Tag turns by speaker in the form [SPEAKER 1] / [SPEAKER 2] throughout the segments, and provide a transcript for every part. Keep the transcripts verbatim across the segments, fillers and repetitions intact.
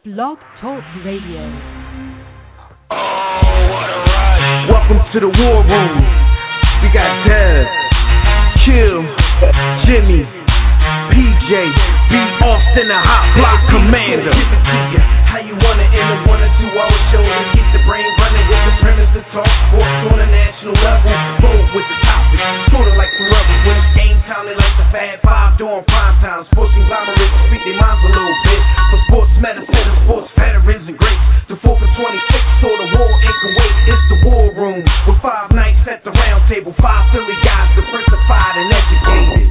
[SPEAKER 1] Blog Talk Radio.
[SPEAKER 2] Oh, what a rush. Welcome to the War Room. We got Dev, Kill, Jimmy, P J, B. Austin, the Hot Block Commander. How you wanna end the one or two hour show to keep the brain running with the premise to talk sports on a national level. Bold with the topic, sorta like the rebels when it's game time. They like the Fab Five during prime time. Sports conglomerates speak their minds a little bit. For sports medicine and sports veterans and greats. The fourth and twenty-six, so the war ain't can wait. It's the War Room with five nights at the round table. Five Philly guys, diversified and educated.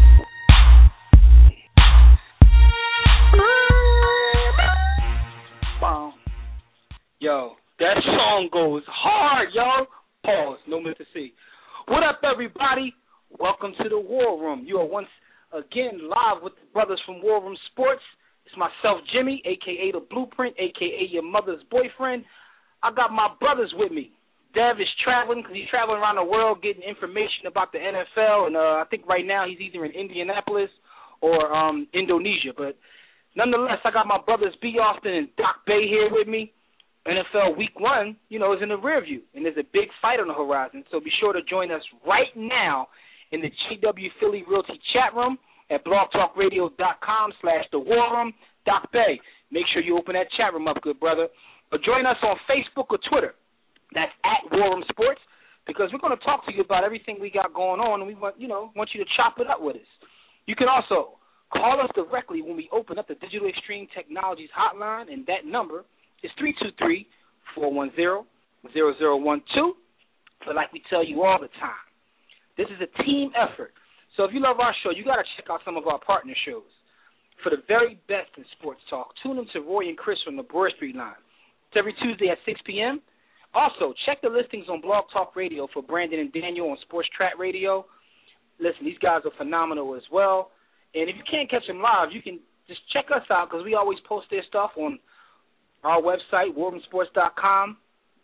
[SPEAKER 3] Yo, that song goes hard, yo. Pause, no Mister C. What up, everybody? Welcome to the War Room. You are once again live with the brothers from War Room Sports. It's myself, Jimmy, a k a. The Blueprint, a k a your mother's boyfriend. I got my brothers with me. Dev is traveling because he's traveling around the world getting information about the N F L, and uh, I think right now he's either in Indianapolis or um, Indonesia. But nonetheless, I got my brothers B. Austin and Doc Bay here with me. N F L Week One, you know, is in the rear view, and there's a big fight on the horizon. So be sure to join us right now in the G W Philly Realty chat room at blogtalkradio.com slash the War Room. Doc Bay, make sure you open that chat room up, good brother. Or join us on Facebook or Twitter. That's at War Room Sports, because we're going to talk to you about everything we got going on, and we want, you know, want you to chop it up with us. You can also call us directly when we open up the Digital Extreme Technologies hotline, and that number is three two three, four one zero, zero zero one two. But like we tell you all the time, this is a team effort. So if you love our show, you got to check out some of our partner shows. For the very best in sports talk, tune in to Roy and Chris from the Broad Street Line. It's every Tuesday at six p.m. Also, check the listings on Blog Talk Radio for Brandon and Daniel on Sports Track Radio. Listen, these guys are phenomenal as well. And if you can't catch them live, you can just check us out, because we always post their stuff on our website, war room sports dot com.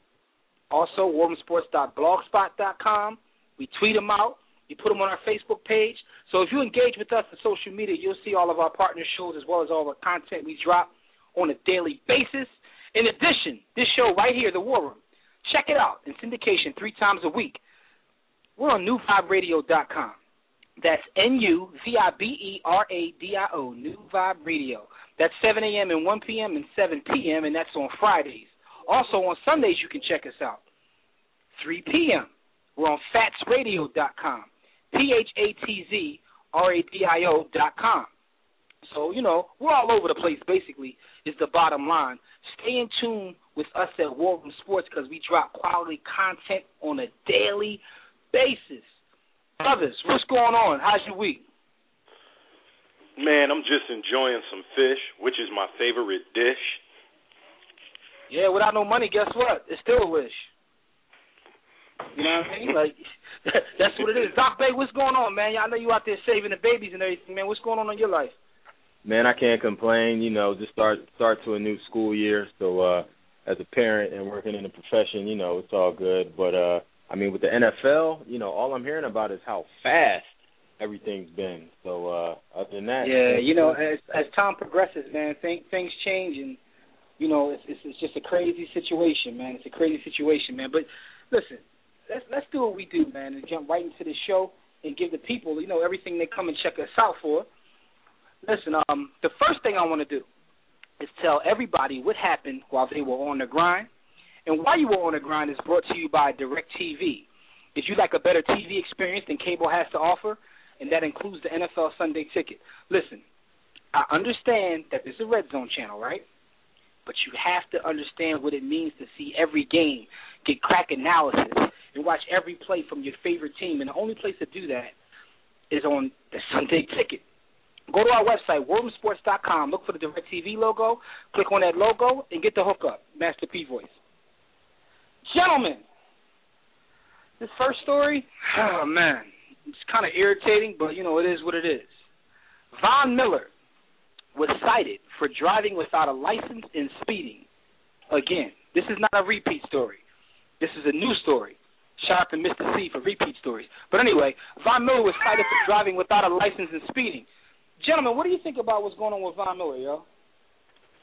[SPEAKER 3] Also, war room sports dot blogspot dot com. We tweet them out. You put them on our Facebook page. So if you engage with us on social media, you'll see all of our partner shows as well as all the content we drop on a daily basis. In addition, this show right here, The War Room, check it out in syndication three times a week. We're on new vibe radio dot com. That's N U V I B E R A D I O, New Vibe Radio. That's seven a.m. and one p.m. and seven p.m., and that's on Fridays. Also, on Sundays, you can check us out. three p.m. We're on fats radio dot com, P H A T Z R A D I O dot com. So, you know, we're all over the place, basically, is the bottom line. Stay in tune with us at War Room Sports, because we drop quality content on a daily basis. Brothers, what's going on? How's your week?
[SPEAKER 4] Man, I'm just enjoying some fish, which is my favorite dish.
[SPEAKER 3] Yeah, without no money, guess what? It's still a wish. You know what I mean? Like, that's what it is. Doc Bay, what's going on, man? I know you out there saving the babies and everything, man. What's going on in your life?
[SPEAKER 5] Man, I can't complain. You know, just start start to a new school year. So uh, as a parent and working in the profession, you know, it's all good. But, uh, I mean, with the N F L, you know, all I'm hearing about is how fast everything's been. So uh, other than that,
[SPEAKER 3] yeah, you know, as as time progresses, man, things things change, and you know, it's, it's it's just a crazy situation, man. It's a crazy situation, man. But listen, let's let's do what we do, man, and jump right into the show and give the people, you know, everything they come and check us out for. Listen, um, the first thing I want to do is tell everybody what happened while they were on the grind, and while you were on the grind is brought to you by DirecTV. If you like a better T V experience than cable has to offer, and that includes the N F L Sunday Ticket. Listen, I understand that this is a red zone channel, right? But you have to understand what it means to see every game, get crack analysis, and watch every play from your favorite team. And the only place to do that is on the Sunday Ticket. Go to our website, war room sports dot com. Look for the DirecTV logo. Click on that logo and get the hookup. Master P voice. Gentlemen, this first story, oh, man. It's kind of irritating, but, you know, it is what it is. Von Miller was cited for driving without a license and speeding. Again, this is not a repeat story. This is a new story. Shout out to Mister C for repeat stories. But anyway, Von Miller was cited for driving without a license and speeding. Gentlemen, what do you think about what's going on with Von Miller, yo?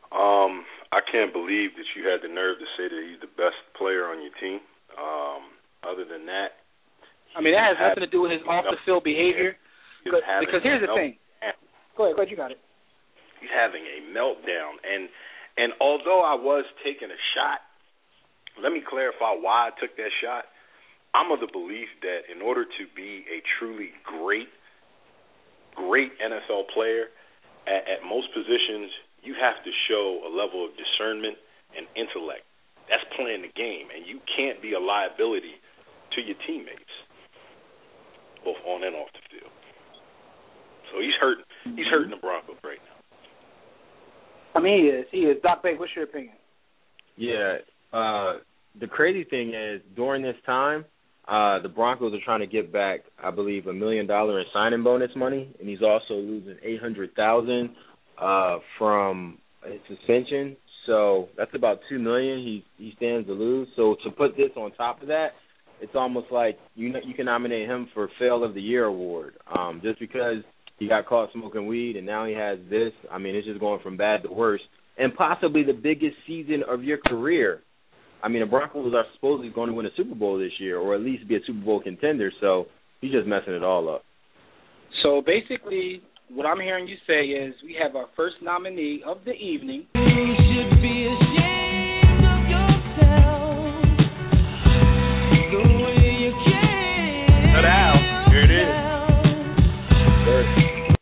[SPEAKER 4] Um, I can't believe that you had the nerve to say that he's the best player on your team. Um, other than that,
[SPEAKER 3] I mean, that has nothing to do with his off-the-field behavior. Because, because here's the thing. Go ahead, go ahead, you got it.
[SPEAKER 4] He's having a meltdown, and and although I was taking a shot, let me clarify why I took that shot. I'm of the belief that in order to be a truly great, great N F L player at, at most positions, you have to show a level of discernment and intellect. That's playing the game, and you can't be a liability to your teammates, both on and off the field. So he's hurting. He's hurting the Broncos right now.
[SPEAKER 3] I mean, he is. He is. Doc Bay, what's your opinion?
[SPEAKER 5] Yeah. Uh, the crazy thing is, during this time, uh, the Broncos are trying to get back, I believe, a million dollar in signing bonus money, and he's also losing eight hundred thousand uh, from his suspension. So that's about two million he he stands to lose. So to put this on top of that, it's almost like you you can nominate him for Fail of the Year award, um, just because he got caught smoking weed and now he has this. I mean, it's just going from bad to worse, and possibly the biggest season of your career. I mean, the Broncos are supposedly going to win a Super Bowl this year, or at least be a Super Bowl contender. So he's just messing it all up.
[SPEAKER 3] So basically, what I'm hearing you say is we have our first nominee of the evening.
[SPEAKER 2] You should be ashamed of yourself. The way you can.
[SPEAKER 4] Shut out. Here it is.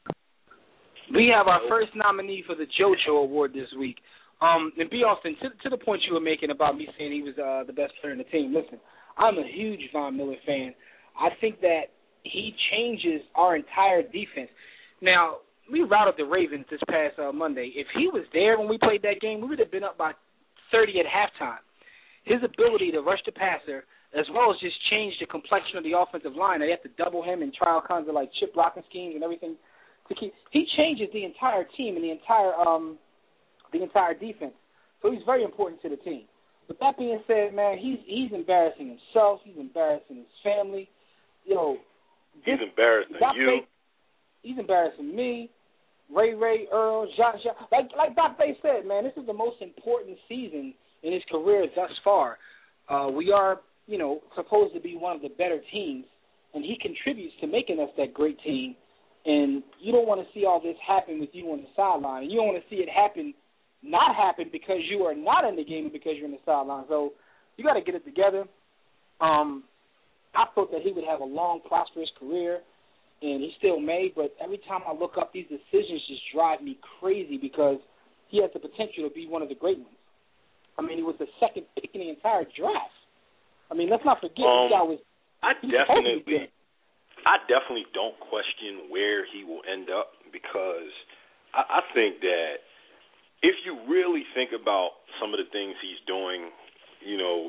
[SPEAKER 3] We have our first nominee for the JoJo Award this week. Um, and B. Austin, to, to the point you were making about me saying he was uh, the best player in the team, listen, I'm a huge Von Miller fan. I think that he changes our entire defense. Now, we routed the Ravens this past uh, Monday. If he was there when we played that game, we would have been up by thirty at halftime. His ability to rush the passer, as well as just change the complexion of the offensive line, they have to double him and try all kinds of like chip blocking schemes and everything to keep. He changes the entire team and the entire um, the entire defense. So he's very important to the team. With that being said, man, he's he's embarrassing himself. He's embarrassing his family. You know,
[SPEAKER 4] he's embarrassing
[SPEAKER 3] Doc
[SPEAKER 4] you.
[SPEAKER 3] Bay, he's embarrassing me. Ray Ray, Earl, Jean Jean. Like like Doc Bay said, man, this is the most important season in his career thus far. Uh, we are, you know, supposed to be one of the better teams, and he contributes to making us that great team. And you don't want to see all this happen with you on the sideline. You don't want to see it happen, not happen because you are not in the game and because you're on the sideline. So you got to get it together. Um, I thought that he would have a long, prosperous career, and he still may, but every time I look up, these decisions just drive me crazy because he has the potential to be one of the great ones. I mean, he was the second pick in the entire draft. I mean, let's not forget
[SPEAKER 4] um,
[SPEAKER 3] this guy was.
[SPEAKER 4] I definitely, I definitely don't question where he will end up because I, I think that if you really think about some of the things he's doing, you know,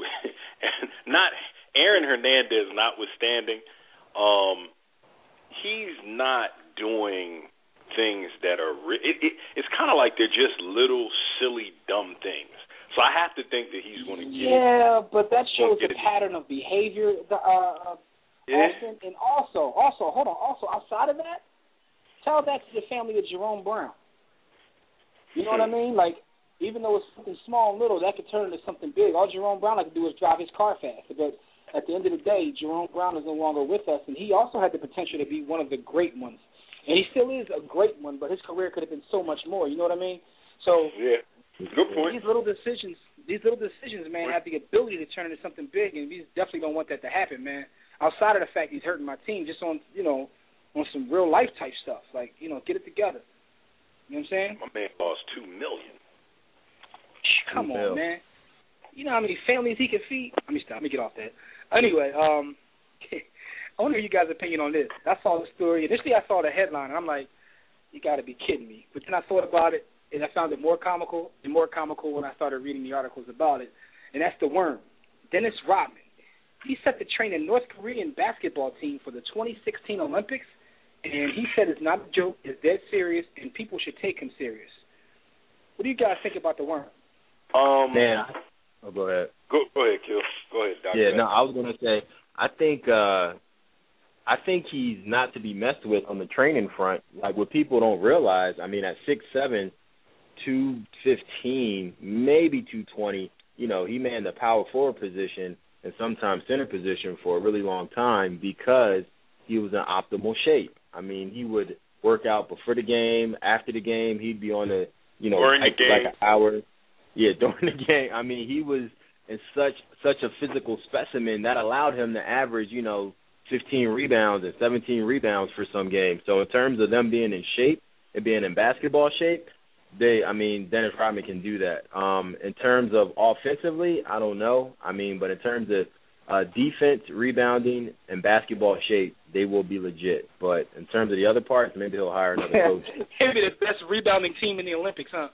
[SPEAKER 4] not Aaron Hernandez notwithstanding, um, he's not doing things that are re- it, it, it's kind of like they're just little silly dumb things. So I have to think that he's going to get
[SPEAKER 3] yeah,
[SPEAKER 4] it.
[SPEAKER 3] but that shows a pattern of behavior, uh,
[SPEAKER 4] yeah.
[SPEAKER 3] Austin. And also, also, hold on, also outside of that, tell that to the family of Jerome Brown. You know what I mean? Like, even though it's something small and little, that could turn into something big. All Jerome Brown had to do was drive his car fast. But at the end of the day, Jerome Brown is no longer with us, and he also had the potential to be one of the great ones. And he still is a great one, but his career could have been so much more. You know what I mean? So
[SPEAKER 4] yeah, good point.
[SPEAKER 3] These little decisions, these little decisions, man, have the ability to turn into something big, and we definitely don't want that to happen, man. Outside of the fact he's hurting my team, just on you know, on some real life type stuff, like you know, get it together. You know what I'm saying?
[SPEAKER 4] My man lost two million.
[SPEAKER 3] Come on, man. You know how many families he can feed? Let me stop. Let me get off that. Anyway, um, I want to hear you guys' opinion on this. I saw the story. Initially, I saw the headline, and I'm like, you got to be kidding me. But then I thought about it, and I found it more comical and more comical when I started reading the articles about it. And that's the worm. Dennis Rodman. He's set to train a North Korean basketball team for the twenty sixteen Olympics, and he said it's not a joke, it's dead serious, and people should take him serious. What do you guys think about the worm?
[SPEAKER 4] Um,
[SPEAKER 5] Man, oh, go ahead.
[SPEAKER 4] Go, go ahead, Kill. Go ahead, Doctor
[SPEAKER 5] Yeah, no, I was gonna say, I think, uh, I think he's not to be messed with on the training front. Like what people don't realize, I mean, at six seven, two fifteen, maybe two twenty. You know, he manned the power forward position and sometimes center position for a really long time because he was in optimal shape. I mean, he would work out before the game, after the game. He'd be on the, you know,
[SPEAKER 4] during the game.
[SPEAKER 5] like an hour. Yeah, during the game. I mean, he was in such such a physical specimen that allowed him to average, you know, fifteen rebounds and seventeen rebounds for some games. So in terms of them being in shape and being in basketball shape, they, I mean, Dennis Rodman can do that. Um, in terms of offensively, I don't know. I mean, but in terms of uh, defense, rebounding, and basketball shape, they will be legit. But in terms of the other parts, maybe he'll hire another coach.
[SPEAKER 3] He'll be the best rebounding team in the Olympics, huh?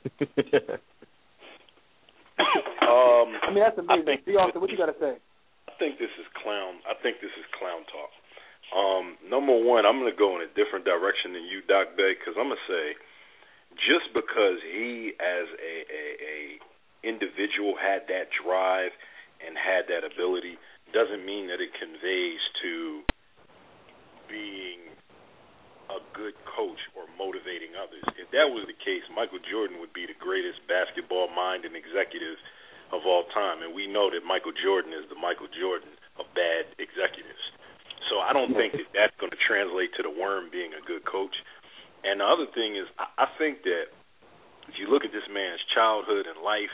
[SPEAKER 4] um,
[SPEAKER 3] I mean, that's amazing.
[SPEAKER 4] think
[SPEAKER 3] See, Austin, what you got to say?
[SPEAKER 4] I think this is clown. I think this is clown talk. Um, number one, I'm going to go in a different direction than you, Doc Bay, because I'm going to say just because he, as a, a, a individual, had that drive and had that ability doesn't mean that it conveys to being a good coach or motivating others. If that was the case, Michael Jordan would be the greatest basketball mind and executive of all time, and we know that Michael Jordan is the Michael Jordan of bad executives. So I don't think that that's going to translate to the Worm being a good coach. And the other thing is, I think that if you look at this man's childhood and life,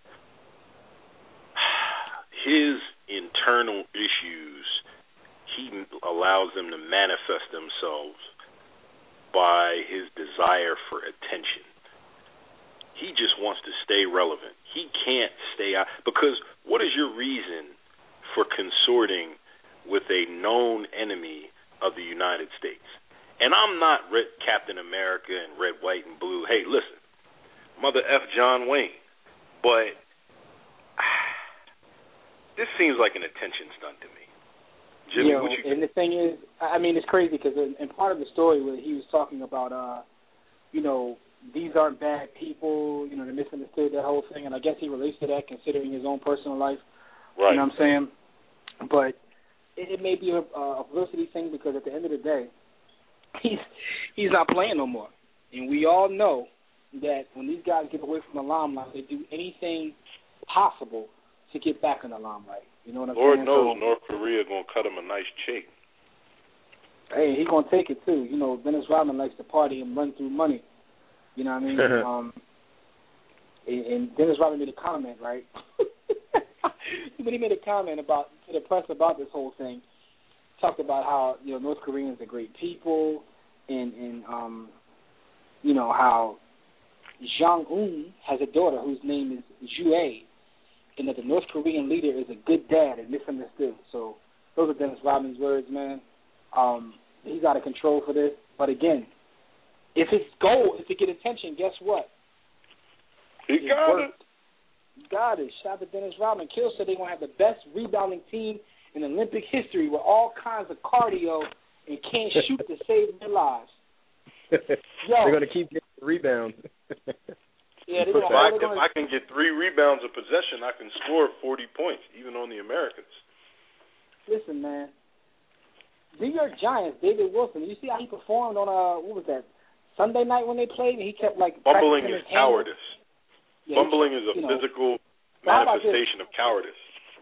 [SPEAKER 4] his internal issues, he allows them to manifest themselves by his desire for attention. He just wants to stay relevant. He can't stay out, because what is your reason for consorting with a known enemy of the United States? And I'm not Red Captain America and red, white, and blue. Hey, listen, Mother F. John Wayne, but this seems like an attention stunt to me. Jimmy,
[SPEAKER 3] you know,
[SPEAKER 4] what you
[SPEAKER 3] and the thing is, I mean, it's crazy because in, in part of the story where he was talking about, uh, you know, these aren't bad people, you know, they misunderstood that whole thing, and I guess he relates to that considering his own personal life.
[SPEAKER 4] Right.
[SPEAKER 3] You know what I'm saying? But it, it may be a, a publicity thing because at the end of the day, he's he's not playing no more. And we all know that when these guys get away from the limelight, they do anything possible to get back in the limelight. You know what I'm
[SPEAKER 4] Lord
[SPEAKER 3] saying?
[SPEAKER 4] knows
[SPEAKER 3] so,
[SPEAKER 4] North Korea going to cut him a nice check.
[SPEAKER 3] Hey, he's going to take it, too. You know, Dennis Rodman likes to party and run through money. You know what I mean? um, and, and Dennis Rodman made a comment, right? When he made a comment about to the press about this whole thing, talked about how, you know, North Koreans are great people and, and um, you know, how Jong-un has a daughter whose name is Ju-ae, and that the North Korean leader is a good dad and misunderstood. So those are Dennis Rodman's words, man. Um, he's out of control for this. But again, if his goal is to get attention, guess what?
[SPEAKER 4] He
[SPEAKER 3] It
[SPEAKER 4] got
[SPEAKER 3] worked.
[SPEAKER 4] it.
[SPEAKER 3] Got it. Shout out to Dennis Rodman. Kill said they're going to have the best rebounding team in Olympic history with all kinds of cardio and can't shoot to save their lives. Yo,
[SPEAKER 5] they're going to keep getting rebounds.
[SPEAKER 3] Yeah, they're
[SPEAKER 4] If,
[SPEAKER 3] gonna,
[SPEAKER 4] I,
[SPEAKER 3] they're
[SPEAKER 4] if
[SPEAKER 3] gonna,
[SPEAKER 4] I can get three rebounds of possession, I can score forty points, even on the Americans.
[SPEAKER 3] Listen, man. New York Giants, David Wilson, you see how he performed on, uh, what was that, Sunday night when they played? And he kept, like,
[SPEAKER 4] Fumbling
[SPEAKER 3] practicing
[SPEAKER 4] is
[SPEAKER 3] his handle.
[SPEAKER 4] cowardice.
[SPEAKER 3] Yeah,
[SPEAKER 4] Fumbling is a
[SPEAKER 3] you know,
[SPEAKER 4] physical
[SPEAKER 3] how about
[SPEAKER 4] manifestation of cowardice.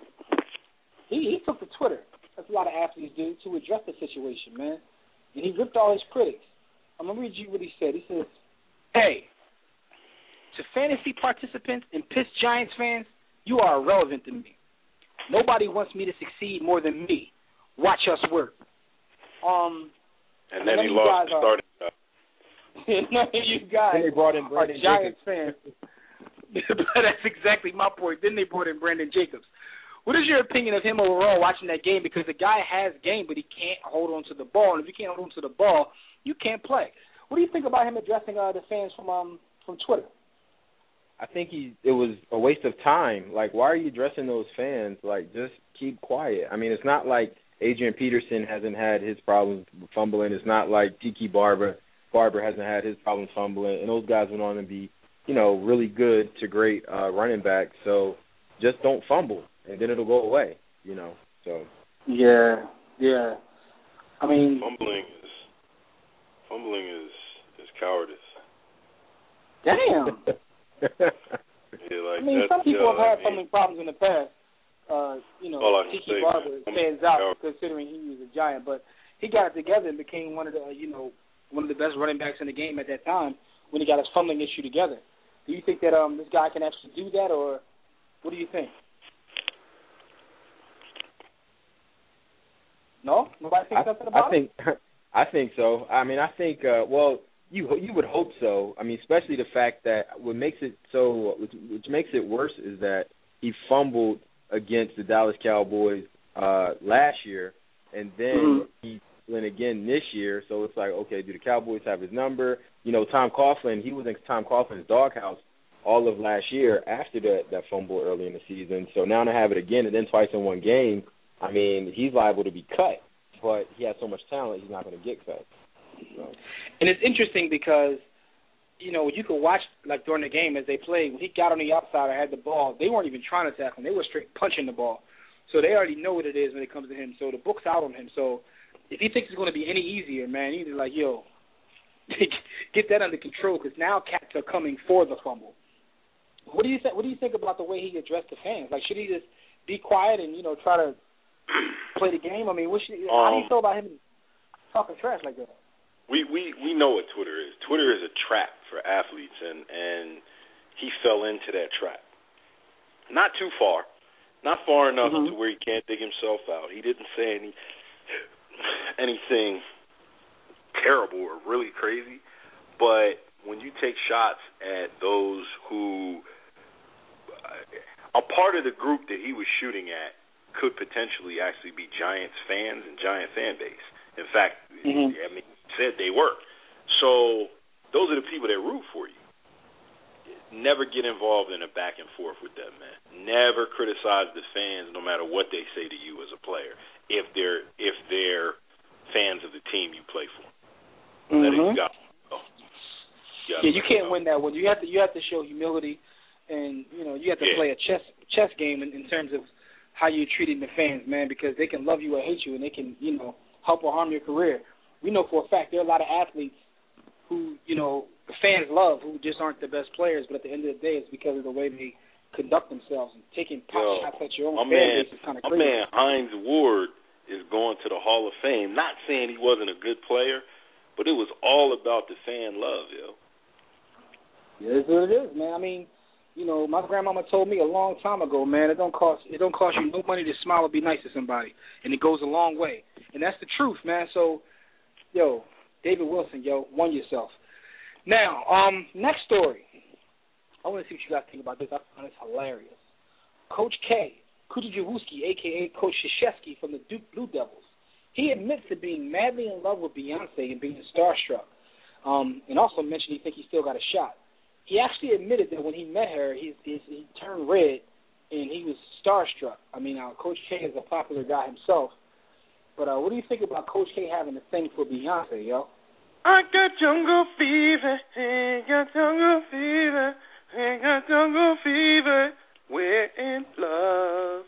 [SPEAKER 3] He, he took to Twitter. That's a lot of athletes do to address the situation, man. And he ripped all his critics. I'm going to read you what he said. He says, hey, to fantasy participants and Piss Giants fans, you are irrelevant to me. Nobody wants me to succeed more than me. Watch us work. Um,
[SPEAKER 4] and then he lost the starting job.
[SPEAKER 3] None of you guys
[SPEAKER 5] Then they brought in
[SPEAKER 3] are
[SPEAKER 5] Brandon
[SPEAKER 3] Giants
[SPEAKER 5] Jacobs.
[SPEAKER 3] fans. But that's exactly my point. Then they brought in Brandon Jacobs. What is your opinion of him overall watching that game? Because the guy has game, but he can't hold on to the ball. And if you can't hold on to the ball, you can't play. What do you think about him addressing uh, the fans from um, from Twitter?
[SPEAKER 5] I think he it was a waste of time. Like, why are you addressing those fans? Like, just keep quiet. I mean, it's not like Adrian Peterson hasn't had his problems fumbling. It's not like Tiki Barber Barber hasn't had his problems fumbling. And those guys went on to be, you know, really good to great uh, running backs. So just don't fumble, and then it'll go away, you know. So
[SPEAKER 3] Yeah, yeah. I mean,
[SPEAKER 4] Fumbling is fumbling is, is cowardice.
[SPEAKER 3] Damn.
[SPEAKER 4] Yeah, like
[SPEAKER 3] I mean,
[SPEAKER 4] that,
[SPEAKER 3] some people
[SPEAKER 4] uh,
[SPEAKER 3] have had
[SPEAKER 4] I mean,
[SPEAKER 3] fumbling problems in the past. Uh, you know,
[SPEAKER 4] all I can
[SPEAKER 3] Tiki
[SPEAKER 4] say,
[SPEAKER 3] Barber
[SPEAKER 4] man,
[SPEAKER 3] stands
[SPEAKER 4] I'm-
[SPEAKER 3] out considering he was a giant, but he got it together and became one of the, uh, you know, one of the best running backs in the game at that time when he got his fumbling issue together. Do you think that um this guy can actually do that, or what do you think? No, nobody thinks
[SPEAKER 5] I,
[SPEAKER 3] nothing about
[SPEAKER 5] I think, I think so. I mean, I think. Uh, well, you you would hope so. I mean, especially the fact that what makes it so, which, which makes it worse, is that he fumbled against the Dallas Cowboys uh, last year, and then
[SPEAKER 3] mm-hmm.
[SPEAKER 5] he went again this year. So it's like, okay, do the Cowboys have his number? You know, Tom Coughlin, he was in Tom Coughlin's doghouse all of last year after that that fumble early in the season. So now to have it again and then twice in one game, I mean, he's liable to be cut. But he has so much talent, he's not going to get cut. So.
[SPEAKER 3] And it's interesting because, you know, you could watch, like, during the game as they played, when he got on the outside or had the ball, they weren't even trying to tackle him. They were straight punching the ball. So they already know what it is when it comes to him. So the book's out on him. So if he thinks it's going to be any easier, man, he's like, yo, get that under control because now cats are coming for the fumble. What do you think? What do you think about the way he addressed the fans? Like, should he just be quiet and, you know, try to play the game? I mean, what should, um, how do you feel about him talking trash like that?
[SPEAKER 4] We, we, we know what Twitter is. Twitter is a trap for athletes, and, and he fell into that trap. Not too far. Not far enough mm-hmm. to where he can't dig himself out. He didn't say any anything terrible or really crazy, but when you take shots at those who uh, a part of the group that he was shooting at could potentially actually be Giants fans and Giant fan base. In fact, mm-hmm. I mean, said they were. So those are the people that root for you. Never get involved in a back and forth with them, man. Never criticize the fans, no matter what they say to you as a player, if they're if they're fans of the team you play for.
[SPEAKER 3] Mm-hmm.
[SPEAKER 4] Let it go. You
[SPEAKER 3] yeah, you can't win that one. You have to you have to show humility, and you know you have to yeah. play a chess chess game in, in terms of how you're treating the fans, man, because they can love you or hate you, and they can you know help or harm your career. We know for a fact there are a lot of athletes who, you know, the fans love, who just aren't the best players, but at the end of the day, it's because of the way they conduct themselves. And taking pot
[SPEAKER 4] Yo,
[SPEAKER 3] shots at your own fan
[SPEAKER 4] man,
[SPEAKER 3] base is kind of
[SPEAKER 4] my
[SPEAKER 3] crazy.
[SPEAKER 4] My man Hines Ward is going to the Hall of Fame. Not saying he wasn't a good player, but it was all about the fan love, yo.
[SPEAKER 3] Yeah, it's what it is, man. I mean, you know, my grandmama told me a long time ago, man, it don't cost it don't cost you no money to smile or be nice to somebody, and it goes a long way. And that's the truth, man. So, yo, David Wilson, yo, won yourself. Now, um, next story. I want to see what you guys think about this. I find this hilarious. Coach K, Kudziewski, a k a. Coach Krzyzewski from the Duke Blue Devils. He admits to being madly in love with Beyonce and being starstruck, um, and also mentioned he thinks he still got a shot. He actually admitted that when he met her, he, he, he turned red and he was starstruck. I mean, uh, Coach K is a popular guy himself. But uh, what do you think about Coach K having a thing for Beyonce, yo?
[SPEAKER 1] I got jungle fever, ain't got jungle fever, ain't got jungle fever, we're in love.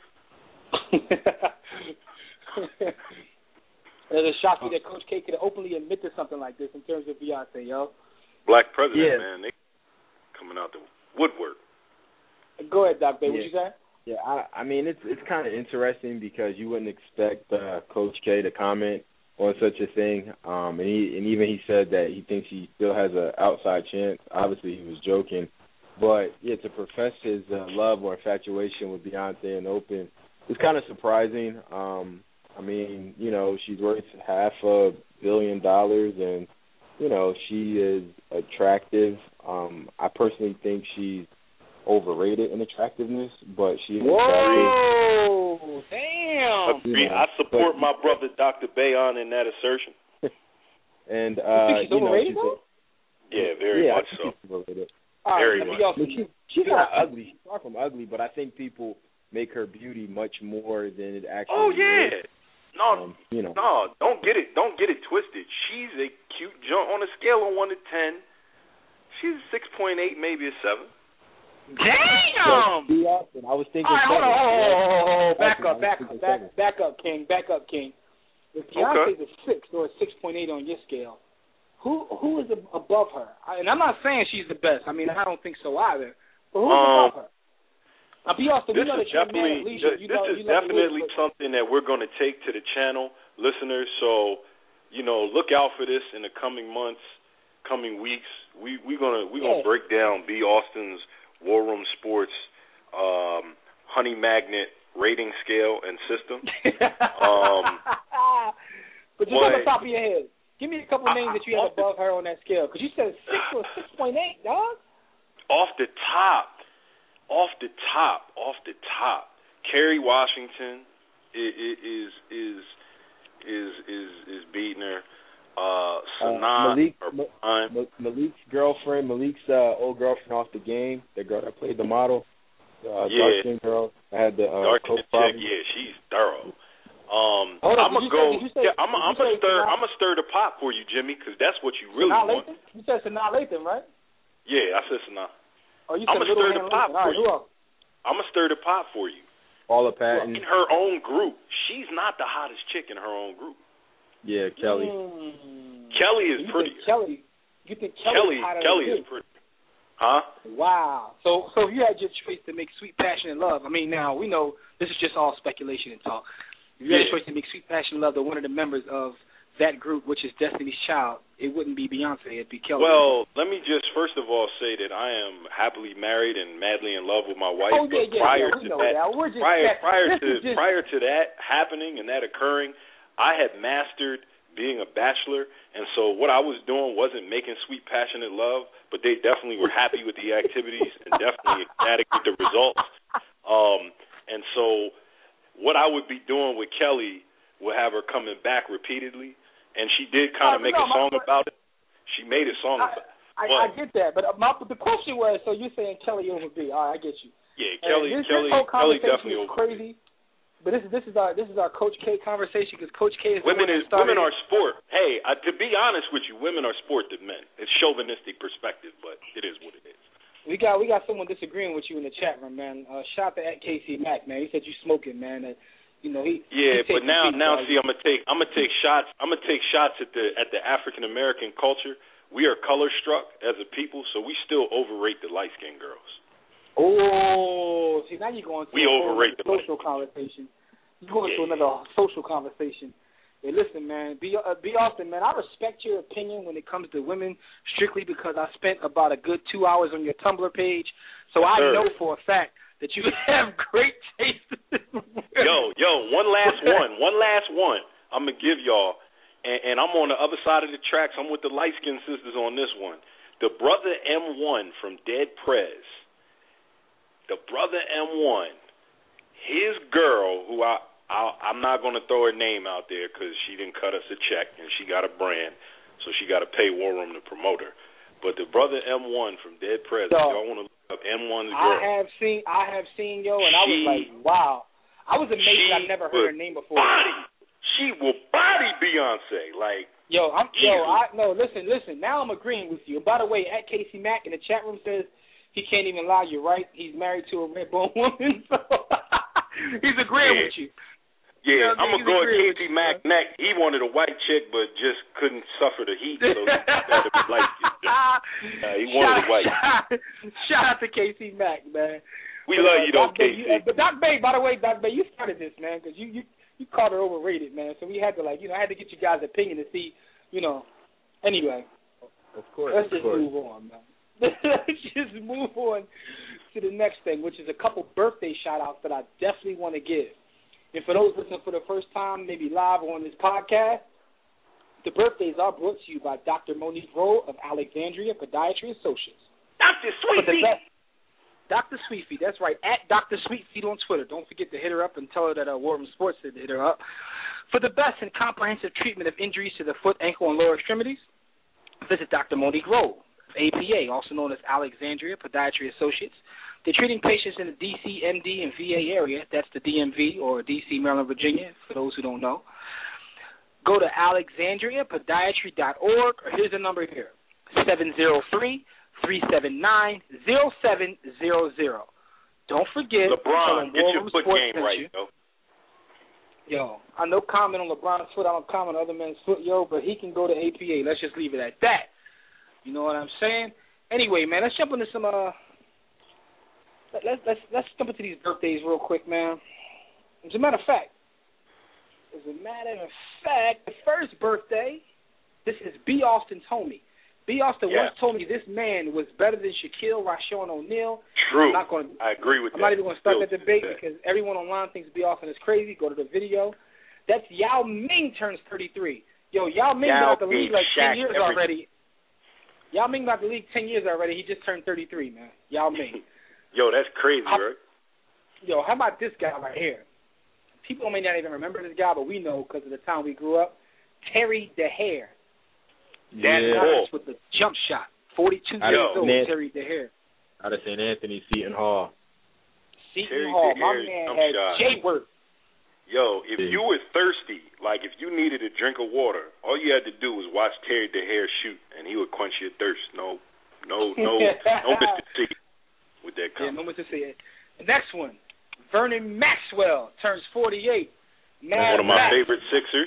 [SPEAKER 3] It shocked me that Coach K could openly admit to something like this in terms of Beyonce, yo.
[SPEAKER 4] Black president,
[SPEAKER 5] yeah.
[SPEAKER 4] man, they coming out the woodwork.
[SPEAKER 3] Go ahead, Doc Bay,
[SPEAKER 5] yeah.
[SPEAKER 3] what you say?
[SPEAKER 5] Yeah, I, I mean, it's it's kind of interesting because you wouldn't expect uh, Coach K to comment on such a thing. Um, and, he, and even he said that he thinks he still has an outside chance. Obviously, he was joking. But, yeah, to profess his uh, love or infatuation with Beyonce in open, it's kind of surprising. Um, I mean, you know, she's worth half a billion dollars, and, you know, she is attractive. Um, I personally think she's overrated in attractiveness, but she is
[SPEAKER 3] Whoa,
[SPEAKER 5] attractive.
[SPEAKER 3] Damn!
[SPEAKER 4] Agree. I support but, my brother Doctor Bayon in that assertion.
[SPEAKER 5] And, uh,
[SPEAKER 3] you think she's
[SPEAKER 5] you know,
[SPEAKER 3] overrated,
[SPEAKER 5] she's
[SPEAKER 3] though?
[SPEAKER 4] Yeah, very
[SPEAKER 5] yeah,
[SPEAKER 4] much
[SPEAKER 5] I think
[SPEAKER 4] so.
[SPEAKER 5] She's overrated.
[SPEAKER 3] All
[SPEAKER 4] very
[SPEAKER 3] right,
[SPEAKER 4] much.
[SPEAKER 3] Else,
[SPEAKER 5] she, she's not ugly. She's far from ugly, but I think people make her beauty much more than it actually
[SPEAKER 4] Oh,
[SPEAKER 5] is.
[SPEAKER 4] yeah. No,
[SPEAKER 5] um, you know.
[SPEAKER 4] no, don't get it. Don't get it twisted. She's a cute junk on a scale of one to ten. She's a six point eight, maybe a seven.
[SPEAKER 3] Damn!
[SPEAKER 5] Austin, I was thinking.
[SPEAKER 3] All right, hold on, hold on, hold on, hold on. Back
[SPEAKER 5] Austin,
[SPEAKER 3] up, back up, back, back up, King. Back up, King. If Beyonce's okay. a six or a six point eight on your scale, who who is above her? I, and I'm not saying she's the best. I mean, I don't think so either. But who's
[SPEAKER 4] um,
[SPEAKER 3] above her? Now, be honest,
[SPEAKER 4] this
[SPEAKER 3] we know
[SPEAKER 4] is
[SPEAKER 3] that you're a man
[SPEAKER 4] definitely
[SPEAKER 3] of leisure.
[SPEAKER 4] this,
[SPEAKER 3] You
[SPEAKER 4] this
[SPEAKER 3] know,
[SPEAKER 4] is
[SPEAKER 3] you know
[SPEAKER 4] definitely
[SPEAKER 3] leisure,
[SPEAKER 4] something that we're going to take to the channel, listeners. So, you know, look out for this in the coming months, coming weeks. We we're gonna we're gonna
[SPEAKER 3] yeah. break
[SPEAKER 4] down B. Austin's War Room Sports um, Honey Magnet rating scale and system. um,
[SPEAKER 3] but just
[SPEAKER 4] but,
[SPEAKER 3] on the top of your head, give me a couple
[SPEAKER 4] I,
[SPEAKER 3] names that you have above her on that scale. Because you said six or six point eight, dog.
[SPEAKER 4] Off the top, off the top, off the top, Kerry Washington is is is is is beating her. Uh, Sanaa,
[SPEAKER 5] uh, Malik, Ma- Malik's girlfriend, Malik's uh, old girlfriend off the game, the girl that played the model, uh,
[SPEAKER 4] yeah,
[SPEAKER 5] dark skin girl. I had the uh,
[SPEAKER 4] dark
[SPEAKER 5] coke
[SPEAKER 4] chick,
[SPEAKER 5] problem.
[SPEAKER 4] yeah, she's thorough. Um,
[SPEAKER 3] Hold
[SPEAKER 4] I'm
[SPEAKER 3] on,
[SPEAKER 4] gonna go.
[SPEAKER 3] Say, say,
[SPEAKER 4] yeah, I'm I'm gonna stir. I'm gonna stir the pot for you, Jimmy, because that's what you really
[SPEAKER 3] Sanaa
[SPEAKER 4] want.
[SPEAKER 3] Lathan? You said Sanaa Lathan, right?
[SPEAKER 4] Yeah, I said Sanaa.
[SPEAKER 3] Oh, you
[SPEAKER 4] I'm
[SPEAKER 3] said
[SPEAKER 4] gonna stir the
[SPEAKER 3] Lathan.
[SPEAKER 4] pot
[SPEAKER 3] All
[SPEAKER 4] for
[SPEAKER 3] right,
[SPEAKER 4] you.
[SPEAKER 3] who else?
[SPEAKER 4] I'm gonna stir the pot for you.
[SPEAKER 5] Paula Patton.
[SPEAKER 4] In her own group, she's not the hottest chick in her own group.
[SPEAKER 5] Yeah, Kelly.
[SPEAKER 3] Mm.
[SPEAKER 4] Kelly is
[SPEAKER 3] you
[SPEAKER 4] pretty.
[SPEAKER 3] Think Kelly, you think
[SPEAKER 4] Kelly?
[SPEAKER 3] Kelly,
[SPEAKER 4] Kelly is pretty. Huh?
[SPEAKER 3] Wow. So, so if you had your choice to make Sweet Passion and Love, I mean, now we know this is just all speculation and talk. If you had
[SPEAKER 4] yeah.
[SPEAKER 3] a choice to make Sweet Passion and Love to one of the members of that group, which is Destiny's Child, it wouldn't be Beyonce, it'd be Kelly.
[SPEAKER 4] Well, let me just first of all say that I am happily married and madly in love with my wife.
[SPEAKER 3] Oh, yeah,
[SPEAKER 4] but
[SPEAKER 3] yeah,
[SPEAKER 4] prior
[SPEAKER 3] yeah, we
[SPEAKER 4] to
[SPEAKER 3] know
[SPEAKER 4] that,
[SPEAKER 3] that. We're just
[SPEAKER 4] prior
[SPEAKER 3] that,
[SPEAKER 4] prior to
[SPEAKER 3] just...
[SPEAKER 4] prior to that happening and that occurring, I had mastered being a bachelor, and so what I was doing wasn't making sweet, passionate love, but they definitely were happy with the activities and definitely ecstatic with the results. Um, and so what I would be doing with Kelly would have her coming back repeatedly, and she did kind of make
[SPEAKER 3] no,
[SPEAKER 4] a song
[SPEAKER 3] my,
[SPEAKER 4] about it. She made a song
[SPEAKER 3] I,
[SPEAKER 4] about it.
[SPEAKER 3] I,
[SPEAKER 4] but,
[SPEAKER 3] I get that, but my, the question was, so you're saying Kelly over B. All right, I get you.
[SPEAKER 4] Yeah, Kelly,
[SPEAKER 3] this,
[SPEAKER 4] Kelly,
[SPEAKER 3] this whole
[SPEAKER 4] Kelly
[SPEAKER 3] conversation
[SPEAKER 4] definitely
[SPEAKER 3] is
[SPEAKER 4] over
[SPEAKER 3] crazy. B. But this is this is our this is our Coach K conversation because Coach K is
[SPEAKER 4] women
[SPEAKER 3] the one
[SPEAKER 4] is
[SPEAKER 3] that started
[SPEAKER 4] women are sport. Hey, uh, to be honest with you, women are sport to men. It's chauvinistic perspective, but it is what it is.
[SPEAKER 3] We got we got someone disagreeing with you in the chat room, man. Uh, shout out to at K C Mac, man. He said you smoking, man. That you know he.
[SPEAKER 4] Yeah,
[SPEAKER 3] he
[SPEAKER 4] but now
[SPEAKER 3] beat,
[SPEAKER 4] now
[SPEAKER 3] dog.
[SPEAKER 4] see, I'm gonna take I'm gonna take shots. I'm gonna take shots at the at the African American culture. We are color struck as a people, so we still overrate the light skinned girls.
[SPEAKER 3] Oh, see now you're going to
[SPEAKER 4] we
[SPEAKER 3] a
[SPEAKER 4] overrate the
[SPEAKER 3] social conversation. You're going
[SPEAKER 4] yeah.
[SPEAKER 3] to another social conversation. Hey, listen, man, be uh, be Austin, man. I respect your opinion when it comes to women, strictly because I spent about a good two hours on your Tumblr page, so I
[SPEAKER 4] Sure.
[SPEAKER 3] know for a fact that you have great taste.
[SPEAKER 4] Yo, yo, one last one, one last one. I'm gonna give y'all, and, and I'm on the other side of the tracks. I'm with the light skinned sisters on this one. The brother M one from Dead Prez. The brother M one, his girl, who I. I'll, I'm not going to throw her name out there because she didn't cut us a check and she got a brand, so she got to pay War Room to promote her. But the brother M one from Dead Prez,
[SPEAKER 3] yo,
[SPEAKER 4] y'all want to look up M one's girl.
[SPEAKER 3] I have seen, I have seen yo, and
[SPEAKER 4] she,
[SPEAKER 3] I was like, wow. I was amazed that I never heard her name before.
[SPEAKER 4] Body, she will body Beyonce, like.
[SPEAKER 3] Yo, I'm
[SPEAKER 4] easily.
[SPEAKER 3] yo, I no, listen, listen. Now I'm agreeing with you. And by the way, at Casey Mack in the chat room says he can't even lie. You're right. He's married to a red bone woman, so he's agreeing
[SPEAKER 4] yeah.
[SPEAKER 3] with you.
[SPEAKER 4] Yeah,
[SPEAKER 3] you know,
[SPEAKER 4] I'm going to go at Casey Mack neck. He wanted a white chick, but just couldn't suffer the heat, so he had to be light skinned. Uh, he wanted
[SPEAKER 3] shout,
[SPEAKER 4] a white.
[SPEAKER 3] Shout, shout out to Casey Mack, man.
[SPEAKER 4] We
[SPEAKER 3] but,
[SPEAKER 4] love
[SPEAKER 3] uh,
[SPEAKER 4] you, though,
[SPEAKER 3] Doc Bay,
[SPEAKER 4] Casey.
[SPEAKER 3] you, uh, but Doc Bay, by the way, Doc Bay, you started this, man, because you, you, you called her overrated, man. So we had to, like, you know, I had to get you guys' opinion to see, you know. Anyway.
[SPEAKER 5] Of course.
[SPEAKER 3] Let's
[SPEAKER 5] of
[SPEAKER 3] just
[SPEAKER 5] course.
[SPEAKER 3] move on, man. Let's just move on to the next thing, which is a couple birthday shout-outs that I definitely want to give. And for those listening for the first time, maybe live on this podcast, the birthdays are brought to you by Doctor Monique Rowe of Alexandria Podiatry Associates.
[SPEAKER 4] Doctor Sweetfeet.
[SPEAKER 3] Doctor Sweetfeet, that's right, at Doctor Sweetfeet on Twitter. Don't forget to hit her up and tell her that uh, War Room Sports said to hit her up. For the best and comprehensive treatment of injuries to the foot, ankle, and lower extremities, visit Doctor Monique Rowe of A P A, also known as Alexandria Podiatry Associates. They're treating patients in the D C, M D, and V A area. That's the D M V, or D C, Maryland, Virginia, for those who don't know. Go to alexandria podiatry dot org, or here's the number here, seven zero three, three seven nine, zero seven zero zero. Don't forget,
[SPEAKER 4] LeBron, get your foot game right, yo.
[SPEAKER 3] Yo, I know comment on LeBron's foot. I don't comment on other men's foot, yo, but he can go to A P A. Let's just leave it at that. You know what I'm saying? Anyway, man, let's jump into some. Uh, let's let's let's jump into these birthdays real quick, man. As a matter of fact, as a matter of fact, the first birthday. This is B. Austin's homie. B. Austin
[SPEAKER 4] yeah.
[SPEAKER 3] once told me this man was better than Shaquille, Rashawn O'Neal.
[SPEAKER 4] True.
[SPEAKER 3] I'm not gonna,
[SPEAKER 4] I agree with
[SPEAKER 3] I'm
[SPEAKER 4] that.
[SPEAKER 3] not even going to start
[SPEAKER 4] Still
[SPEAKER 3] that debate
[SPEAKER 4] that.
[SPEAKER 3] because everyone online thinks B. Austin is crazy. Go to the video. That's Yao Ming turns thirty-three. Yo, Yao Ming been out the league like
[SPEAKER 4] Shaq,
[SPEAKER 3] ten years
[SPEAKER 4] every...
[SPEAKER 3] already. Yao Ming been out the league ten years already. He just turned thirty-three, man. Yao Ming.
[SPEAKER 4] Yo, that's crazy,
[SPEAKER 3] I,
[SPEAKER 4] right?
[SPEAKER 3] Yo, how about this guy right here? People may not even remember this guy, but we know because of the time we grew up. Terry DeHare. That
[SPEAKER 5] Yeah.
[SPEAKER 3] nice with the jump shot. forty-two
[SPEAKER 5] I
[SPEAKER 3] years old,
[SPEAKER 5] Nant-
[SPEAKER 3] Terry DeHare.
[SPEAKER 5] Out of Saint Anthony, Seton Hall.
[SPEAKER 3] Seton
[SPEAKER 4] Terry
[SPEAKER 3] Hall, my
[SPEAKER 4] DeHare's
[SPEAKER 3] man
[SPEAKER 4] jump
[SPEAKER 3] had
[SPEAKER 4] shot.
[SPEAKER 3] J-Work.
[SPEAKER 4] Yo, if
[SPEAKER 5] Yeah.
[SPEAKER 4] you were thirsty, like if you needed a drink of water, all you had to do was watch Terry DeHare shoot, and he would quench your thirst. No, no, no, no Mister C with that
[SPEAKER 3] Yeah,
[SPEAKER 4] comment.
[SPEAKER 3] no Mister C. The next one, Vernon Maxwell turns forty-eight. Mad
[SPEAKER 4] One of my
[SPEAKER 3] Max.
[SPEAKER 4] favorite Sixers.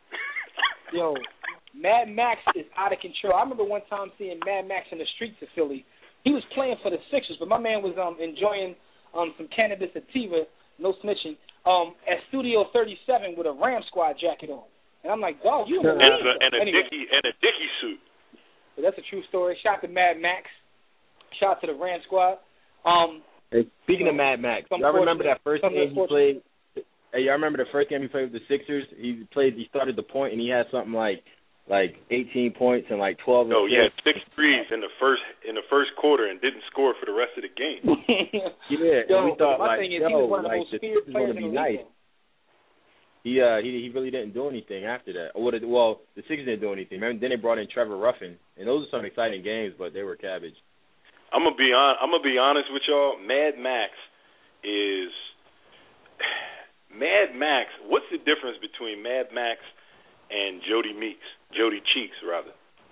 [SPEAKER 3] Yo, Mad Max is out of control. I remember one time seeing Mad Max in the streets of Philly. He was playing for the Sixers, but my man was um enjoying um some cannabis sativa, no snitching, um at Studio thirty-seven with a Ram Squad jacket on. And I'm like, dog, you in the
[SPEAKER 4] and
[SPEAKER 3] league,
[SPEAKER 4] a, and a
[SPEAKER 3] anyway,
[SPEAKER 4] Dickie and a Dickie suit.
[SPEAKER 3] but that's a true story. Shout out to Mad Max. Shout out to the Ram Squad. Um,
[SPEAKER 5] Hey, speaking of Mad Max,
[SPEAKER 3] some
[SPEAKER 5] y'all remember that first
[SPEAKER 3] some
[SPEAKER 5] game he
[SPEAKER 3] unfortunate-
[SPEAKER 5] played? Hey, y'all remember the first game he played with the Sixers? He played. He started the point, and he had something like like eighteen points and like twelve.
[SPEAKER 4] No, he had
[SPEAKER 5] assists.
[SPEAKER 4] six threes in the first in the first quarter and didn't score for the rest of the game.
[SPEAKER 5] Yeah,
[SPEAKER 3] Yo,
[SPEAKER 5] and we thought
[SPEAKER 3] my
[SPEAKER 5] like,
[SPEAKER 3] thing is,
[SPEAKER 5] yo,
[SPEAKER 3] he was one of the
[SPEAKER 5] like
[SPEAKER 3] most
[SPEAKER 5] this
[SPEAKER 3] feared
[SPEAKER 5] is
[SPEAKER 3] players
[SPEAKER 5] gonna
[SPEAKER 3] in
[SPEAKER 5] be
[SPEAKER 3] the
[SPEAKER 5] nice.
[SPEAKER 3] league.
[SPEAKER 5] He uh he he really didn't do anything after that. Or what? it- Well, the Sixers didn't do anything. Remember, then they brought in Trevor Ruffin, and those are some exciting games, but they were cabbage.
[SPEAKER 4] I'm gonna be on. I'm gonna be honest with y'all. Mad Max is Mad Max. What's the difference between Mad Max and Jody Meeks? Jody Cheeks, rather.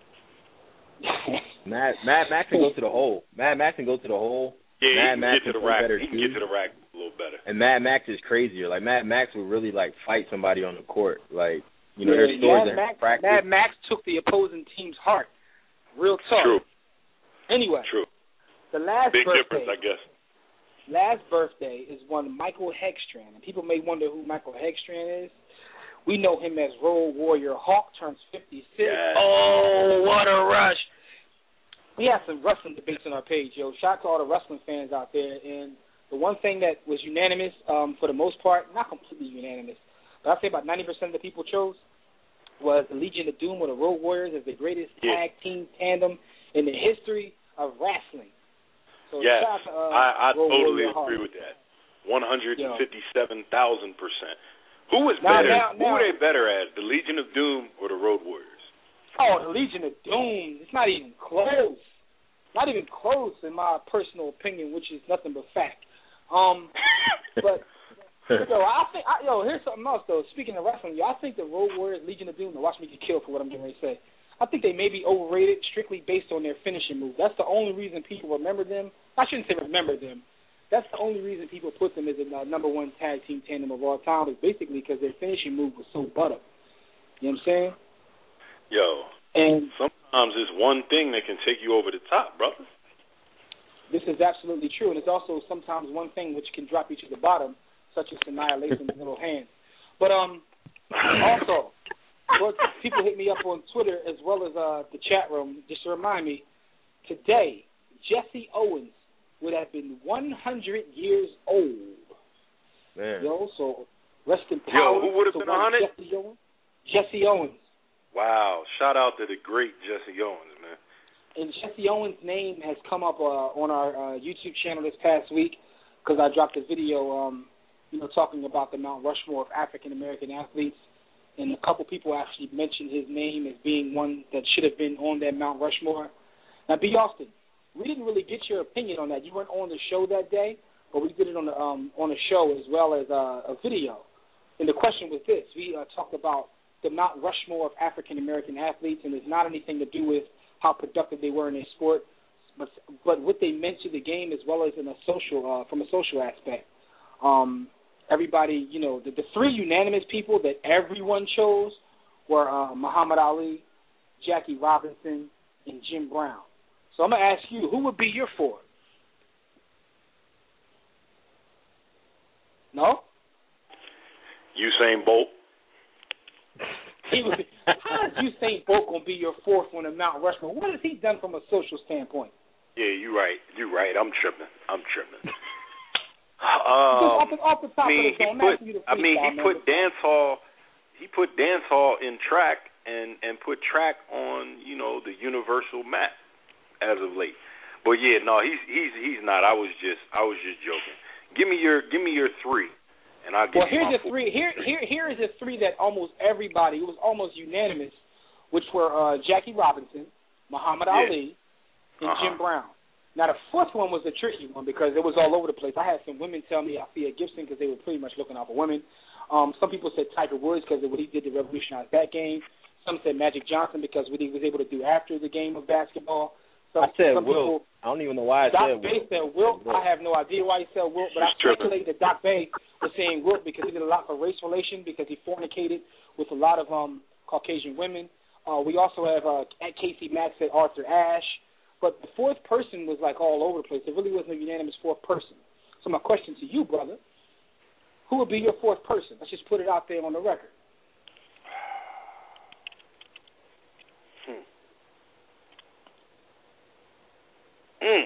[SPEAKER 5] Mad Mad Max can go to the hole. Mad Max can go to the hole.
[SPEAKER 4] Yeah,
[SPEAKER 5] Mad
[SPEAKER 4] he can
[SPEAKER 5] Max
[SPEAKER 4] get to the
[SPEAKER 5] can play
[SPEAKER 4] rack.
[SPEAKER 5] better
[SPEAKER 4] He can
[SPEAKER 5] too.
[SPEAKER 4] get to the rack a little better.
[SPEAKER 5] And Mad Max is crazier. Like Mad Max would really like fight somebody on the court. Like you know,
[SPEAKER 3] Yeah,
[SPEAKER 5] there's stories
[SPEAKER 3] Mad
[SPEAKER 5] in
[SPEAKER 3] Max,
[SPEAKER 5] practice.
[SPEAKER 3] Mad Max took the opposing team's heart. Real talk.
[SPEAKER 4] True.
[SPEAKER 3] Anyway,
[SPEAKER 4] True.
[SPEAKER 3] the last
[SPEAKER 4] Big
[SPEAKER 3] birthday,
[SPEAKER 4] difference, I guess.
[SPEAKER 3] last birthday is one Michael Hegstrand. And people may wonder who Michael Hegstrand is. We know him as Road Warrior Hawk, turns fifty-six.
[SPEAKER 4] Yes.
[SPEAKER 3] Oh, what a rush. We had some wrestling debates on our page, yo. Shout out to all the wrestling fans out there. And the one thing that was unanimous, um, for the most part, not completely unanimous, but I'd say about ninety percent of the people chose, was the Legion of Doom or the Road Warriors as the greatest
[SPEAKER 4] Yeah.
[SPEAKER 3] tag team tandem in the history of wrestling. So
[SPEAKER 4] Yes,
[SPEAKER 3] shout out to, uh,
[SPEAKER 4] I, I
[SPEAKER 3] Road
[SPEAKER 4] totally
[SPEAKER 3] Warrior Hawk.
[SPEAKER 4] agree with that. One hundred and fifty-seven thousand percent. Who was
[SPEAKER 3] Now,
[SPEAKER 4] better?
[SPEAKER 3] now,
[SPEAKER 4] Who
[SPEAKER 3] now.
[SPEAKER 4] were they better at? The Legion of Doom or the Road Warriors?
[SPEAKER 3] Oh, the Legion of Doom. It's not even close. Not even close, in my personal opinion, which is nothing but fact. Um, but yo, I think, I, yo, here's something else though. Speaking of wrestling, yo, I think the Road Warriors, Legion of Doom, and watch me get killed for what I'm getting ready to say. I think they may be overrated strictly based on their finishing move. That's the only reason people remember them. I shouldn't say remember them. That's the only reason people put them as a uh, number one tag team tandem of all time, is basically because their finishing move was so butter. You know what I'm saying?
[SPEAKER 4] Yo,
[SPEAKER 3] And
[SPEAKER 4] sometimes it's one thing that can take you over the top, brother.
[SPEAKER 3] this is absolutely true, and it's also sometimes one thing which can drop you to the bottom, such as annihilation with little hands. But um, also, well, people hit me up on Twitter as well as uh, the chat room just to remind me, today, Jesse Owens would have been one hundred years old.
[SPEAKER 5] Man.
[SPEAKER 3] Yo, so rest in power.
[SPEAKER 4] Yo, who would have
[SPEAKER 3] to
[SPEAKER 4] been
[SPEAKER 3] one
[SPEAKER 4] on it?
[SPEAKER 3] Jesse Owens. Jesse Owens.
[SPEAKER 4] Wow, shout out to the great Jesse Owens, man.
[SPEAKER 3] And Jesse Owens' name has come up uh, on our uh, YouTube channel this past week because I dropped a video, um, you know, talking about the Mount Rushmore of African American athletes, and a couple people actually mentioned his name as being one that should have been on that Mount Rushmore. Now, B. Austin, we didn't really get your opinion on that. You weren't on the show that day, but we did it on the um, on a show as well as uh, a video. And the question was this: we uh, talked about the Mount Rushmore of African American athletes, and it's not anything to do with how productive they were in their sport, but but what they meant to the game as well as in a social uh, from a social aspect. Um, everybody, you know, the, the three unanimous people that everyone chose were uh, Muhammad Ali, Jackie Robinson, and Jim Brown. So I'm going to ask you, who would be your fourth? No?
[SPEAKER 4] Usain Bolt.
[SPEAKER 3] He would be, how is Usain Bolt going to be your fourth on the Mount Rushmore? What has he done from a social standpoint?
[SPEAKER 4] Yeah, you're right. You're right. I'm tripping. I'm tripping.
[SPEAKER 3] Um, off, the, off the top
[SPEAKER 4] I mean,
[SPEAKER 3] of the zone,
[SPEAKER 4] put,
[SPEAKER 3] you to
[SPEAKER 4] I mean, he
[SPEAKER 3] man.
[SPEAKER 4] put dance hall. He put dance hall in track and and put track on, you know, the universal map as of late. But yeah, no, he's he's he's not. I was just I was just joking. Give me your give me your three, and I'll give
[SPEAKER 3] well,
[SPEAKER 4] you
[SPEAKER 3] here's
[SPEAKER 4] my
[SPEAKER 3] the three. Here here here is the three that almost everybody, it was almost unanimous, which were uh, Jackie Robinson, Muhammad
[SPEAKER 4] yeah.
[SPEAKER 3] Ali, and
[SPEAKER 4] uh-huh.
[SPEAKER 3] Jim Brown. Now, the fourth one was a tricky one because it was all over the place. I had some women tell me Althea Gibson because they were pretty much looking out for women. Um, some people said Tiger Woods because of what he did to revolutionize that game. Some said Magic Johnson because what he was able to do after the game of basketball. Some,
[SPEAKER 5] I said
[SPEAKER 3] some
[SPEAKER 5] Wilt.
[SPEAKER 3] People,
[SPEAKER 5] I don't even know why I
[SPEAKER 3] Doc
[SPEAKER 5] said
[SPEAKER 3] Bay
[SPEAKER 5] Wilt.
[SPEAKER 3] said Wilt. I have no idea why he said Wilt, but I speculate that Doc Bay was saying Wilt because he did a lot for race relation because he fornicated with a lot of um, Caucasian women. Uh, we also have uh, at Casey Mack said Arthur Ashe. But the fourth person was like all over the place. There really wasn't a unanimous fourth person. So my question to you, brother, who would be your fourth person? Let's just put it out there on the record.
[SPEAKER 4] Hmm. Mm.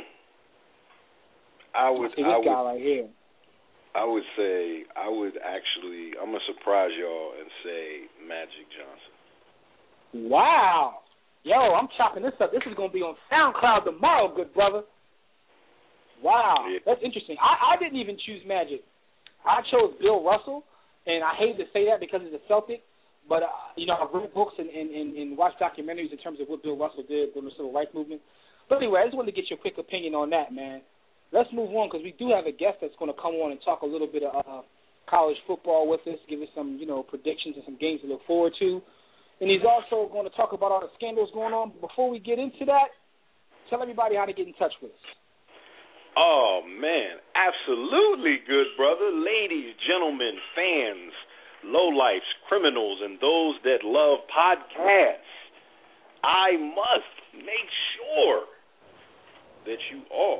[SPEAKER 4] I would.
[SPEAKER 3] See this
[SPEAKER 4] I would,
[SPEAKER 3] guy right here.
[SPEAKER 4] I would say I would actually. I'm gonna surprise y'all and say Magic Johnson.
[SPEAKER 3] Wow. Yo, I'm chopping this up. This is going to be on SoundCloud tomorrow, good brother. Wow, yeah. That's interesting. I, I didn't even choose Magic. I chose Bill Russell, and I hate to say that because he's a Celtic, but, uh, you know, I've read books and, and, and, and watched documentaries in terms of what Bill Russell did during the Civil Rights Movement. But anyway, I just wanted to get your quick opinion on that, man. Let's move on because we do have a guest that's going to come on and talk a little bit of uh, college football with us, give us some, you know, predictions and some games to look forward to. And he's also going to talk about all the scandals going on. Before we get into that, tell everybody how to get in touch with us.
[SPEAKER 4] Oh, man, absolutely, good brother. Ladies, gentlemen, fans, lowlifes, criminals, and those that love podcasts, I must make sure that you all,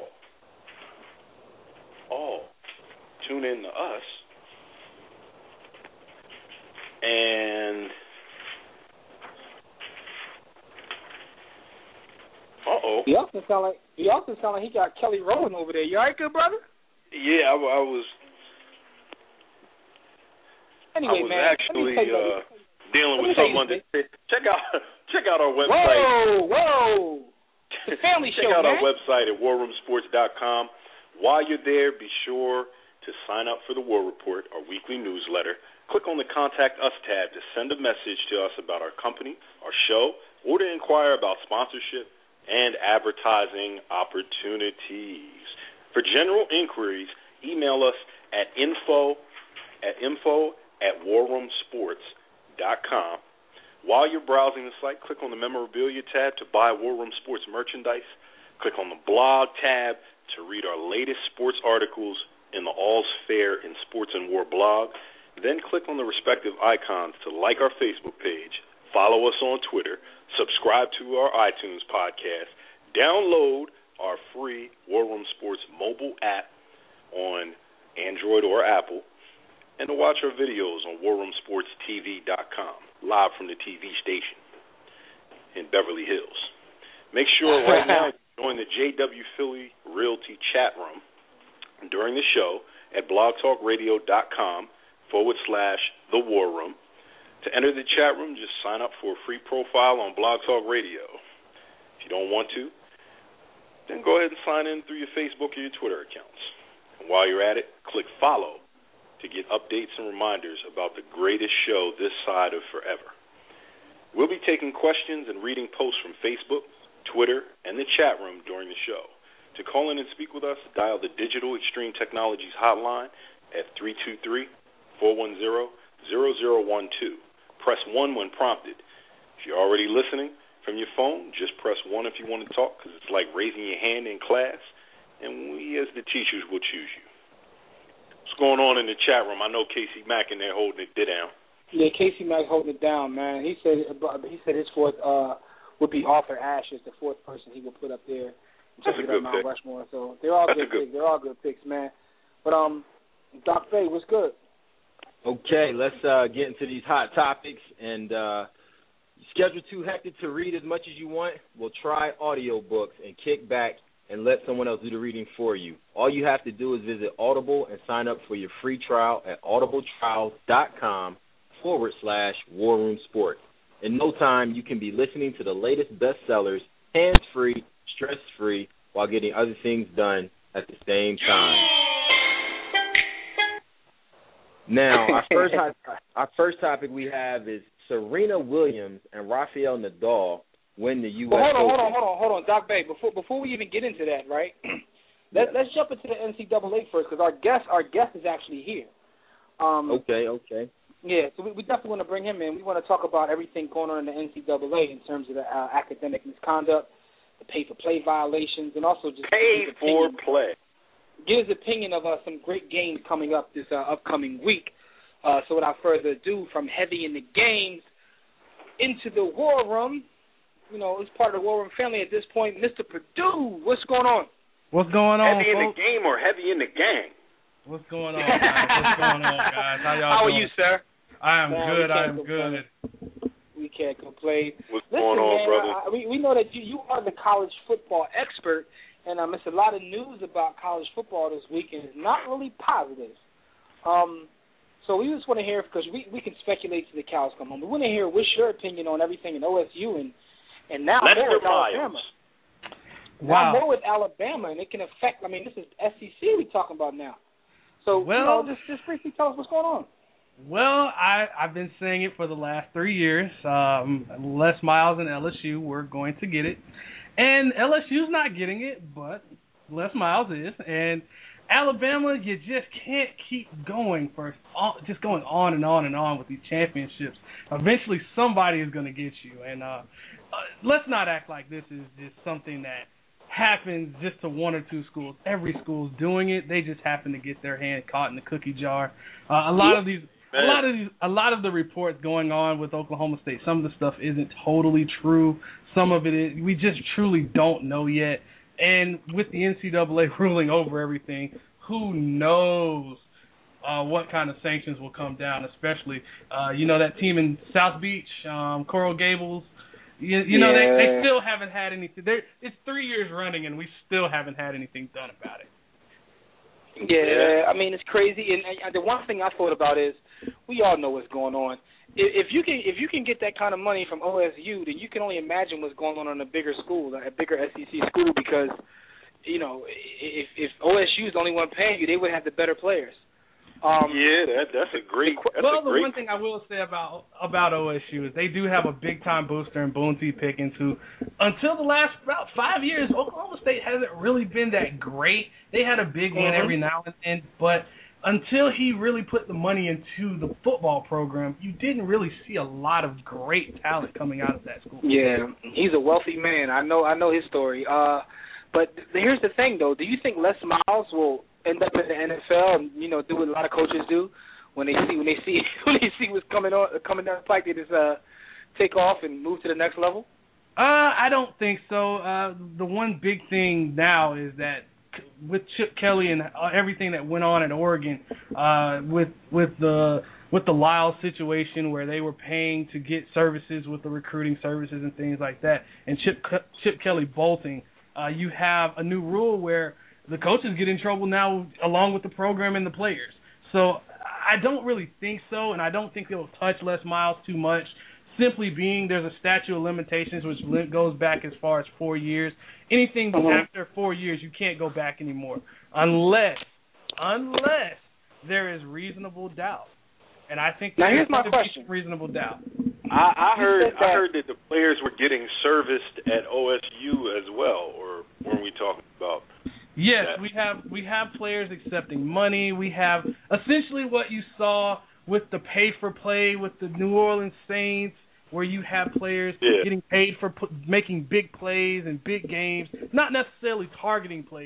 [SPEAKER 4] all tune in to us and... Uh-oh.
[SPEAKER 3] He also sound like he also sound like he got Kelly Rowland over there. You all right, good brother?
[SPEAKER 4] Yeah, I, I was.
[SPEAKER 3] Anyway,
[SPEAKER 4] I was
[SPEAKER 3] man,
[SPEAKER 4] actually uh, dealing with someone. That, check out check out our website.
[SPEAKER 3] Whoa, whoa! The family
[SPEAKER 4] check
[SPEAKER 3] show,
[SPEAKER 4] out
[SPEAKER 3] man.
[SPEAKER 4] our website at war room sports dot com. While you're there, be sure to sign up for the War Report, our weekly newsletter. Click on the Contact Us tab to send a message to us about our company, our show, or to inquire about sponsorship and advertising opportunities. For general inquiries, email us at info at info at war room sports dot com. While you're browsing the site, click on the memorabilia tab to buy War Room Sports merchandise. Click on the blog tab to read our latest sports articles in the All's Fair in Sports and War blog. Then click on the respective icons to like our Facebook page, follow us on Twitter, subscribe to our iTunes podcast, download our free War Room Sports mobile app on Android or Apple, and to watch our videos on war room sports t v dot com, live from the T V station in Beverly Hills. Make sure right now you join the J W Philly Realty chat room during the show at blogtalkradio.com forward slash the War Room. To enter the chat room, just sign up for a free profile on Blog Talk Radio. If you don't want to, then go ahead and sign in through your Facebook or your Twitter accounts. And while you're at it, click follow to get updates and reminders about the greatest show this side of forever. We'll be taking questions and reading posts from Facebook, Twitter, and the chat room during the show. To call in and speak with us, dial the Digital Extreme Technologies hotline at three two three, four one zero, zero zero one two. Press one when prompted. If you're already listening from your phone, just press one if you want to talk, because it's like raising your hand in class, and we as the teachers will choose you. going on in the chat room? I know Casey Mack in there holding it down.
[SPEAKER 3] Yeah, Casey Mack holding it down, man. He said he said his fourth uh, would be Arthur Ashe as the fourth person he would put up there.
[SPEAKER 4] That's a good
[SPEAKER 3] Mount
[SPEAKER 4] pick.
[SPEAKER 3] Rushmore. So they're all
[SPEAKER 4] That's
[SPEAKER 3] good
[SPEAKER 4] a good
[SPEAKER 3] picks. They're all good picks, man. But um, Doc Faye, what's good?
[SPEAKER 5] Okay, let's uh, get into these hot topics. And uh, schedule too hectic to read as much as you want? Well, try audiobooks and kick back and let someone else do the reading for you. All you have to do is visit Audible and sign up for your free trial at audibletrial.com forward slash War Room Sports. In no time, you can be listening to the latest bestsellers, hands-free, stress-free, while getting other things done at the same time. Now, our first our first topic we have is Serena Williams and Rafael Nadal win the U S
[SPEAKER 3] Well, hold on,
[SPEAKER 5] Open.
[SPEAKER 3] hold on, hold on, hold on, Doc Bay. Before before we even get into that, right? Let, let's jump into the N C double A first because our guest our guest is actually here. Um,
[SPEAKER 5] okay, okay.
[SPEAKER 3] Yeah, so we, we definitely want to bring him in. We want to talk about everything going on in the N C double A in terms of the uh, academic misconduct, the pay-for-play violations, and also just
[SPEAKER 4] pay for play.
[SPEAKER 3] Give his opinion of uh, some great games coming up this uh, upcoming week. Uh, so without further ado, from heavy in the games into the War Room, you know, it's part of the War Room family at this point. Mister Purdue, what's going on?
[SPEAKER 6] What's going on,
[SPEAKER 4] Heavy in
[SPEAKER 6] folks?
[SPEAKER 4] the game or heavy in the gang?
[SPEAKER 6] What's going on, guys? What's going on, guys? How y'all
[SPEAKER 3] How
[SPEAKER 6] doing?
[SPEAKER 3] are you, sir?
[SPEAKER 6] I am
[SPEAKER 3] Man,
[SPEAKER 6] good. I am
[SPEAKER 3] complain.
[SPEAKER 6] good.
[SPEAKER 3] We can't complain.
[SPEAKER 4] What's
[SPEAKER 3] Listen,
[SPEAKER 4] going on,
[SPEAKER 3] man,
[SPEAKER 4] brother?
[SPEAKER 3] I, we, we know that you, you are the college football expert, and um, it's a lot of news about college football this week, and it's not really positive. Um, so we just want to hear, because we, we can speculate till the cows come home. We want to hear what's your opinion on everything in O S U and, and now
[SPEAKER 4] Lester
[SPEAKER 3] more with
[SPEAKER 4] Miles.
[SPEAKER 3] Alabama.
[SPEAKER 6] Wow.
[SPEAKER 3] Now more with Alabama, and it can affect, I mean, this is S E C we're talking about now. So,
[SPEAKER 6] Well-
[SPEAKER 3] you know, just, just briefly tell us what's going on.
[SPEAKER 6] Well, I, I've been saying it for the last three years. Um, Les Miles and L S U were going to get it. And L S U's not getting it, but Les Miles is. And Alabama, you just can't keep going for just going on and on and on with these championships. Eventually, somebody is going to get you. And uh, uh, let's not act like this is just something that happens just to one or two schools. Every school's doing it. They just happen to get their hand caught in the cookie jar. Uh, a lot of these, a lot of these, a lot of the reports going on with Oklahoma State. Some of the stuff isn't totally true. Some of it is. We just truly don't know yet. And with the N C double A ruling over everything, who knows uh, what kind of sanctions will come down? Especially, uh, you know, that team in South Beach, um, Coral Gables. You, you know,
[SPEAKER 3] Yeah.
[SPEAKER 6] they, they still haven't had anything. They're, it's three years running, and we still haven't had anything done about it.
[SPEAKER 3] Yeah, I mean, it's crazy. And, and the one thing I thought about is we all know what's going on. If, if you can if you can get that kind of money from O S U, then you can only imagine what's going on in a bigger school, a bigger S E C school, because, you know, if, if O S U is the only one paying you, they would have the better players. Um,
[SPEAKER 4] yeah, that that's a great. That's
[SPEAKER 6] well,
[SPEAKER 4] a
[SPEAKER 6] the
[SPEAKER 4] great
[SPEAKER 6] one thing I will say about about O S U is they do have a big time booster in Boone T. Pickens, who until the last about five years, Oklahoma State hasn't really been that great. They had a big win
[SPEAKER 3] Mhm.
[SPEAKER 6] every now and then, but until he really put the money into the football program, you didn't really see a lot of great talent coming out of that school.
[SPEAKER 3] Yeah, he's a wealthy man. I know I know his story. Uh, but th- here's the thing, though. Do you think Les Miles will end up in the N F L and, you know, do what a lot of coaches do when they see when they see when they see what's coming on coming down the pike? They just uh, take off and move to the next level.
[SPEAKER 6] Uh, I don't think so. Uh, the one big thing now is that with Chip Kelly and everything that went on at Oregon, uh, with with the with the Lyles situation where they were paying to get services with the recruiting services and things like that, and Chip Chip Kelly bolting, uh, you have a new rule where the coaches get in trouble now along with the program and the players. So I don't really think so, and I don't think it'll touch Les Miles too much. Simply being there's a statute of limitations which goes back as far as four years. Anything
[SPEAKER 3] Uh-huh.
[SPEAKER 6] after four years, you can't go back anymore unless, unless there is reasonable doubt. And I think
[SPEAKER 3] Now,
[SPEAKER 6] there's
[SPEAKER 3] here's my
[SPEAKER 6] going to be
[SPEAKER 3] question.
[SPEAKER 6] some reasonable doubt.
[SPEAKER 4] I, I heard
[SPEAKER 3] said that-
[SPEAKER 4] I heard that the players were getting serviced at O S U as well, or were we talking about?
[SPEAKER 6] Yes,
[SPEAKER 4] that?
[SPEAKER 6] we have we have players accepting money. We have essentially what you saw with the pay for play with the New Orleans Saints, where you have players
[SPEAKER 4] Yeah.
[SPEAKER 6] getting paid for p- making big plays and big games, not necessarily targeting players,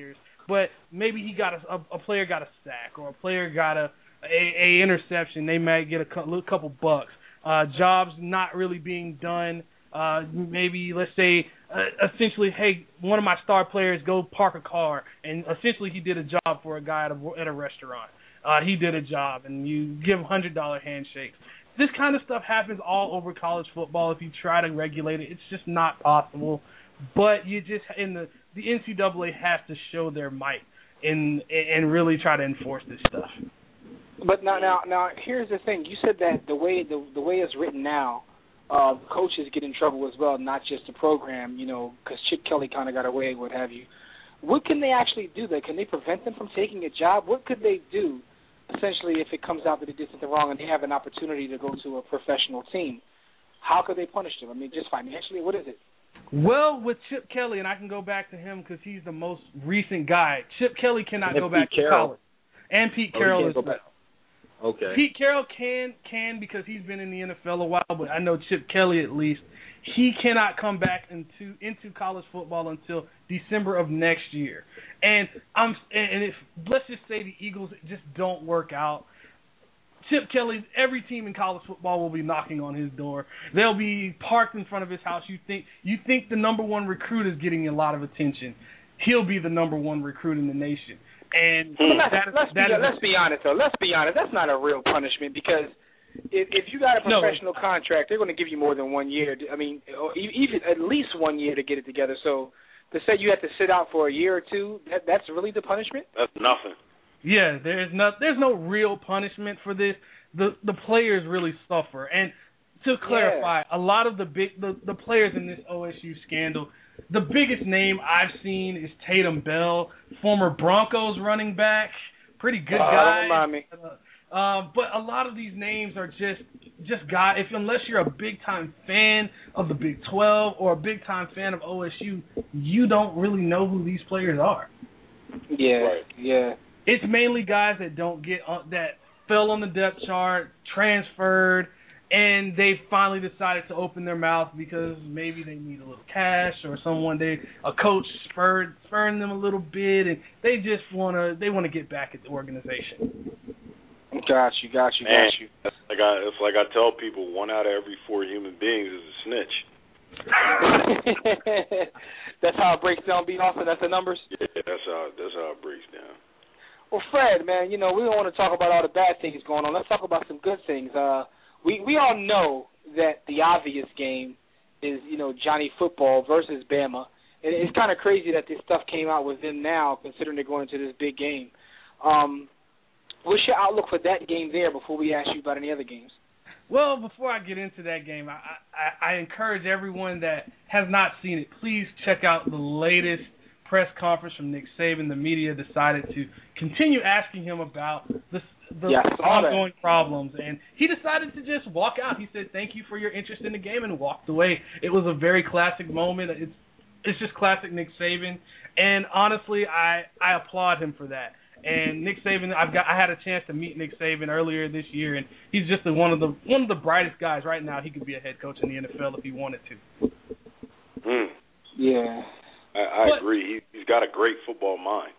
[SPEAKER 6] but maybe he got a, a, a player got a sack or a player got a a, a interception. They might get a couple bucks. Uh, jobs not really being done. Uh, maybe let's say uh, essentially, hey, one of my star players go park a car, and essentially he did a job for a guy at a, at a restaurant. Uh, he did a job, and you give him hundred dollar handshakes. This kind of stuff happens all over college football. If you try to regulate it, it's just not possible. But you just in the the N C double A has to show their might and and really try to enforce this stuff.
[SPEAKER 3] But now, now, now, here's the thing. You said that the way the the way it's written now, uh, coaches get in trouble as well, not just the program. You know, because Chip Kelly kind of got away, what have you. What can they actually do? There, can they prevent them from taking a job? What could they do, essentially, if it comes out that they did something wrong and they have an opportunity to go to a professional team? How could they punish them? I mean, just financially, what is it?
[SPEAKER 6] Well, with Chip Kelly, and I can go back to him because he's the most recent guy. Chip Kelly cannot
[SPEAKER 5] and
[SPEAKER 6] go
[SPEAKER 5] Pete
[SPEAKER 6] back
[SPEAKER 5] Carroll.
[SPEAKER 6] to college, and Pete
[SPEAKER 5] Oh,
[SPEAKER 6] Carroll
[SPEAKER 5] he
[SPEAKER 6] as
[SPEAKER 5] can't go
[SPEAKER 6] well.
[SPEAKER 5] back. Okay.
[SPEAKER 6] Pete Carroll can can because he's been in the N F L a while, but I know Chip Kelly at least. He cannot come back into into college football until December of next year. And I'm and if let's just say the Eagles just don't work out, Chip Kelly, every team in college football will be knocking on his door. They'll be parked in front of his house. You think you think the number one recruit is getting a lot of attention. He'll be the number one recruit in the nation. And
[SPEAKER 3] Well, let's,
[SPEAKER 6] that is,
[SPEAKER 3] let's,
[SPEAKER 6] that
[SPEAKER 3] be,
[SPEAKER 6] is,
[SPEAKER 3] let's be honest, though. Let's be honest. That's not a real punishment because if, if you got a
[SPEAKER 6] No.
[SPEAKER 3] professional contract, they're going to give you more than one year. I mean, or e- even at least one year to get it together. So to say you have to sit out for a year or two, that, that's really the punishment?
[SPEAKER 4] That's nothing.
[SPEAKER 6] Yeah, there's no there's no real punishment for this. The the players really suffer. And to clarify, a lot of the big the, the players in this O S U scandal, the biggest name I've seen is Tatum Bell, former Broncos running back, pretty good
[SPEAKER 3] Oh,
[SPEAKER 6] guy.
[SPEAKER 3] don't remind me.
[SPEAKER 6] Uh, uh, but a lot of these names are just just guys. If unless you're a big time fan of the Big twelve or a big time fan of O S U, you don't really know who these players are.
[SPEAKER 3] Yeah,
[SPEAKER 4] Right.
[SPEAKER 3] yeah.
[SPEAKER 6] It's mainly guys that don't get on, that fell on the depth chart, transferred, and they finally decided to open their mouth because maybe they need a little cash or someone they a coach spurred spurring them a little bit, and they just wanna they wanna get back at the organization.
[SPEAKER 3] Got you, got you,
[SPEAKER 4] Man,
[SPEAKER 3] got you.
[SPEAKER 4] that's like I, it's like I tell people, one out of every four human beings is a snitch.
[SPEAKER 3] That's how it breaks down, be often. That's the numbers.
[SPEAKER 4] Yeah, that's how that's how it breaks down.
[SPEAKER 3] Well, Fred, man, you know, we don't want to talk about all the bad things going on. Let's talk about some good things. Uh, we we all know that the obvious game is, you know, Johnny Football versus Bama. And it's kind of crazy that this stuff came out with them now, considering they're going into this big game. Um, what's your outlook for that game there before we ask you about any other games?
[SPEAKER 6] Well, before I get into that game, I, I, I encourage everyone that has not seen it, please check out the latest press conference from Nick Saban. The media decided to continue asking him about the, the
[SPEAKER 3] Yeah, I saw that.
[SPEAKER 6] ongoing problems, and he decided to just walk out. He said, "Thank you for your interest in the game," and walked away. It was a very classic moment. It's it's just classic Nick Saban, and honestly, I, I applaud him for that. And Nick Saban, I've got I had a chance to meet Nick Saban earlier this year, and he's just the, one of the one of the brightest guys right now. He could be a head coach in the N F L if he wanted to.
[SPEAKER 4] Mm.
[SPEAKER 3] Yeah.
[SPEAKER 4] I, I
[SPEAKER 6] But-
[SPEAKER 4] agree. He, he's got a great football mind.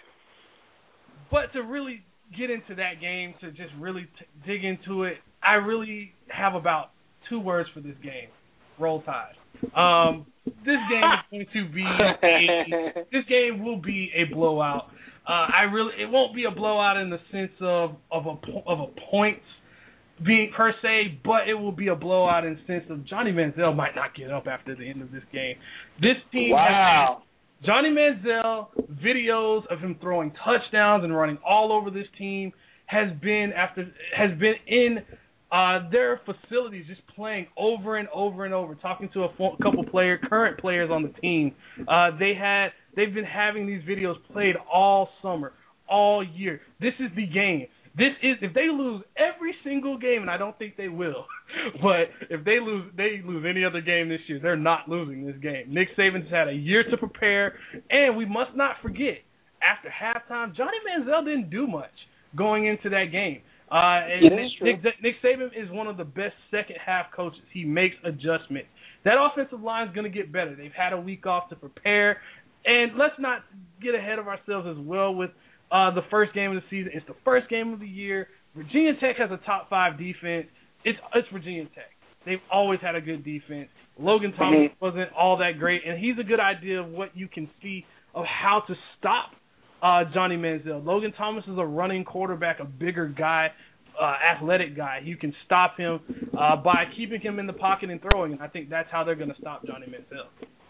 [SPEAKER 6] But to really get into that game, to just really t- dig into it, I really have about two words for this game: Roll Tide. Um, this game is going to be a, this game will be a blowout. Uh, I really it won't be a blowout in the sense of of a po- of a points being per se, but it will be a blowout in the sense of Johnny Manziel might not get up after the end of this game. This team
[SPEAKER 3] Wow.
[SPEAKER 6] has Johnny Manziel, videos of him throwing touchdowns and running all over this team has been after has been in uh, their facilities, just playing over and over and over. Talking to a fo- couple player, current players on the team, uh, they had they've been having these videos played all summer, all year. This is the game. This is if they lose every single game, and I don't think they will, but if they lose, they lose any other game this year, they're not losing this game. Nick Saban's had a year to prepare, and we must not forget, after halftime, Johnny Manziel didn't do much going into that game. Uh, and
[SPEAKER 3] Yeah,
[SPEAKER 6] Nick,
[SPEAKER 3] that's true.
[SPEAKER 6] Nick, Nick Saban is one of the best second half coaches. He makes adjustments. That offensive line is going to get better. They've had a week off to prepare. And let's not get ahead of ourselves as well with uh, the first game of the season. It's the first game of the year. Virginia Tech has a top five defense. It's it's Virginia Tech. They've always had a good defense. Logan Thomas mm-hmm. wasn't all that great, and he's a good idea of what you can see of how to stop uh, Johnny Manziel. Logan Thomas is a running quarterback, a bigger guy, uh, athletic guy. You can stop him uh, by keeping him in the pocket and throwing, and I think that's how they're going to stop Johnny Manziel.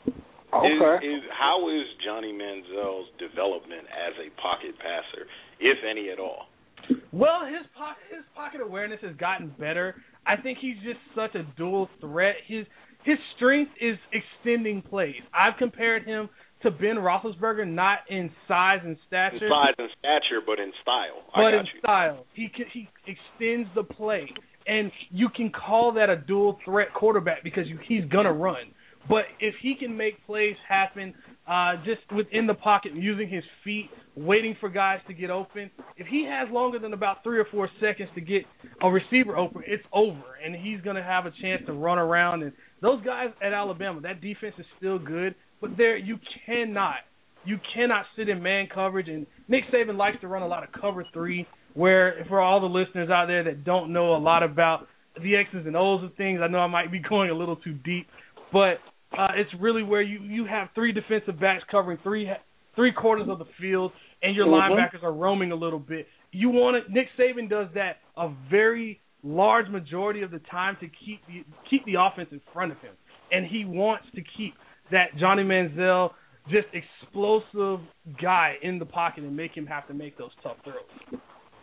[SPEAKER 4] Okay. Is, is, how is Johnny Manziel's development as a pocket passer, if any at all?
[SPEAKER 6] Well, his pocket, his pocket awareness has gotten better. I think he's just such a dual threat. His his strength is extending plays. I've compared him to Ben Roethlisberger, not in size and stature.
[SPEAKER 4] In size and stature, but in style.
[SPEAKER 6] But
[SPEAKER 4] I got
[SPEAKER 6] in
[SPEAKER 4] you.
[SPEAKER 6] style. He can, he extends the play. And you can call that a dual threat quarterback because you, he's going to run. But if he can make plays happen uh, just within the pocket, using his feet, waiting for guys to get open, if he has longer than about three or four seconds to get a receiver open, it's over, and he's going to have a chance to run around. And those guys at Alabama, that defense is still good, but there you cannot, you cannot sit in man coverage. And Nick Saban likes to run a lot of cover three, where for all the listeners out there that don't know a lot about the X's and O's of things, I know I might be going a little too deep, but uh, it's really where you, you have three defensive backs covering three three quarters of the field, and your mm-hmm. linebackers are roaming a little bit. You want to, Nick Saban does that a very large majority of the time to keep the, keep the offense in front of him, and he wants to keep that Johnny Manziel just explosive guy in the pocket and make him have to make those tough throws.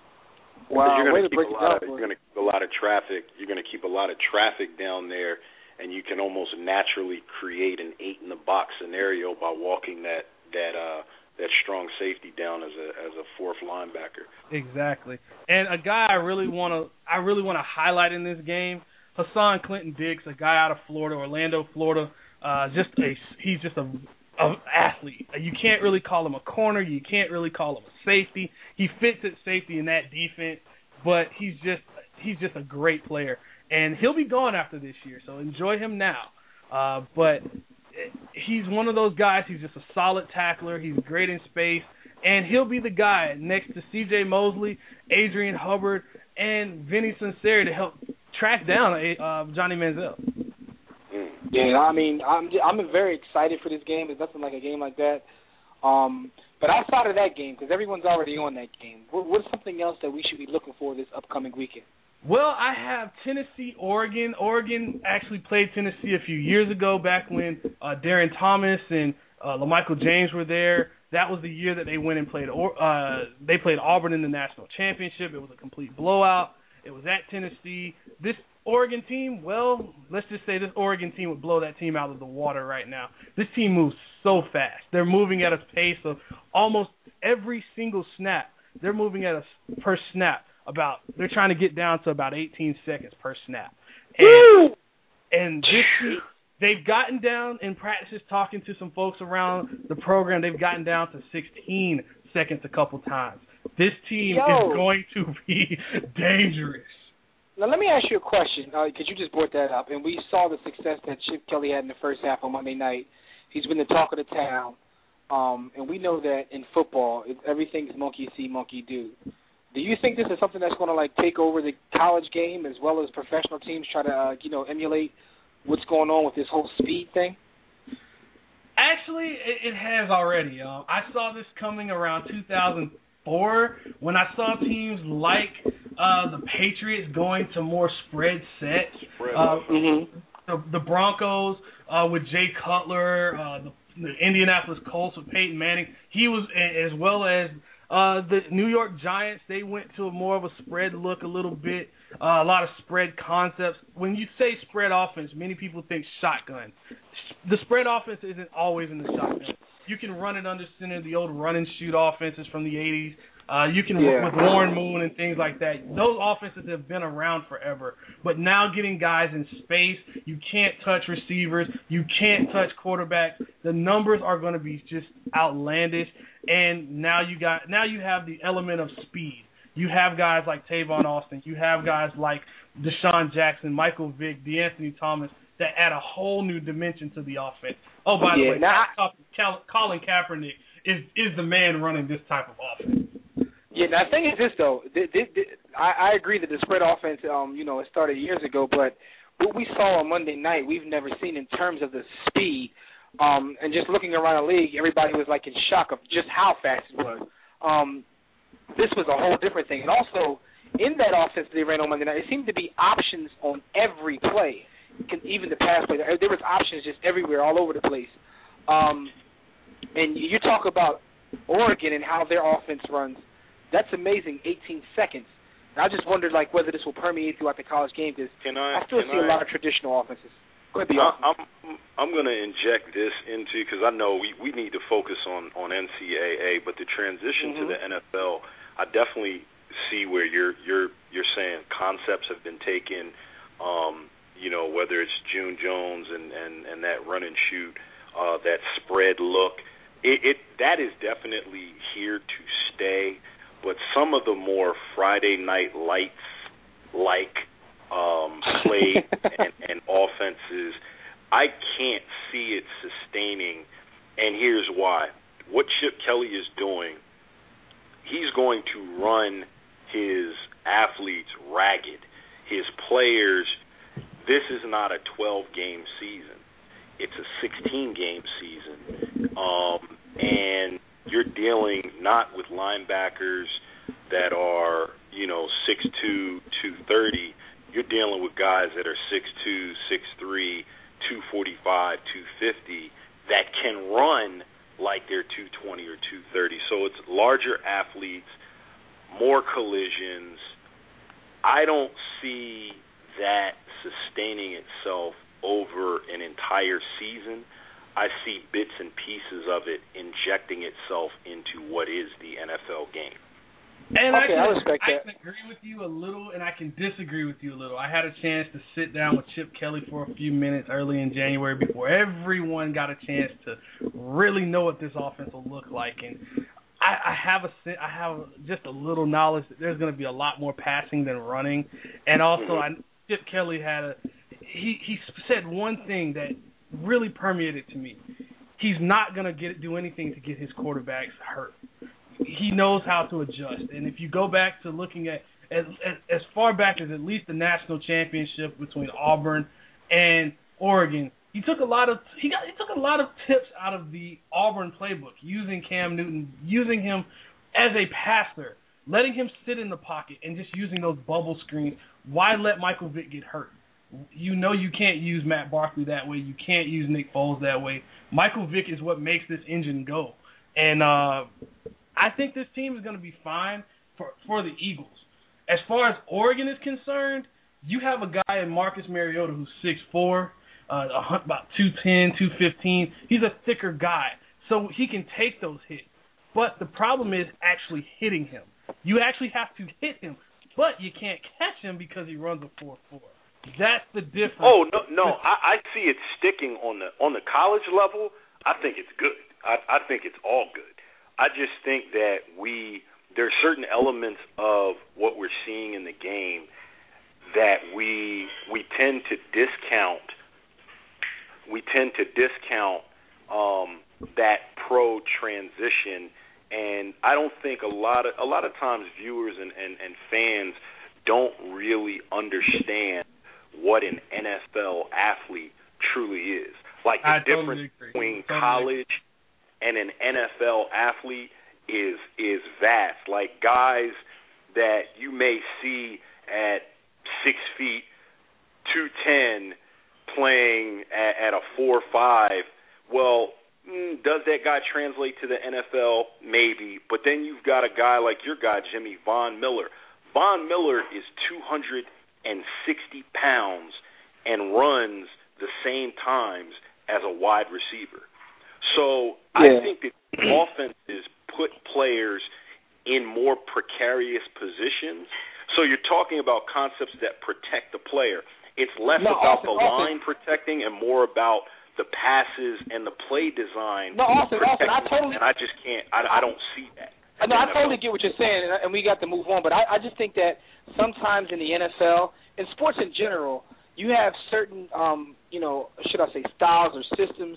[SPEAKER 4] Wow, you're going to keep a lot of, you're going to keep a lot of traffic. You're going to keep a lot of traffic down there, and you can almost naturally create an eight in the box scenario by walking that that uh, that strong safety down as a as a fourth linebacker.
[SPEAKER 6] Exactly. And a guy I really want to I really want to highlight in this game, Hassan Clinton Dix, a guy out of Florida, Orlando, Florida. Uh, just a he's just a, a athlete. You can't really call him a corner. You can't really call him a safety. He fits at safety in that defense, but he's just he's just a great player. And he'll be gone after this year, so enjoy him now. Uh, but he's one of those guys. He's just a solid tackler. He's great in space, and he'll be the guy next to C J Mosley, Adrian Hubbard, and Vinny Sunseri to help track down uh, Johnny Manziel.
[SPEAKER 3] Yeah, I mean, I'm I'm very excited for this game. There's nothing like a game like that. Um, but outside of that game, because everyone's already on that game, what, what's something else that we should be looking for this upcoming weekend?
[SPEAKER 6] Well, I have Tennessee, Oregon. Oregon actually played Tennessee a few years ago, back when uh, Darren Thomas and uh, LaMichael James were there. That was the year that they went and played. Uh, they played Auburn in the national championship. It was a complete blowout. It was at Tennessee. This Oregon team, well, let's just say this Oregon team would blow that team out of the water right now. This team moves so fast. They're moving at a pace of almost every single snap. They're moving at a per snap. About they're trying to get down to about eighteen seconds per snap, and and this team, they've gotten down in practices talking to some folks around the program. They've gotten down to sixteen seconds a couple times. This team
[SPEAKER 3] Yo.
[SPEAKER 6] is going to be dangerous.
[SPEAKER 3] Now let me ask you a question because uh, you just brought that up, and we saw the success that Chip Kelly had in the first half on Monday night. He's been the talk of the town, um, and we know that in football, it, everything's monkey see, monkey do. Do you think this is something that's going to like take over the college game as well as professional teams try to uh, you know emulate what's going on with this whole speed thing?
[SPEAKER 6] Actually, it, it has already. Um, I saw this coming around two thousand four when I saw teams like uh, the Patriots going to more spread sets. Uh,
[SPEAKER 3] mm-hmm.
[SPEAKER 6] the, the Broncos uh, with Jay Cutler, uh, the, the Indianapolis Colts with Peyton Manning. He was as well as. Uh, the New York Giants, they went to a more of a spread look a little bit, uh, a lot of spread concepts. When you say spread offense, many people think shotgun. The spread offense isn't always in the shotgun. You can run it under center, the old run and shoot offenses from the eighties. Uh, you can
[SPEAKER 3] yeah.
[SPEAKER 6] with Warren Moon and things like that. Those offenses have been around forever. But now getting guys in space, you can't touch receivers, you can't touch quarterbacks. The numbers are going to be just outlandish. And now you got now you have the element of speed. You have guys like Tavon Austin. You have guys like Deshaun Jackson, Michael Vick, DeAnthony Thomas that add a whole new dimension to the offense. Oh, by
[SPEAKER 3] yeah,
[SPEAKER 6] the way,
[SPEAKER 3] now
[SPEAKER 6] Cal- Colin Kaepernick is is the man running this type of offense.
[SPEAKER 3] Yeah, now the thing is this though, th- th- th- I, I agree that the spread offense, um, you know, it started years ago, but what we saw on Monday night, we've never seen in terms of the speed, um, and just looking around the league, everybody was like in shock of just how fast it was. Um, this was a whole different thing, and also in that offense they ran on Monday night, it seemed to be options on every play, even the pass play. There was options just everywhere, all over the place. Um, and you talk about Oregon and how their offense runs. That's amazing, eighteen seconds. And I just wondered, like, whether this will permeate throughout the college game because I, I still see I, a lot of traditional offenses. Go ahead, be
[SPEAKER 4] I, I'm I'm going to inject this into because I know we, we need to focus on, on N C double A, but the transition
[SPEAKER 3] mm-hmm.
[SPEAKER 4] to the N F L, I definitely see where you're you're you're saying concepts have been taken. Um, you know, whether it's June Jones and, and, and that run and shoot, uh, that spread look, it, it that is definitely here to stay. But some of the more Friday Night Lights-like um, plays and, and offenses, I can't see it sustaining, and here's why. What Chip Kelly is doing, he's going to run his athletes ragged. His players, this is not a twelve-game season. It's a sixteen-game season, um, and you're dealing not with linebackers that are, you know, six two, two thirty. You're dealing with guys that are six two, six three, two forty-five, two fifty that can run like they're two twenty or two thirty. So it's larger athletes, more collisions. I don't see that sustaining itself over an entire season. I see bits and pieces of it injecting itself into what is the N F L game.
[SPEAKER 6] And
[SPEAKER 3] okay,
[SPEAKER 6] I, can,
[SPEAKER 3] I respect
[SPEAKER 6] I
[SPEAKER 3] that.
[SPEAKER 6] can agree with you a little, and I can disagree with you a little. I had a chance to sit down with Chip Kelly for a few minutes early in January before everyone got a chance to really know what this offense will look like. And I, I have a I have just a little knowledge that there's going to be a lot more passing than running. And also, mm-hmm. I, Chip Kelly had a he he said one thing that really permeated to me. He's not going to get do anything to get his quarterbacks hurt. He knows how to adjust. And if you go back to looking at as, as as far back as at least the national championship between Auburn and Oregon, he took a lot of he got he took a lot of tips out of the Auburn playbook, using Cam Newton, using him as a passer, letting him sit in the pocket and just using those bubble screens. Why let Michael Vick get hurt? You know you can't use Matt Barkley that way. You can't use Nick Foles that way. Michael Vick is what makes this engine go. And uh, I think this team is going to be fine for, for the Eagles. As far as Oregon is concerned, you have a guy in Marcus Mariota who's six foot four, uh, about two ten, two fifteen. He's a thicker guy, so he can take those hits. But the problem is actually hitting him. You actually have to hit him, but you can't catch him because he runs a four four. That's the difference.
[SPEAKER 4] Oh no, no, I, I see it sticking on the on the college level. I think it's good. I, I think it's all good. I just think that we there are certain elements of what we're seeing in the game that we we tend to discount. We tend to discount um, that pro transition, and I don't think a lot of a lot of times viewers and, and, and fans don't really understand what an N F L athlete truly is. Like the
[SPEAKER 6] I
[SPEAKER 4] difference
[SPEAKER 6] totally
[SPEAKER 4] between
[SPEAKER 6] totally
[SPEAKER 4] college and an N F L athlete is is vast. Like guys that you may see at six feet, two ten, playing at, at a four five. Well, mm, does that guy translate to the N F L? Maybe. But then you've got a guy like your guy, Jimmy Von Miller. Von Miller is two hundred sixty pounds and runs the same times as a wide receiver. So yeah. I think that offenses put players in more precarious positions. So you're talking about concepts that protect the player. It's less
[SPEAKER 3] no,
[SPEAKER 4] about
[SPEAKER 3] Austin,
[SPEAKER 4] the
[SPEAKER 3] Austin.
[SPEAKER 4] line protecting and more about the passes and the play design.
[SPEAKER 3] No, Austin, Austin, I totally.
[SPEAKER 4] And I just can't. I, I don't see that.
[SPEAKER 3] No, I totally get what you're saying, and we got to move on. But I, I just think that sometimes in the N F L, in sports in general, you have certain, um, you know, should I say, styles or systems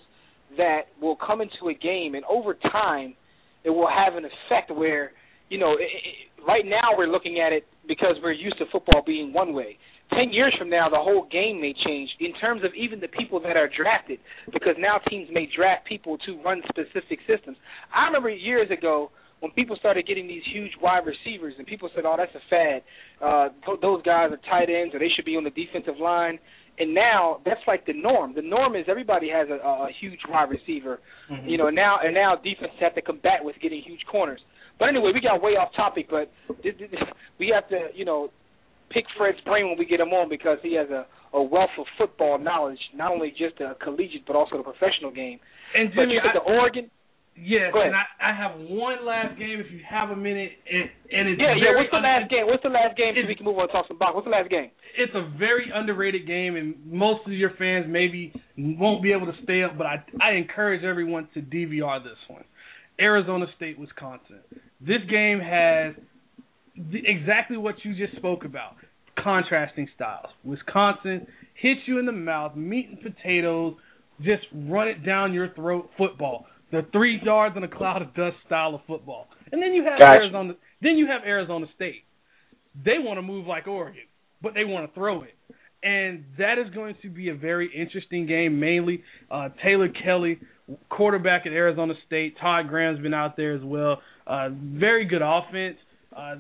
[SPEAKER 3] that will come into a game, and over time it will have an effect where, you know, it, it, right now we're looking at it because we're used to football being one way. Ten years from now, the whole game may change in terms of even the people that are drafted, because now teams may draft people to run specific systems. I remember years ago when people started getting these huge wide receivers, and people said, oh, that's a fad. Uh, th- those guys are tight ends, or they should be on the defensive line. And now that's like the norm. The norm is everybody has a, a huge wide receiver, mm-hmm. you know. And now and now defenses have to combat with getting huge corners. But anyway, we got way off topic. But th- th- we have to, you know, pick Fred's brain when we get him on, because he has a, a wealth of football knowledge, not only just the collegiate but also the professional game.
[SPEAKER 6] And
[SPEAKER 3] but
[SPEAKER 6] Jimmy,
[SPEAKER 3] you said
[SPEAKER 6] I,
[SPEAKER 3] the Oregon.
[SPEAKER 6] Yes, and I, I have one last game if you have a minute, and, and it's
[SPEAKER 3] yeah, yeah.
[SPEAKER 6] very
[SPEAKER 3] What's the last game? What's the last game? So we can move on and talk some box. What's the last game?
[SPEAKER 6] It's a very underrated game, and most of your fans maybe won't be able to stay up, but I I encourage everyone to D V R this one. Arizona State, Wisconsin. This game has the, exactly what you just spoke about. Contrasting styles. Wisconsin hits you in the mouth, meat and potatoes, just run it down your throat football. The three yards in a cloud of dust style of football. And then you have gotcha. Arizona then you have Arizona State. They want to move like Oregon, but they want to throw it. And that is going to be a very interesting game, mainly uh, Taylor Kelly, quarterback at Arizona State. Todd Graham's been out there as well. Uh, very good offense. Uh,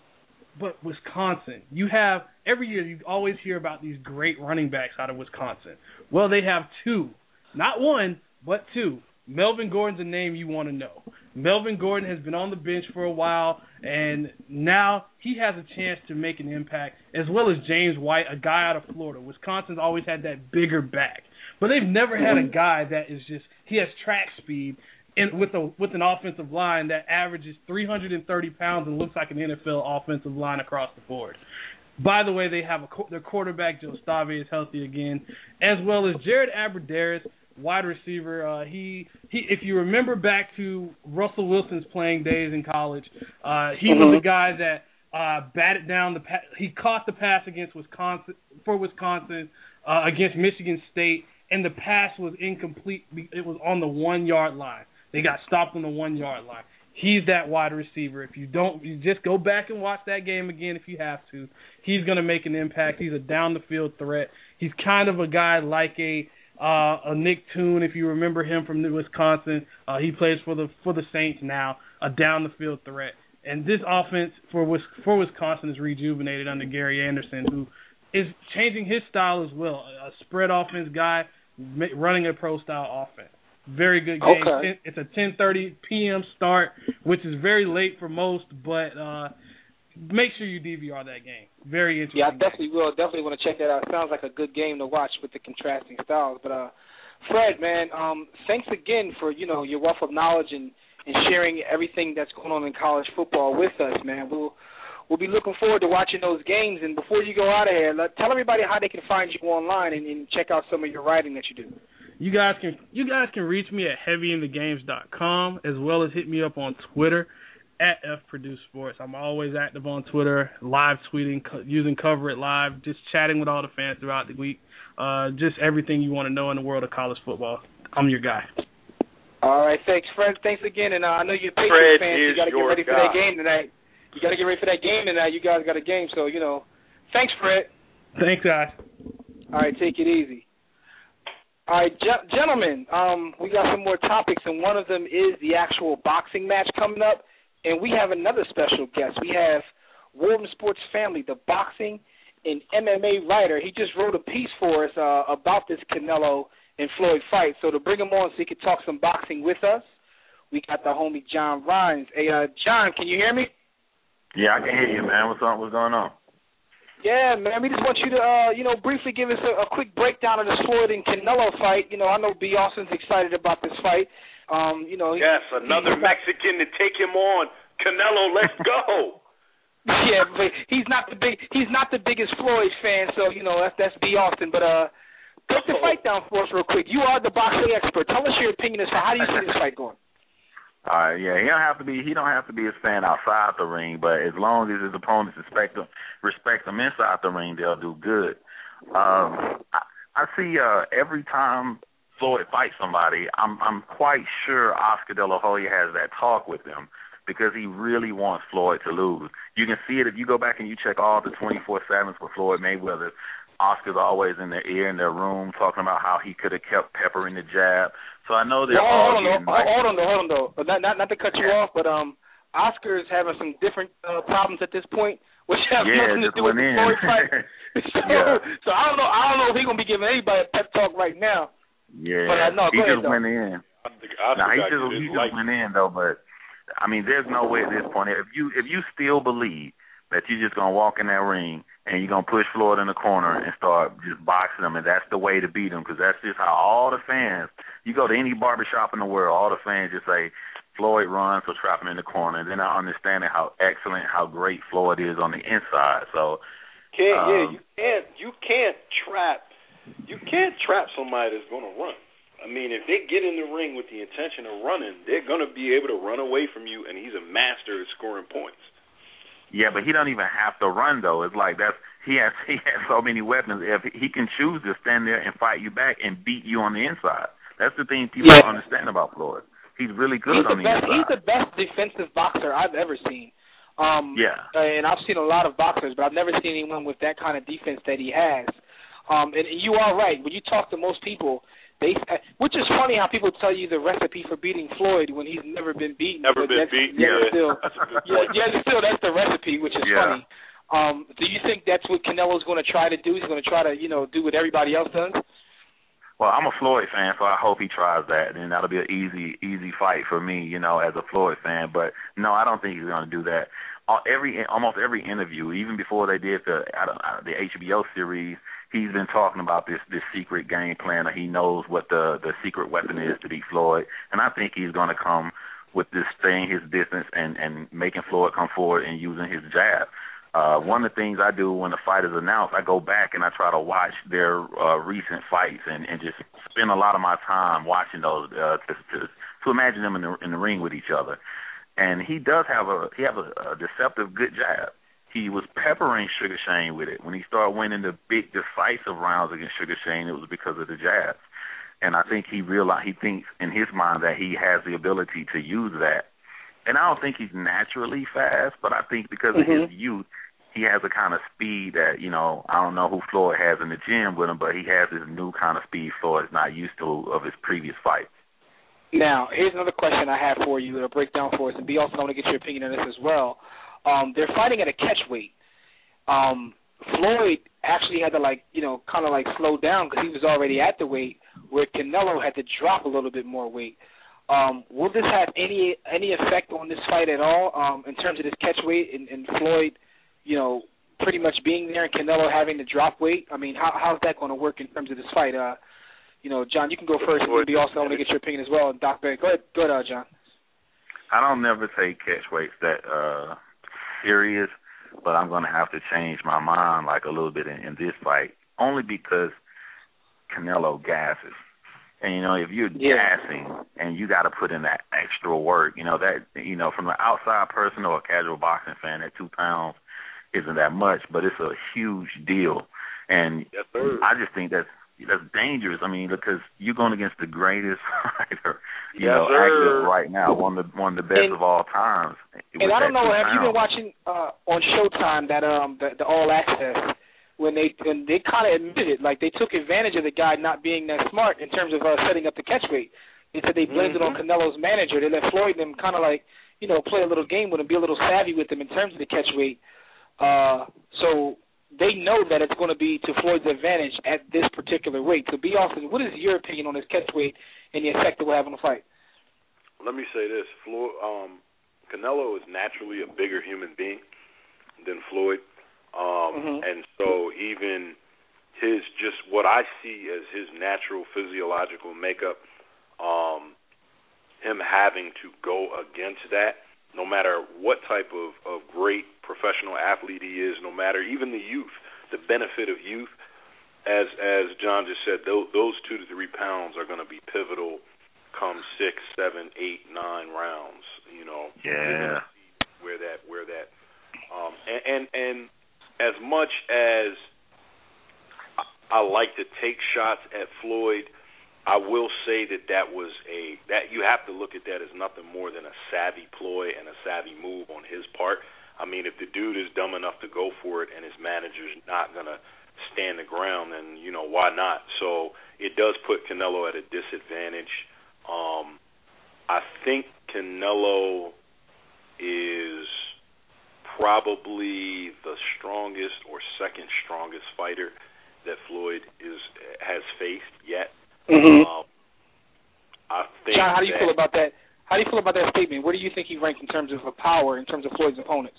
[SPEAKER 6] but Wisconsin, you have, every year you always hear about these great running backs out of Wisconsin. Well, they have two. Not one, but two. Melvin Gordon's a name you want to know. Melvin Gordon has been on the bench for a while, and now he has a chance to make an impact, as well as James White, a guy out of Florida. Wisconsin's always had that bigger back, but they've never had a guy that is just, he has track speed and with a with an offensive line that averages three hundred thirty pounds and looks like an N F L offensive line across the board. By the way, they have a, their quarterback, Joe Stave, is healthy again, as well as Jared Abbrederis, wide receiver. Uh, he he. If you remember back to Russell Wilson's playing days in college, uh, he mm-hmm. was the guy that uh, batted down the. Pa- he caught the pass against Wisconsin for Wisconsin uh, against Michigan State, and the pass was incomplete. It was on the one yard line. They got stopped on the one yard line. He's that wide receiver. If you don't, you just go back and watch that game again if you have to. He's going to make an impact. He's a down the field threat. He's kind of a guy like a. Uh, a Nick Toon, if you remember him from Wisconsin, uh, he plays for the for the Saints now, a down the field threat. And this offense for for Wisconsin is rejuvenated under Gary Anderson, who is changing his style as well. A spread offense guy running a pro style offense. Very good game.
[SPEAKER 3] Okay.
[SPEAKER 6] It's a ten thirty p.m. start, which is very late for most, but uh, make sure you D V R that game. Very interesting.
[SPEAKER 3] Yeah, I definitely will. Definitely want to check that out. It sounds like a good game to watch with the contrasting styles. But uh, Fred, man, um, thanks again for you know your wealth of knowledge and, and sharing everything that's going on in college football with us, man. We'll we'll be looking forward to watching those games. And before you go out of here, let, tell everybody how they can find you online and, and check out some of your writing that you do.
[SPEAKER 6] You guys can you guys can reach me at heavy in the games dot com, as well as hit me up on Twitter at F Purdue Sports. I'm always active on Twitter, live tweeting, co- using Cover It Live, just chatting with all the fans throughout the week. Uh, just everything you want to know in the world of college football. I'm your guy.
[SPEAKER 3] All right, thanks, Fred. Thanks again, and uh, I know you're a Patriots
[SPEAKER 4] Fred
[SPEAKER 3] fan. So you got to get ready guy. for that game tonight. You got to get ready for that game tonight. You guys got a game, so you know. Thanks, Fred.
[SPEAKER 6] Thanks, guys.
[SPEAKER 3] All right, take it easy. All right, ge- gentlemen, um, we got some more topics, and one of them is the actual boxing match coming up. And we have another special guest. We have Warden Sports Family, the boxing and M M A writer. He just wrote a piece for us uh, about this Canelo and Floyd fight. So to bring him on so he could talk some boxing with us, we got the homie John Rhines. Hey, uh, John, can you hear me?
[SPEAKER 7] Yeah, I can hear you, man. What's on? What's going on?
[SPEAKER 3] Yeah, man. We just want you to, uh, you know, briefly give us a, a quick breakdown of this Floyd and Canelo fight. You know, I know B. Austin's excited about this fight. Um, you know,
[SPEAKER 4] yes, another he, Mexican to take him on. Canelo, let's go.
[SPEAKER 3] Yeah, but he's not the big he's not the biggest Floyd fan, so you know that's that's B. Austin. But uh, break the fight down for us real quick. You are the boxing expert. Tell us your opinion as to how do you see this fight going.
[SPEAKER 7] All right, yeah, he don't have to be he don't have to be a fan outside the ring, but as long as his opponents respect him, respect him inside the ring, they'll do good. Um, I, I see uh, every time Floyd fights somebody, I'm I'm quite sure Oscar De La Hoya has that talk with him because he really wants Floyd to lose. You can see it if you go back and you check all the twenty-four sevens for Floyd Mayweather. Oscar's always in their ear, in their room, talking about how he could have kept peppering the jab. So I know they're
[SPEAKER 3] well,
[SPEAKER 7] all
[SPEAKER 3] hold on,
[SPEAKER 7] getting
[SPEAKER 3] though.
[SPEAKER 7] like,
[SPEAKER 3] hold on, though, hold on, though. Not, not, not to cut you off, but um, Oscar's having some different uh, problems at this point, which have
[SPEAKER 7] yeah,
[SPEAKER 3] nothing to
[SPEAKER 7] just
[SPEAKER 3] do with
[SPEAKER 7] went
[SPEAKER 3] the
[SPEAKER 7] in.
[SPEAKER 3] Floyd fight. so,
[SPEAKER 7] yeah.
[SPEAKER 3] so I don't know. I don't know if he's gonna be giving anybody a pep talk right now.
[SPEAKER 7] Yeah,
[SPEAKER 3] but, uh, no,
[SPEAKER 7] he
[SPEAKER 3] go
[SPEAKER 7] just
[SPEAKER 3] ahead,
[SPEAKER 7] went in.
[SPEAKER 4] I think Oscar
[SPEAKER 7] Now, he
[SPEAKER 4] got
[SPEAKER 7] just,
[SPEAKER 4] his
[SPEAKER 7] he just
[SPEAKER 4] life.
[SPEAKER 7] went in though, but I mean, there's no way at this point. If you if you still believe that you're just gonna walk in that ring and you're gonna push Floyd in the corner and start just boxing him, and that's the way to beat him, because that's just how all the fans. You go to any barbershop in the world, all the fans just say Floyd runs, so trap him in the corner. And then I understand how excellent, how great Floyd is on the inside. So
[SPEAKER 4] can't
[SPEAKER 7] um,
[SPEAKER 4] yeah, you can't you can't trap you can't trap somebody that's gonna run. I mean, if they get in the ring with the intention of running, they're going to be able to run away from you, and he's a master at scoring points.
[SPEAKER 7] Yeah, but he don't even have to run, though. It's like that's he has he has so many weapons. If he can choose to stand there and fight you back and beat you on the inside. That's the thing people
[SPEAKER 3] yeah.
[SPEAKER 7] don't understand about Floyd. He's really good
[SPEAKER 3] he's
[SPEAKER 7] on the,
[SPEAKER 3] the best,
[SPEAKER 7] inside.
[SPEAKER 3] He's the best defensive boxer I've ever seen. Um,
[SPEAKER 7] yeah.
[SPEAKER 3] And I've seen a lot of boxers, but I've never seen anyone with that kind of defense that he has. Um, and you are right. When you talk to most people, They, which is funny how people tell you the recipe for beating Floyd when he's never been beaten.
[SPEAKER 4] Never
[SPEAKER 3] but
[SPEAKER 4] been
[SPEAKER 3] that's,
[SPEAKER 4] beaten.
[SPEAKER 3] Yeah,
[SPEAKER 4] Yeah,
[SPEAKER 3] still,
[SPEAKER 4] that's a good
[SPEAKER 3] yeah,
[SPEAKER 4] point.
[SPEAKER 3] yeah, still that's the recipe, which is
[SPEAKER 7] yeah.
[SPEAKER 3] funny. Um, do you think that's what Canelo's going to try to do? He's going to try to, you know, do what everybody else does?
[SPEAKER 7] Well, I'm a Floyd fan, so I hope he tries that, and that'll be an easy, easy fight for me, you know, as a Floyd fan. But no, I don't think he's going to do that. Every almost every interview, even before they did the the H B O series, he's been talking about this this secret game plan, or he knows what the the secret weapon is to beat Floyd, and I think he's going to come with this staying his distance and and making Floyd come forward and using his jab. Uh, one of the things I do when the fight is announced, I go back and I try to watch their uh, recent fights and, and just spend a lot of my time watching those uh, to, to to imagine them in the in the ring with each other. And he does have a he have a, a deceptive good jab. He was peppering Sugar Shane with it. When he started winning the big decisive rounds against Sugar Shane, it was because of the jabs. And I think he realized, he thinks in his mind that he has the ability to use that. And I don't think he's naturally fast, but I think because mm-hmm. of his youth, he has a kind of speed that, you know, I don't know who Floyd has in the gym with him, but he has this new kind of speed Floyd is not used to of his previous fights.
[SPEAKER 3] Now, here's another question I have for you to break down for us, and B also I want to get your opinion on this as well. Um, they're fighting at a catch weight. Um, Floyd actually had to, like, you know, kind of like slow down because he was already at the weight, where Canelo had to drop a little bit more weight. Um, will this have any any effect on this fight at all um, in terms of this catch weight and, and Floyd, you know, pretty much being there and Canelo having to drop weight? I mean, how how's that going to work in terms of this fight? Uh, you know, John, you can go first, and maybe also I want to get your opinion as well. And Doc Bennett, go ahead, go ahead, uh, John.
[SPEAKER 7] I don't never take catch weights that uh, serious, but I'm going to have to change my mind like a little bit in, in this fight, only because Canelo gasses. And, you know, if you're
[SPEAKER 3] yeah.
[SPEAKER 7] gassing and you got to put in that extra work, you know, that, you know, from an outside person or a casual boxing fan, that two pounds isn't that much, but it's a huge deal. And
[SPEAKER 4] yes, sir.
[SPEAKER 7] I just think that's, that's dangerous. I mean, because you're going against the greatest fighter, you
[SPEAKER 4] yes,
[SPEAKER 7] know,
[SPEAKER 4] sir.
[SPEAKER 7] active right now, one of the one of the best
[SPEAKER 3] and,
[SPEAKER 7] of all times.
[SPEAKER 3] And I don't know, have you been watching uh, on Showtime that um the, the All Access when they when they kind of admitted like they took advantage of the guy not being that smart in terms of uh, setting up the catch weight. They said they blamed
[SPEAKER 4] mm-hmm.
[SPEAKER 3] it on Canelo's manager. They let Floyd and them kind of like you know play a little game with him, be a little savvy with him in terms of the catch weight. Uh, so. They know that it's going to be to Floyd's advantage at this particular weight. So, B. Austin, what is your opinion on this catch weight and the effect it will have on the fight?
[SPEAKER 4] Let me say this. Floyd, um, Canelo is naturally a bigger human being than Floyd. Um,
[SPEAKER 3] mm-hmm.
[SPEAKER 4] And so even his, just what I see as his natural physiological makeup, um, him having to go against that, no matter what type of, of great professional athlete he is, no matter even the youth, the benefit of youth, as as John just said, those, those two to three pounds are going to be pivotal come six, seven, eight, nine rounds. You know,
[SPEAKER 7] yeah,
[SPEAKER 4] where that where that, um, and, and and as much as I, I like to take shots at Floyd, I will say that that was a that you have to look at that as nothing more than a savvy ploy and a savvy move on his part. I mean, if the dude is dumb enough to go for it and his manager's not gonna stand the ground, then you know why not? So it does put Canelo at a disadvantage. Um, I think Canelo is probably the strongest or second strongest fighter that Floyd is has faced yet.
[SPEAKER 3] Mm-hmm.
[SPEAKER 4] Um, I think
[SPEAKER 3] John, how do you
[SPEAKER 4] that,
[SPEAKER 3] feel about that? How do you feel about that statement? Where do you think he ranked in terms of power, in terms of Floyd's opponents?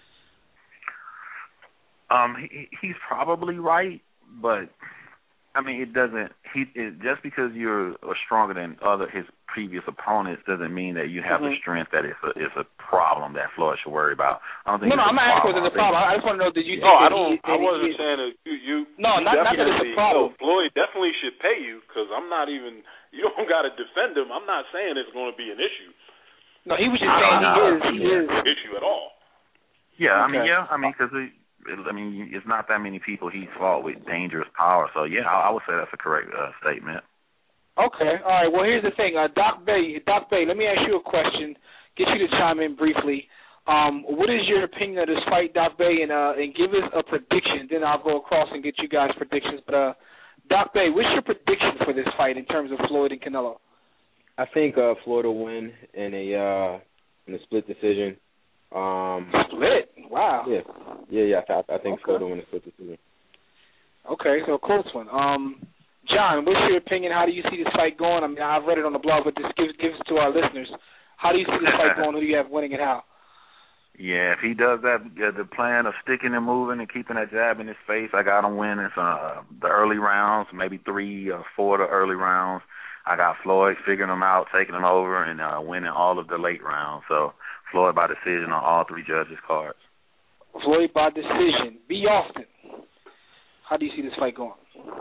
[SPEAKER 7] Um, he, he's probably right, but I mean, it doesn't. He it, just because you're stronger than other his previous opponents doesn't mean that you have
[SPEAKER 3] mm-hmm.
[SPEAKER 7] the strength that it's a it's a problem that Floyd should worry about. I don't think.
[SPEAKER 3] No, no,
[SPEAKER 7] it's
[SPEAKER 3] I'm
[SPEAKER 7] a
[SPEAKER 3] not asking
[SPEAKER 7] problem.
[SPEAKER 3] whether it's a problem. I just want to know, did you think
[SPEAKER 4] no,
[SPEAKER 3] that
[SPEAKER 4] I don't.
[SPEAKER 3] he, that
[SPEAKER 4] I wasn't
[SPEAKER 3] he,
[SPEAKER 4] saying that you. you
[SPEAKER 3] no,
[SPEAKER 4] you
[SPEAKER 3] not not that it's a problem.
[SPEAKER 4] No, Floyd definitely should pay you because I'm not even. You don't got to defend him. I'm not saying it's going to be an issue.
[SPEAKER 3] No, he was just saying he is. He is
[SPEAKER 4] an issue at all.
[SPEAKER 7] Yeah, I
[SPEAKER 3] okay.
[SPEAKER 7] mean, yeah, I mean, because I mean, it's not that many people he's fought with dangerous power. So yeah, I, I would say that's a correct uh, statement.
[SPEAKER 3] Okay, all right. Well, here's the thing, uh, Doc Bay. Doc Bay, let me ask you a question. Get you to chime in briefly. Um, what is your opinion of this fight, Doc Bay, and uh, and give us a prediction. Then I'll go across and get you guys predictions. But uh, Doc Bay, what's your prediction for this fight in terms of Floyd and Canelo?
[SPEAKER 5] I think uh, Floyd will win in a uh, in a split decision. Um,
[SPEAKER 3] split? Wow.
[SPEAKER 5] Yeah, yeah, yeah. I, I think
[SPEAKER 3] okay.
[SPEAKER 5] Floyd will win a split decision.
[SPEAKER 3] Okay, so a close one. Um, John, what's your opinion? How do you see this fight going? I mean, I've read it on the blog, but just give give it to our listeners. How do you see this fight going? Who do you have winning and how?
[SPEAKER 7] Yeah, if he does that, uh, the plan of sticking and moving and keeping that jab in his face, I got him winning uh, the early rounds, maybe three or four of the early rounds. I got Floyd figuring them out, taking them over, and uh, winning all of the late rounds. So Floyd by decision on all three judges' cards.
[SPEAKER 3] Floyd by decision. B. Austin, how do you see this fight going?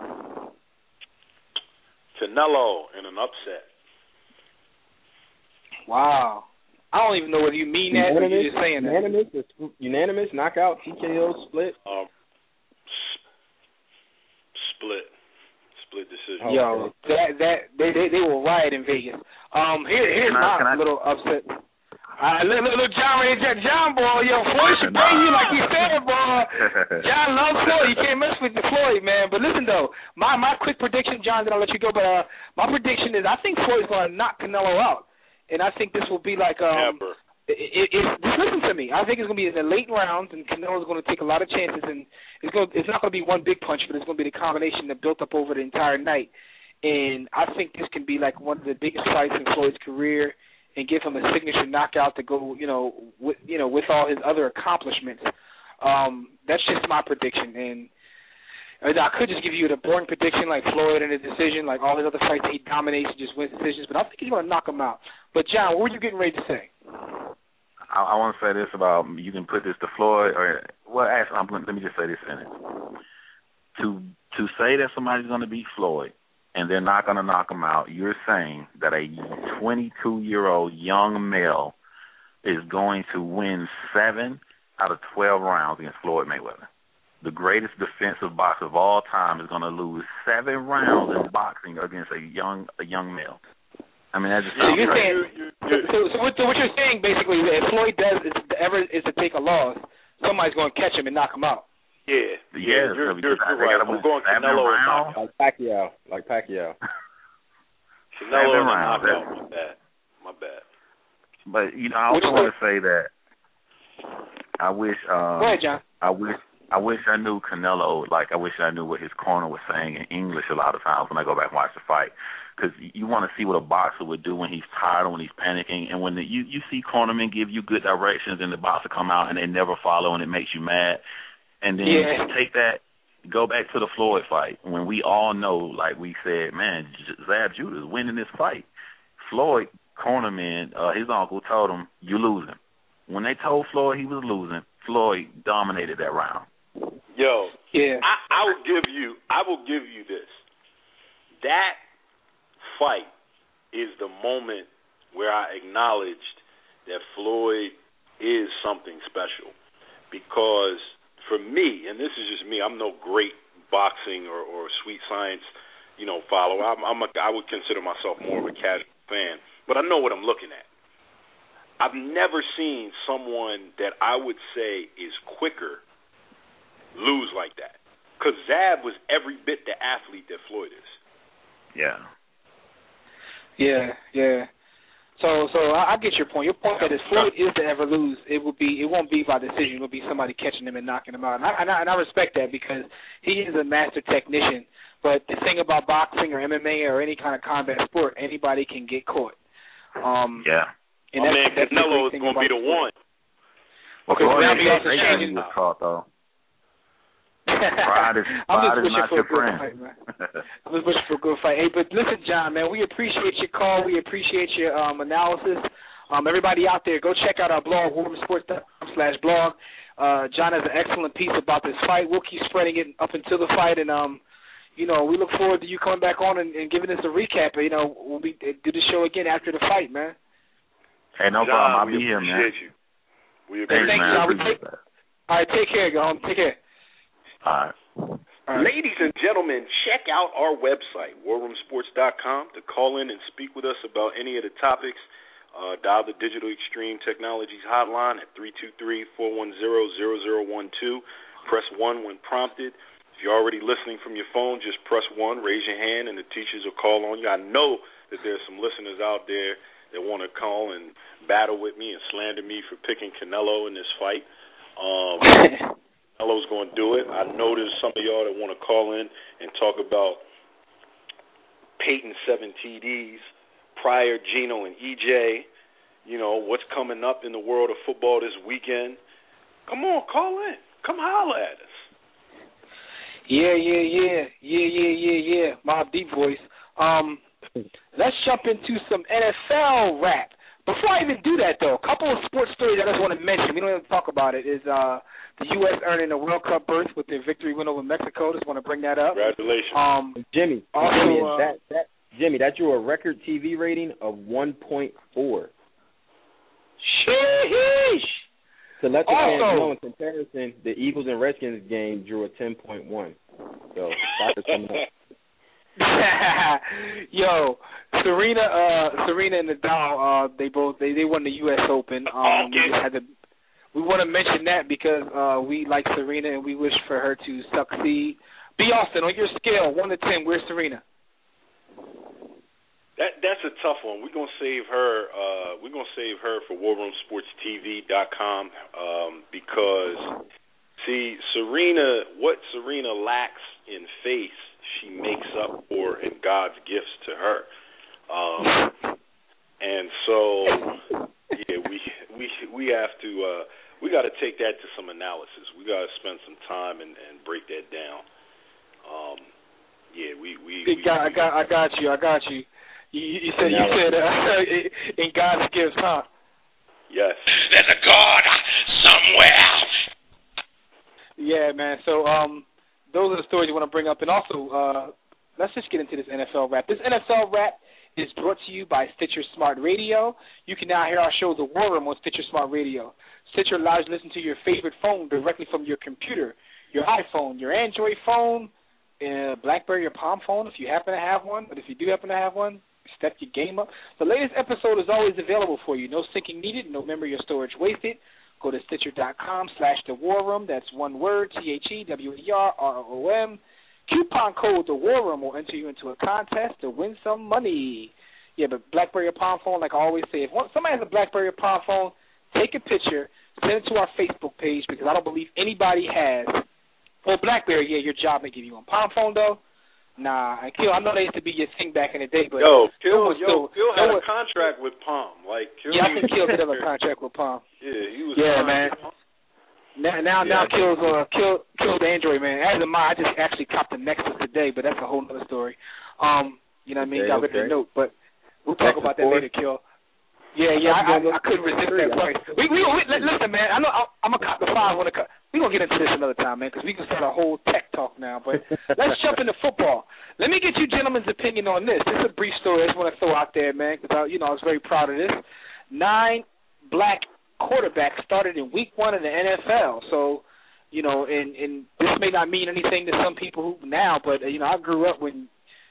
[SPEAKER 4] Canelo in an upset.
[SPEAKER 3] Wow. I don't even know whether you mean that
[SPEAKER 5] unanimous,
[SPEAKER 3] or you're just saying that.
[SPEAKER 5] Unanimous, unanimous, knockout, T K O, split?
[SPEAKER 4] Um, split. Split decision.
[SPEAKER 3] Yo, that that they they, they will riot in Vegas. Um, here here's
[SPEAKER 7] can I,
[SPEAKER 3] my
[SPEAKER 7] I,
[SPEAKER 3] little upset. Uh, little, little John Ray John boy, yo, Floyd should pay you like he said, boy. John loves Floyd. You can't mess with the Floyd, man. But listen though, my my quick prediction, John, then I'll let you go. But uh, my prediction is I think Floyd's gonna knock Canelo out. And I think this will be like um.
[SPEAKER 4] Never.
[SPEAKER 3] It, it, it, just listen to me. I think it's going to be in the late rounds, and Canelo's going to take a lot of chances. And it's going. It's not going to be one big punch, but it's going to be the combination that built up over the entire night. And I think this can be like one of the biggest fights in Floyd's career, and give him a signature knockout to go, you know, with you know with all his other accomplishments. Um, that's just my prediction. And I could just give you the boring prediction like Floyd in a decision, like all his other fights that he dominates and just wins decisions. But I think he's going to knock him out. But, John, what were you getting ready to say?
[SPEAKER 7] I, I want to say this about, you can put this to Floyd, or, well, actually, I'm, let me just say this in it. To, to say that somebody's going to beat Floyd and they're not going to knock him out, you're saying that a twenty-two-year-old young male is going to win seven out of twelve rounds against Floyd Mayweather. The greatest defensive boxer of all time is going to lose seven rounds in boxing against a young a young male. I mean, that's just
[SPEAKER 3] so you're
[SPEAKER 7] crazy.
[SPEAKER 3] saying. So, so, so, what, so what you're saying basically is that if Floyd does is ever is to take a loss, somebody's going to catch him and knock him out.
[SPEAKER 4] Yeah,
[SPEAKER 7] yeah,
[SPEAKER 4] yeah, you're,
[SPEAKER 7] so
[SPEAKER 4] you're, you're right. I'm going Canelo and knockout.
[SPEAKER 5] Like Pacquiao, like Pacquiao.
[SPEAKER 4] Canelo and
[SPEAKER 7] rounds.
[SPEAKER 4] knockout. My bad. My bad.
[SPEAKER 7] But you know, I also want to say that I wish. Um,
[SPEAKER 3] Go ahead, John.
[SPEAKER 7] I wish. I wish I knew Canelo, like I wish I knew what his corner was saying in English a lot of times when I go back and watch the fight. Because you want to see what a boxer would do when he's tired or when he's panicking. And when the, you, you see cornermen give you good directions and the boxer come out and they never follow and it makes you mad. And then
[SPEAKER 3] yeah.
[SPEAKER 7] take that, go back to the Floyd fight when we all know, like we said, man, Zab Judah is winning this fight. Floyd, cornerman, uh, his uncle told him, you losing. When they told Floyd he was losing, Floyd dominated that round.
[SPEAKER 4] Yo,
[SPEAKER 3] yeah.
[SPEAKER 4] I, I will give you, I will give you this. That fight is the moment where I acknowledged that Floyd is something special. Because for me, and this is just me, I'm no great boxing or, or sweet science, you know, follow. I'm, I'm a, I would consider myself more of a casual fan, but I know what I'm looking at. I've never seen someone that I would say is quicker lose like that. Because Zab was every bit the athlete that Floyd is.
[SPEAKER 3] Yeah. Yeah, yeah. So, so I, I get your point. Your point that if Floyd is to ever lose, it will be, it won't be by decision. It will be somebody catching him and knocking him out. And I, and I, and I respect that because he is a master technician. But the thing about boxing or M M A or any kind of combat sport, anybody can get caught. Um,
[SPEAKER 7] yeah.
[SPEAKER 4] And My man Canelo is going to be the one.
[SPEAKER 3] Okay, so now we also
[SPEAKER 7] they
[SPEAKER 3] changing.
[SPEAKER 7] Was caught, though. Pride is, pride is not your friend.
[SPEAKER 3] Fight, man. I'm just wishing for a good fight. Hey, but listen, John, man, we appreciate your call. We appreciate your um, analysis. Um, everybody out there, go check out our blog, war room sports dot com slash blog. Uh, John has an excellent piece about this fight. We'll keep spreading it up until the fight, and um, you know, we look forward to you coming back on and, and giving us a recap. You know, we'll be do the show again after the fight, man.
[SPEAKER 7] Hey, no
[SPEAKER 4] John,
[SPEAKER 7] problem. I'll
[SPEAKER 4] we
[SPEAKER 7] be here, man.
[SPEAKER 4] Appreciate you. We appreciate
[SPEAKER 3] Thanks,
[SPEAKER 7] man.
[SPEAKER 3] John. We take, all right, take care, go home. Take care.
[SPEAKER 7] All right.
[SPEAKER 3] All right.
[SPEAKER 4] Ladies and gentlemen, check out our website, war room sports dot com, to call in and speak with us about any of the topics. Uh, dial the Digital Extreme Technologies hotline at three two three, four one zero, zero zero one two. Press one when prompted. If you're already listening from your phone, just press one, raise your hand, and the teachers will call on you. I know that there's some listeners out there that want to call and battle with me and slander me for picking Canelo in this fight. Um, Canelo's going to do it. I know there's some of y'all that want to call in and talk about Peyton seven T Ds, Pryor, Gino, and E J. You know, what's coming up in the world of football this weekend. Come on, call in. Come holler at us.
[SPEAKER 3] Yeah, yeah, yeah, yeah, yeah, yeah, yeah. Mobb Deep voice. Um, let's jump into some N F L rap. Before I even do that, though, a couple of sports stories I just want to mention. We don't even talk about it. Is uh, the U S earning a World Cup berth with their victory win over Mexico. Just want to bring that up.
[SPEAKER 4] Congratulations.
[SPEAKER 3] Um,
[SPEAKER 5] Jimmy,
[SPEAKER 3] also,
[SPEAKER 5] Jimmy,
[SPEAKER 3] uh,
[SPEAKER 5] that, that, Jimmy, that drew a record T V rating of one point four.
[SPEAKER 3] Sheesh.
[SPEAKER 5] To let the
[SPEAKER 3] Also,
[SPEAKER 5] fans know, in comparison, the Eagles and Redskins game drew a ten point one. So, that's coming up.
[SPEAKER 3] Yo, Serena, uh, Serena and Nadal, uh, they both they, they won the U S Open. Um, we just had to. We want to mention that because uh, we like Serena and we wish for her to succeed. B. Austin, on your scale, one to ten, where's Serena?
[SPEAKER 4] That that's a tough one. We're gonna save her. Uh, we're gonna save her for war room sports T V dot com um, because see, Serena, what Serena lacks in face, she makes up for in God's gifts to her. Um, and so, yeah, we we we have to uh, we got to take that to some analysis. We got to spend some time and, and break that down. Um, yeah, we we, we,
[SPEAKER 3] got, I got I got you. I got you. You, you said you said uh, in God's gifts, huh?
[SPEAKER 4] Yes.
[SPEAKER 1] There's a God somewhere.
[SPEAKER 3] Yeah, man. So um, those are the stories you want to bring up, and also uh, let's just get into this N F L rap. This N F L rap is brought to you by Stitcher Smart Radio. You can now hear our show, The War Room, on Stitcher Smart Radio. Stitcher allows you to listen to your favorite phone directly from your computer, your iPhone, your Android phone, uh, BlackBerry or Palm phone if you happen to have one. But if you do happen to have one, step your game up. The latest episode is always available for you. No syncing needed, no memory or storage wasted. Go to Stitcher dot com slash The War Room. That's one word, T H E W E R R O M. Coupon code The War Room will enter you into a contest to win some money. Yeah, but BlackBerry or Palm phone, like I always say, if one, somebody has a BlackBerry or Palm phone, take a picture, send it to our Facebook page because I don't believe anybody has. Well, BlackBerry, yeah, your job may give you one. Palm phone, though, nah. And Kill, I know they used to be your thing back in the day, but
[SPEAKER 4] yo, Kill,
[SPEAKER 3] no
[SPEAKER 4] yo,
[SPEAKER 3] still,
[SPEAKER 4] Kill had
[SPEAKER 3] no
[SPEAKER 4] a contract with Palm. Like, Kill
[SPEAKER 3] yeah, I think Kill did have a contract with Palm.
[SPEAKER 4] Yeah, he was.
[SPEAKER 3] Yeah, man. Now, now,
[SPEAKER 4] Yeah,
[SPEAKER 3] now, Kill's uh, Kill, Kill's Android, man. As of mine, I just actually copped the Nexus today, but that's a whole other story. Um, you know what I mean?
[SPEAKER 5] Okay,
[SPEAKER 3] Got rid of
[SPEAKER 5] okay.
[SPEAKER 3] the note, but we'll talk
[SPEAKER 5] Nexus
[SPEAKER 3] about that
[SPEAKER 5] four.
[SPEAKER 3] later, Kill. Yeah, yeah, I, I, I couldn't resist that price. We, we, we, listen, man. I know I, I'm gonna cop the five when it co- we gonna get into this another time, man, because we can start a whole tech talk now. But let's jump into football. Let me get you gentlemen's opinion on this. This is a brief story I just want to throw out there, man, because I, you know, I was very proud of this. Nine black quarterbacks started in week one in the N F L. So, you know, and and this may not mean anything to some people who now, but you know, I grew up when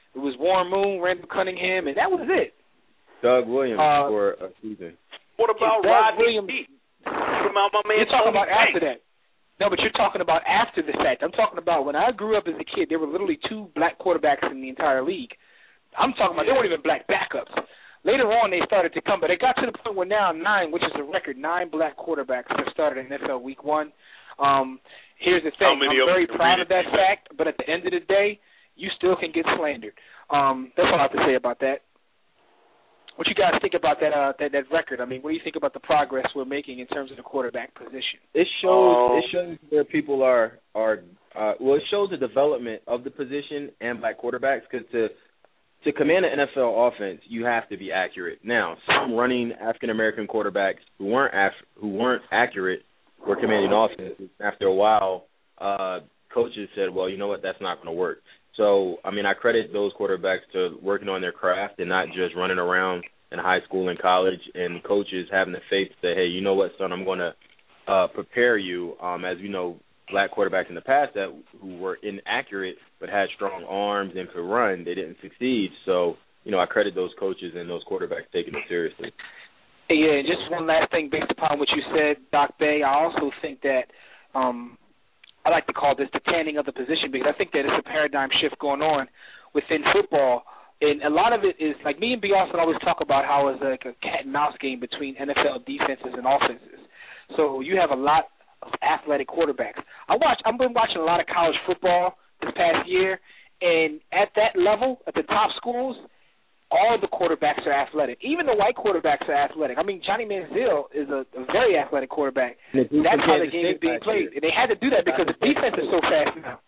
[SPEAKER 3] It was Warren Moon, Randall Cunningham, and that was it.
[SPEAKER 5] Doug Williams
[SPEAKER 3] uh,
[SPEAKER 5] for a season.
[SPEAKER 4] What about
[SPEAKER 3] Doug
[SPEAKER 4] Rodney
[SPEAKER 3] Williams?
[SPEAKER 4] Peete? What about my man
[SPEAKER 3] You're talking
[SPEAKER 4] Tony
[SPEAKER 3] about after
[SPEAKER 4] Banks?
[SPEAKER 3] that. No, but you're talking about after the fact. I'm talking about when I grew up as a kid, there were literally two black quarterbacks in the entire league. I'm talking about, there weren't even black backups. Later on, they started to come, but it got to the point where now nine, which is a record, nine black quarterbacks have started in N F L Week One. Um, here's the thing. I'm very proud of that fact, but at the end of the day, you still can get slandered. Um, that's all I have to say about that. What you guys think about that, uh, that that record? I mean, what do you think about the progress we're making in terms of the quarterback position?
[SPEAKER 5] It shows. Um, it shows where people are are. Uh, well, it shows the development of the position and black quarterbacks, because to to command an N F L offense, you have to be accurate. Now, some running African American quarterbacks who weren't af- who weren't accurate were commanding offenses. After a while, uh, coaches said, "Well, you know what? That's not going to work." So, I mean, I credit those quarterbacks to working on their craft and not just running around in high school and college, and coaches having the faith to say, hey, you know what, son, I'm going to uh, prepare you. Um, as we know, black quarterbacks in the past that who were inaccurate but had strong arms and could run, they didn't succeed. So, you know, I credit those coaches and those quarterbacks taking it seriously.
[SPEAKER 3] Yeah, and just one last thing based upon what you said, Doc Bay, I also think that um, I like to call this the tanning of the position, because I think that it's a paradigm shift going on within football. And a lot of it is, like me and B. Austin always talk about how it's like a cat and mouse game between N F L defenses and offenses. So you have a lot of athletic quarterbacks. I watch, I've been watching a lot of college football this past year, and at that level, at the top schools, all the quarterbacks are athletic. Even the white quarterbacks are athletic. I mean, Johnny Manziel is a, a very athletic quarterback. That's how the game is being played. And they had to do that because the defense is so fast now.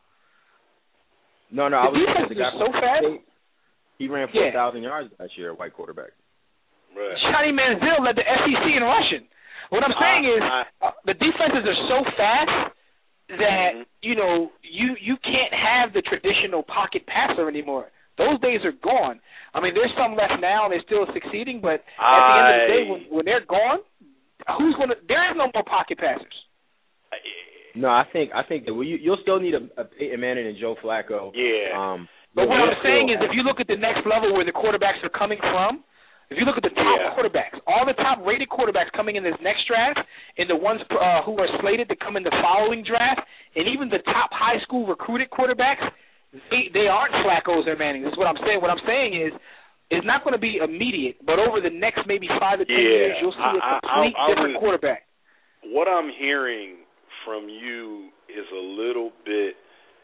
[SPEAKER 5] No, no, I
[SPEAKER 3] the
[SPEAKER 5] was
[SPEAKER 3] defense is so fast.
[SPEAKER 5] He ran four thousand yeah. yards last year, a white quarterback.
[SPEAKER 4] Right.
[SPEAKER 3] Johnny Manziel led the S E C in rushing. What I'm saying uh, is uh, uh, the defenses are so fast that, mm-hmm. you know, you, you can't have the traditional pocket passer anymore. Those days are gone. I mean, there's some left now, and they're still succeeding, but at I... the end of the day, when, when they're gone, who's going to – there is no more pocket passers.
[SPEAKER 5] No, I think I think that well, you, you'll still need a, a Peyton Manning and Joe Flacco.
[SPEAKER 4] Yeah.
[SPEAKER 5] Um,
[SPEAKER 3] But what I'm saying is, if you look at the next level where the quarterbacks are coming from, if you look at the top
[SPEAKER 4] yeah.
[SPEAKER 3] quarterbacks, all the top-rated quarterbacks coming in this next draft, and the ones uh, who are slated to come in the following draft, and even the top high school recruited quarterbacks, they, they aren't Flacco's or Manning. This is what I'm saying. What I'm saying is, it's not going to be immediate, but over the next maybe five to ten
[SPEAKER 4] yeah.
[SPEAKER 3] years, you'll see a complete
[SPEAKER 4] I, I, I
[SPEAKER 3] different
[SPEAKER 4] was,
[SPEAKER 3] quarterback.
[SPEAKER 4] What I'm hearing from you is a little bit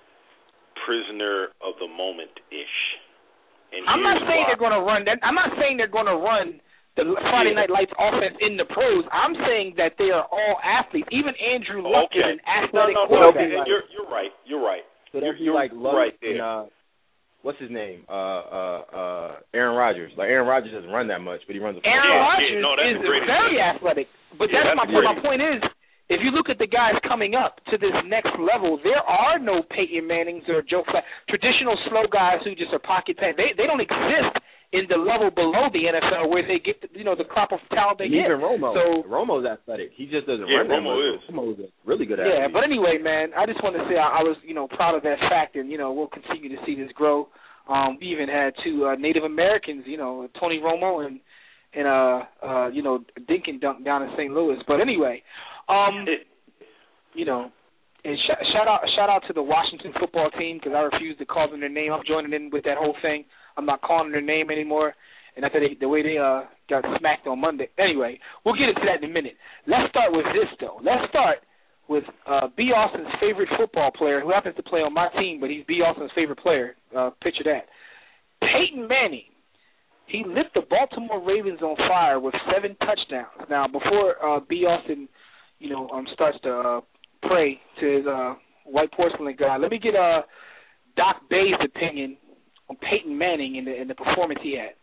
[SPEAKER 4] prisoner of the moment-ish. And
[SPEAKER 3] I'm not saying
[SPEAKER 4] why.
[SPEAKER 3] they're going to run that. I'm not saying they're going to run the Friday
[SPEAKER 4] yeah.
[SPEAKER 3] Night Lights offense in the pros. I'm saying that they are all athletes. Even Andrew Luck
[SPEAKER 4] okay.
[SPEAKER 3] is an athletic
[SPEAKER 4] no, no,
[SPEAKER 3] quarterback.
[SPEAKER 4] No, you're, you're right. You're right.
[SPEAKER 5] So they'll be
[SPEAKER 4] you're,
[SPEAKER 5] like Luck
[SPEAKER 4] right
[SPEAKER 5] and, uh, what's his name? Uh, uh, uh, Aaron Rodgers. Like, Aaron Rodgers doesn't run that much, but he runs a
[SPEAKER 3] Aaron
[SPEAKER 4] yeah,
[SPEAKER 3] Rodgers
[SPEAKER 4] yeah, no,
[SPEAKER 3] is very athletic. But
[SPEAKER 4] yeah,
[SPEAKER 3] that's,
[SPEAKER 4] that's
[SPEAKER 3] my point. My
[SPEAKER 4] great.
[SPEAKER 3] point is, if you look at the guys coming up to this next level, there are no Peyton Mannings or Joe Flacco, traditional slow guys who just are pocket pass. They they don't exist in the level below the N F L where they get the, you know the crop of talent they
[SPEAKER 5] and
[SPEAKER 3] get.
[SPEAKER 5] Even Romo.
[SPEAKER 3] So
[SPEAKER 5] Romo's athletic. He just doesn't
[SPEAKER 4] yeah,
[SPEAKER 5] run that
[SPEAKER 4] Romo
[SPEAKER 5] much.
[SPEAKER 4] is.
[SPEAKER 5] Romo's a really good
[SPEAKER 3] yeah,
[SPEAKER 5] athlete.
[SPEAKER 3] but anyway, man, I just wanted to say I, I was you know proud of that fact, and you know we'll continue to see this grow. Um, we even had two uh, Native Americans, you know, Tony Romo and and uh uh you know Dinkin Dunk down in Saint Louis. But anyway. Um, You know, and sh- shout out shout out to the Washington football team, because I refuse to call them their name. I'm joining in with that whole thing. I'm not calling their name anymore. And after they, the way they uh, got smacked on Monday. Anyway, we'll get into that in a minute. Let's start with this, though. Let's start with uh, B. Austin's favorite football player, who happens to play on my team, but he's B. Austin's favorite player. Uh, picture that. Peyton Manning. He lit the Baltimore Ravens on fire with seven touchdowns. Now, before uh, B. Austin, you know, um, starts to uh, pray to his uh, white porcelain guy, let me get uh, Doc Bay's opinion on Peyton Manning and the, and the performance he had.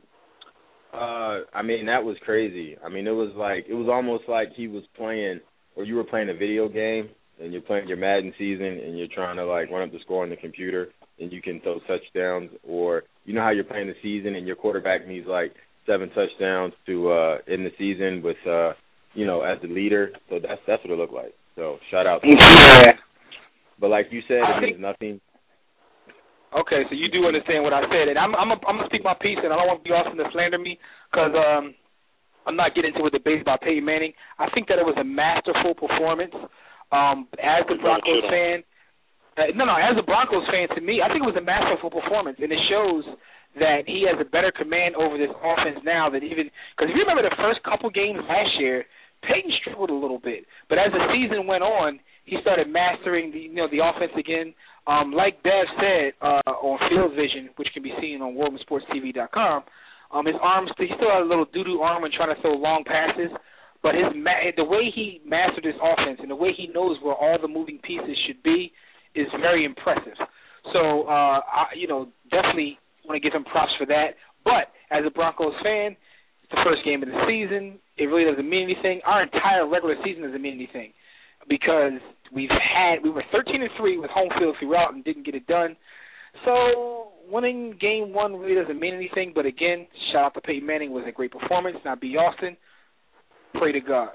[SPEAKER 5] Uh, I mean, that was crazy. I mean, it was like, it was almost like he was playing, or you were playing a video game, and you're playing your Madden season, and you're trying to, like, run up the score on the computer, and you can throw touchdowns, or you know how you're playing the season, and your quarterback needs, like, seven touchdowns to uh, end the season with, uh, you know, as the leader. So that's that's what it looked like. So shout out to him.
[SPEAKER 3] Yeah.
[SPEAKER 5] But like you said, it means nothing.
[SPEAKER 3] Okay, so you do understand what I said, and I'm I'm a, I'm gonna speak my piece, and I don't want Austin to slander me because um I'm not getting into a debate about Peyton Manning. I think that it was a masterful performance. Um, as a Broncos fan, uh, no, no, as a Broncos fan, to me, I think it was a masterful performance, and it shows that he has a better command over this offense now than even because if you remember the first couple games last year, Peyton struggled a little bit, but as the season went on, he started mastering the you know the offense again. Um, like Dev said uh, on Field Vision, which can be seen on world sports T V dot com, um, his arms he still had a little doo-doo arm when trying to throw long passes, but his ma- the way he mastered his offense and the way he knows where all the moving pieces should be is very impressive. So uh, I, you know, definitely want to give him props for that. But as a Broncos fan, it's the first game of the season. It really doesn't mean anything. Our entire regular season doesn't mean anything because we've had we were thirteen and three with home field throughout and didn't get it done. So winning game one really doesn't mean anything. But again, shout out to Peyton Manning. It was a great performance. Now B. Austin, pray to God.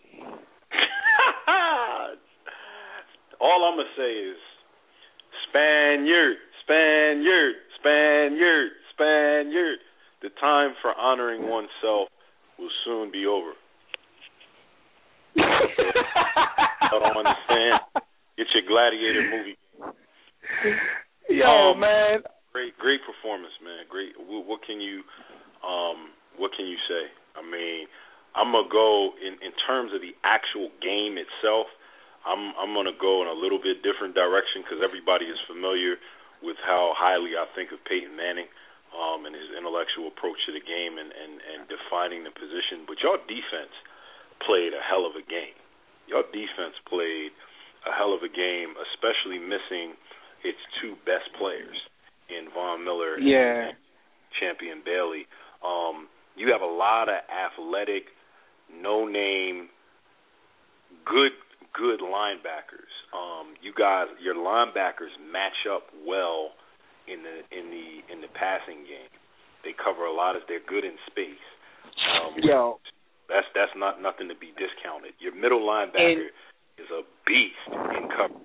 [SPEAKER 4] All I'm gonna say is Spaniard, Spaniard, Spaniard, Spaniard. The time for honoring oneself will soon be over. I don't understand. Get your gladiator movie.
[SPEAKER 3] Yo,
[SPEAKER 4] um,
[SPEAKER 3] man.
[SPEAKER 4] Great, great performance, man. Great. What, what can you, um, what can you say? I mean, I'm gonna go in, in terms of the actual game itself. I'm I'm gonna go in a little bit different direction because everybody is familiar with how highly I think of Peyton Manning um, and his intellectual approach to the game and, and, and defining the position. But your defense played a hell of a game. Your defense played a hell of a game, especially missing its two best players in Von Miller
[SPEAKER 3] yeah.
[SPEAKER 4] and Champion Bailey. Um, you have a lot of athletic, no-name, good good linebackers. Um, you guys, your linebackers match up well in the in the in the passing game. They cover a lot of. They're good in space. Um,
[SPEAKER 3] Yo.
[SPEAKER 4] That's that's not nothing to be discounted. Your middle linebacker
[SPEAKER 3] and,
[SPEAKER 4] is a beast in coverage.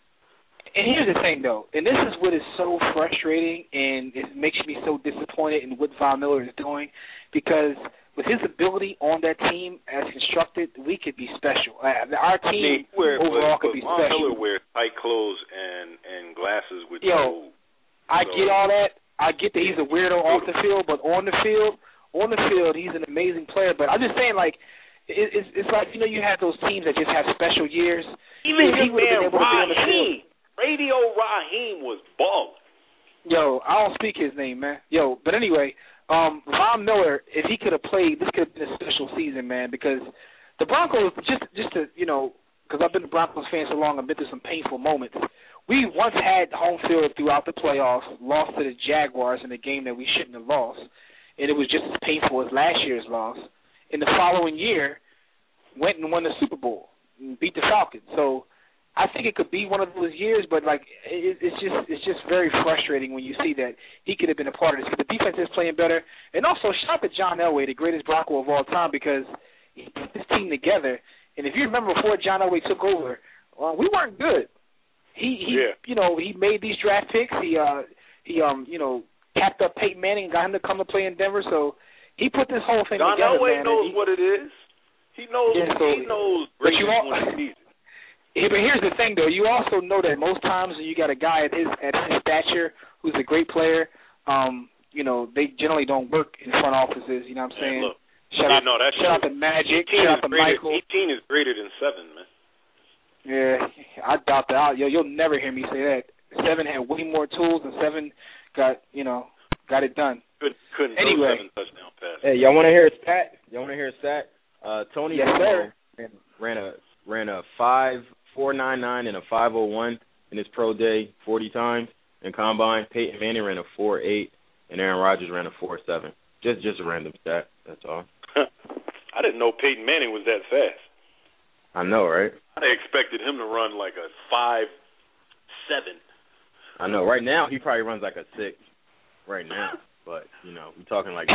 [SPEAKER 3] And here's the thing, though, and this is what is so frustrating, and it makes me so disappointed in what Von Miller is doing, because with his ability on that team as constructed, we could be special. Uh, our team
[SPEAKER 4] I mean, wear,
[SPEAKER 3] overall
[SPEAKER 4] but,
[SPEAKER 3] could be
[SPEAKER 4] but Von
[SPEAKER 3] special.
[SPEAKER 4] Miller wears tight clothes and and glasses with
[SPEAKER 3] Yo,
[SPEAKER 4] no,
[SPEAKER 3] I
[SPEAKER 4] so.
[SPEAKER 3] get all that. I get that he's a weirdo off the field, but on the field. On the field, he's an amazing player, but I'm just saying, like, it, it's, it's like, you know, you have those teams that just have special years.
[SPEAKER 4] Even
[SPEAKER 3] he
[SPEAKER 4] his man
[SPEAKER 3] Raheem,
[SPEAKER 4] Radio Raheem was balling.
[SPEAKER 3] Yo, I don't speak his name, man. Yo, but anyway, um, Von Miller, if he could have played, this could have been a special season, man, because the Broncos, just just to, you know, because I've been a Broncos fan so long, I've been through some painful moments. We once had home field throughout the playoffs, lost to the Jaguars in a game that we shouldn't have lost. And it was just as painful as last year's loss. In the following year, went and won the Super Bowl and beat the Falcons. So I think it could be one of those years, but like it, it's just it's just very frustrating when you see that he could have been a part of this. Because the defense is playing better, and also shout out to John Elway, the greatest Bronco of all time, because he put this team together. And if you remember, before John Elway took over, well, we weren't good. He he
[SPEAKER 4] yeah.
[SPEAKER 3] you know he made these draft picks. He uh he um you know. capped up Peyton Manning and got him to come to play in Denver, so he put this whole thing
[SPEAKER 4] John
[SPEAKER 3] together,
[SPEAKER 4] Elway
[SPEAKER 3] man.
[SPEAKER 4] knows
[SPEAKER 3] he,
[SPEAKER 4] what it is. He knows.
[SPEAKER 3] Yeah, so,
[SPEAKER 4] he knows.
[SPEAKER 3] But you all,
[SPEAKER 4] when he needs it.
[SPEAKER 3] Yeah, but here's the thing, though. You also know that most times when you got a guy at his at his stature who's a great player, um, you know, they generally don't work in front offices. You know what I'm saying?
[SPEAKER 4] Man, look,
[SPEAKER 3] shout
[SPEAKER 4] yeah,
[SPEAKER 3] out,
[SPEAKER 4] no, that's
[SPEAKER 3] shout out
[SPEAKER 4] true.
[SPEAKER 3] to Magic.
[SPEAKER 4] eighteen
[SPEAKER 3] Shout out to
[SPEAKER 4] greater,
[SPEAKER 3] Michael.
[SPEAKER 4] eighteen is greater than seven, man.
[SPEAKER 3] Yeah, I doubt that. Yo, you'll never hear me say that. Seven had way more tools, and seven got you know got it done.
[SPEAKER 4] Couldn't, couldn't
[SPEAKER 3] anyway,
[SPEAKER 4] throw seven touchdown passes.
[SPEAKER 5] Hey, y'all want to hear a stat? Y'all want to hear a stat? Uh, Tony
[SPEAKER 3] yes,
[SPEAKER 5] Romo
[SPEAKER 3] sir.
[SPEAKER 5] ran a ran a five four nine nine and a five oh one in his pro day forty times in combine. Peyton Manning ran a four eight and Aaron Rodgers ran a four seven. Just just a random stat. That's all.
[SPEAKER 4] I didn't know Peyton Manning was that fast.
[SPEAKER 5] I know, right?
[SPEAKER 4] I expected him to run like a five seven.
[SPEAKER 5] I know. Right now, he probably runs like a six. Right now. But, you know, we're talking like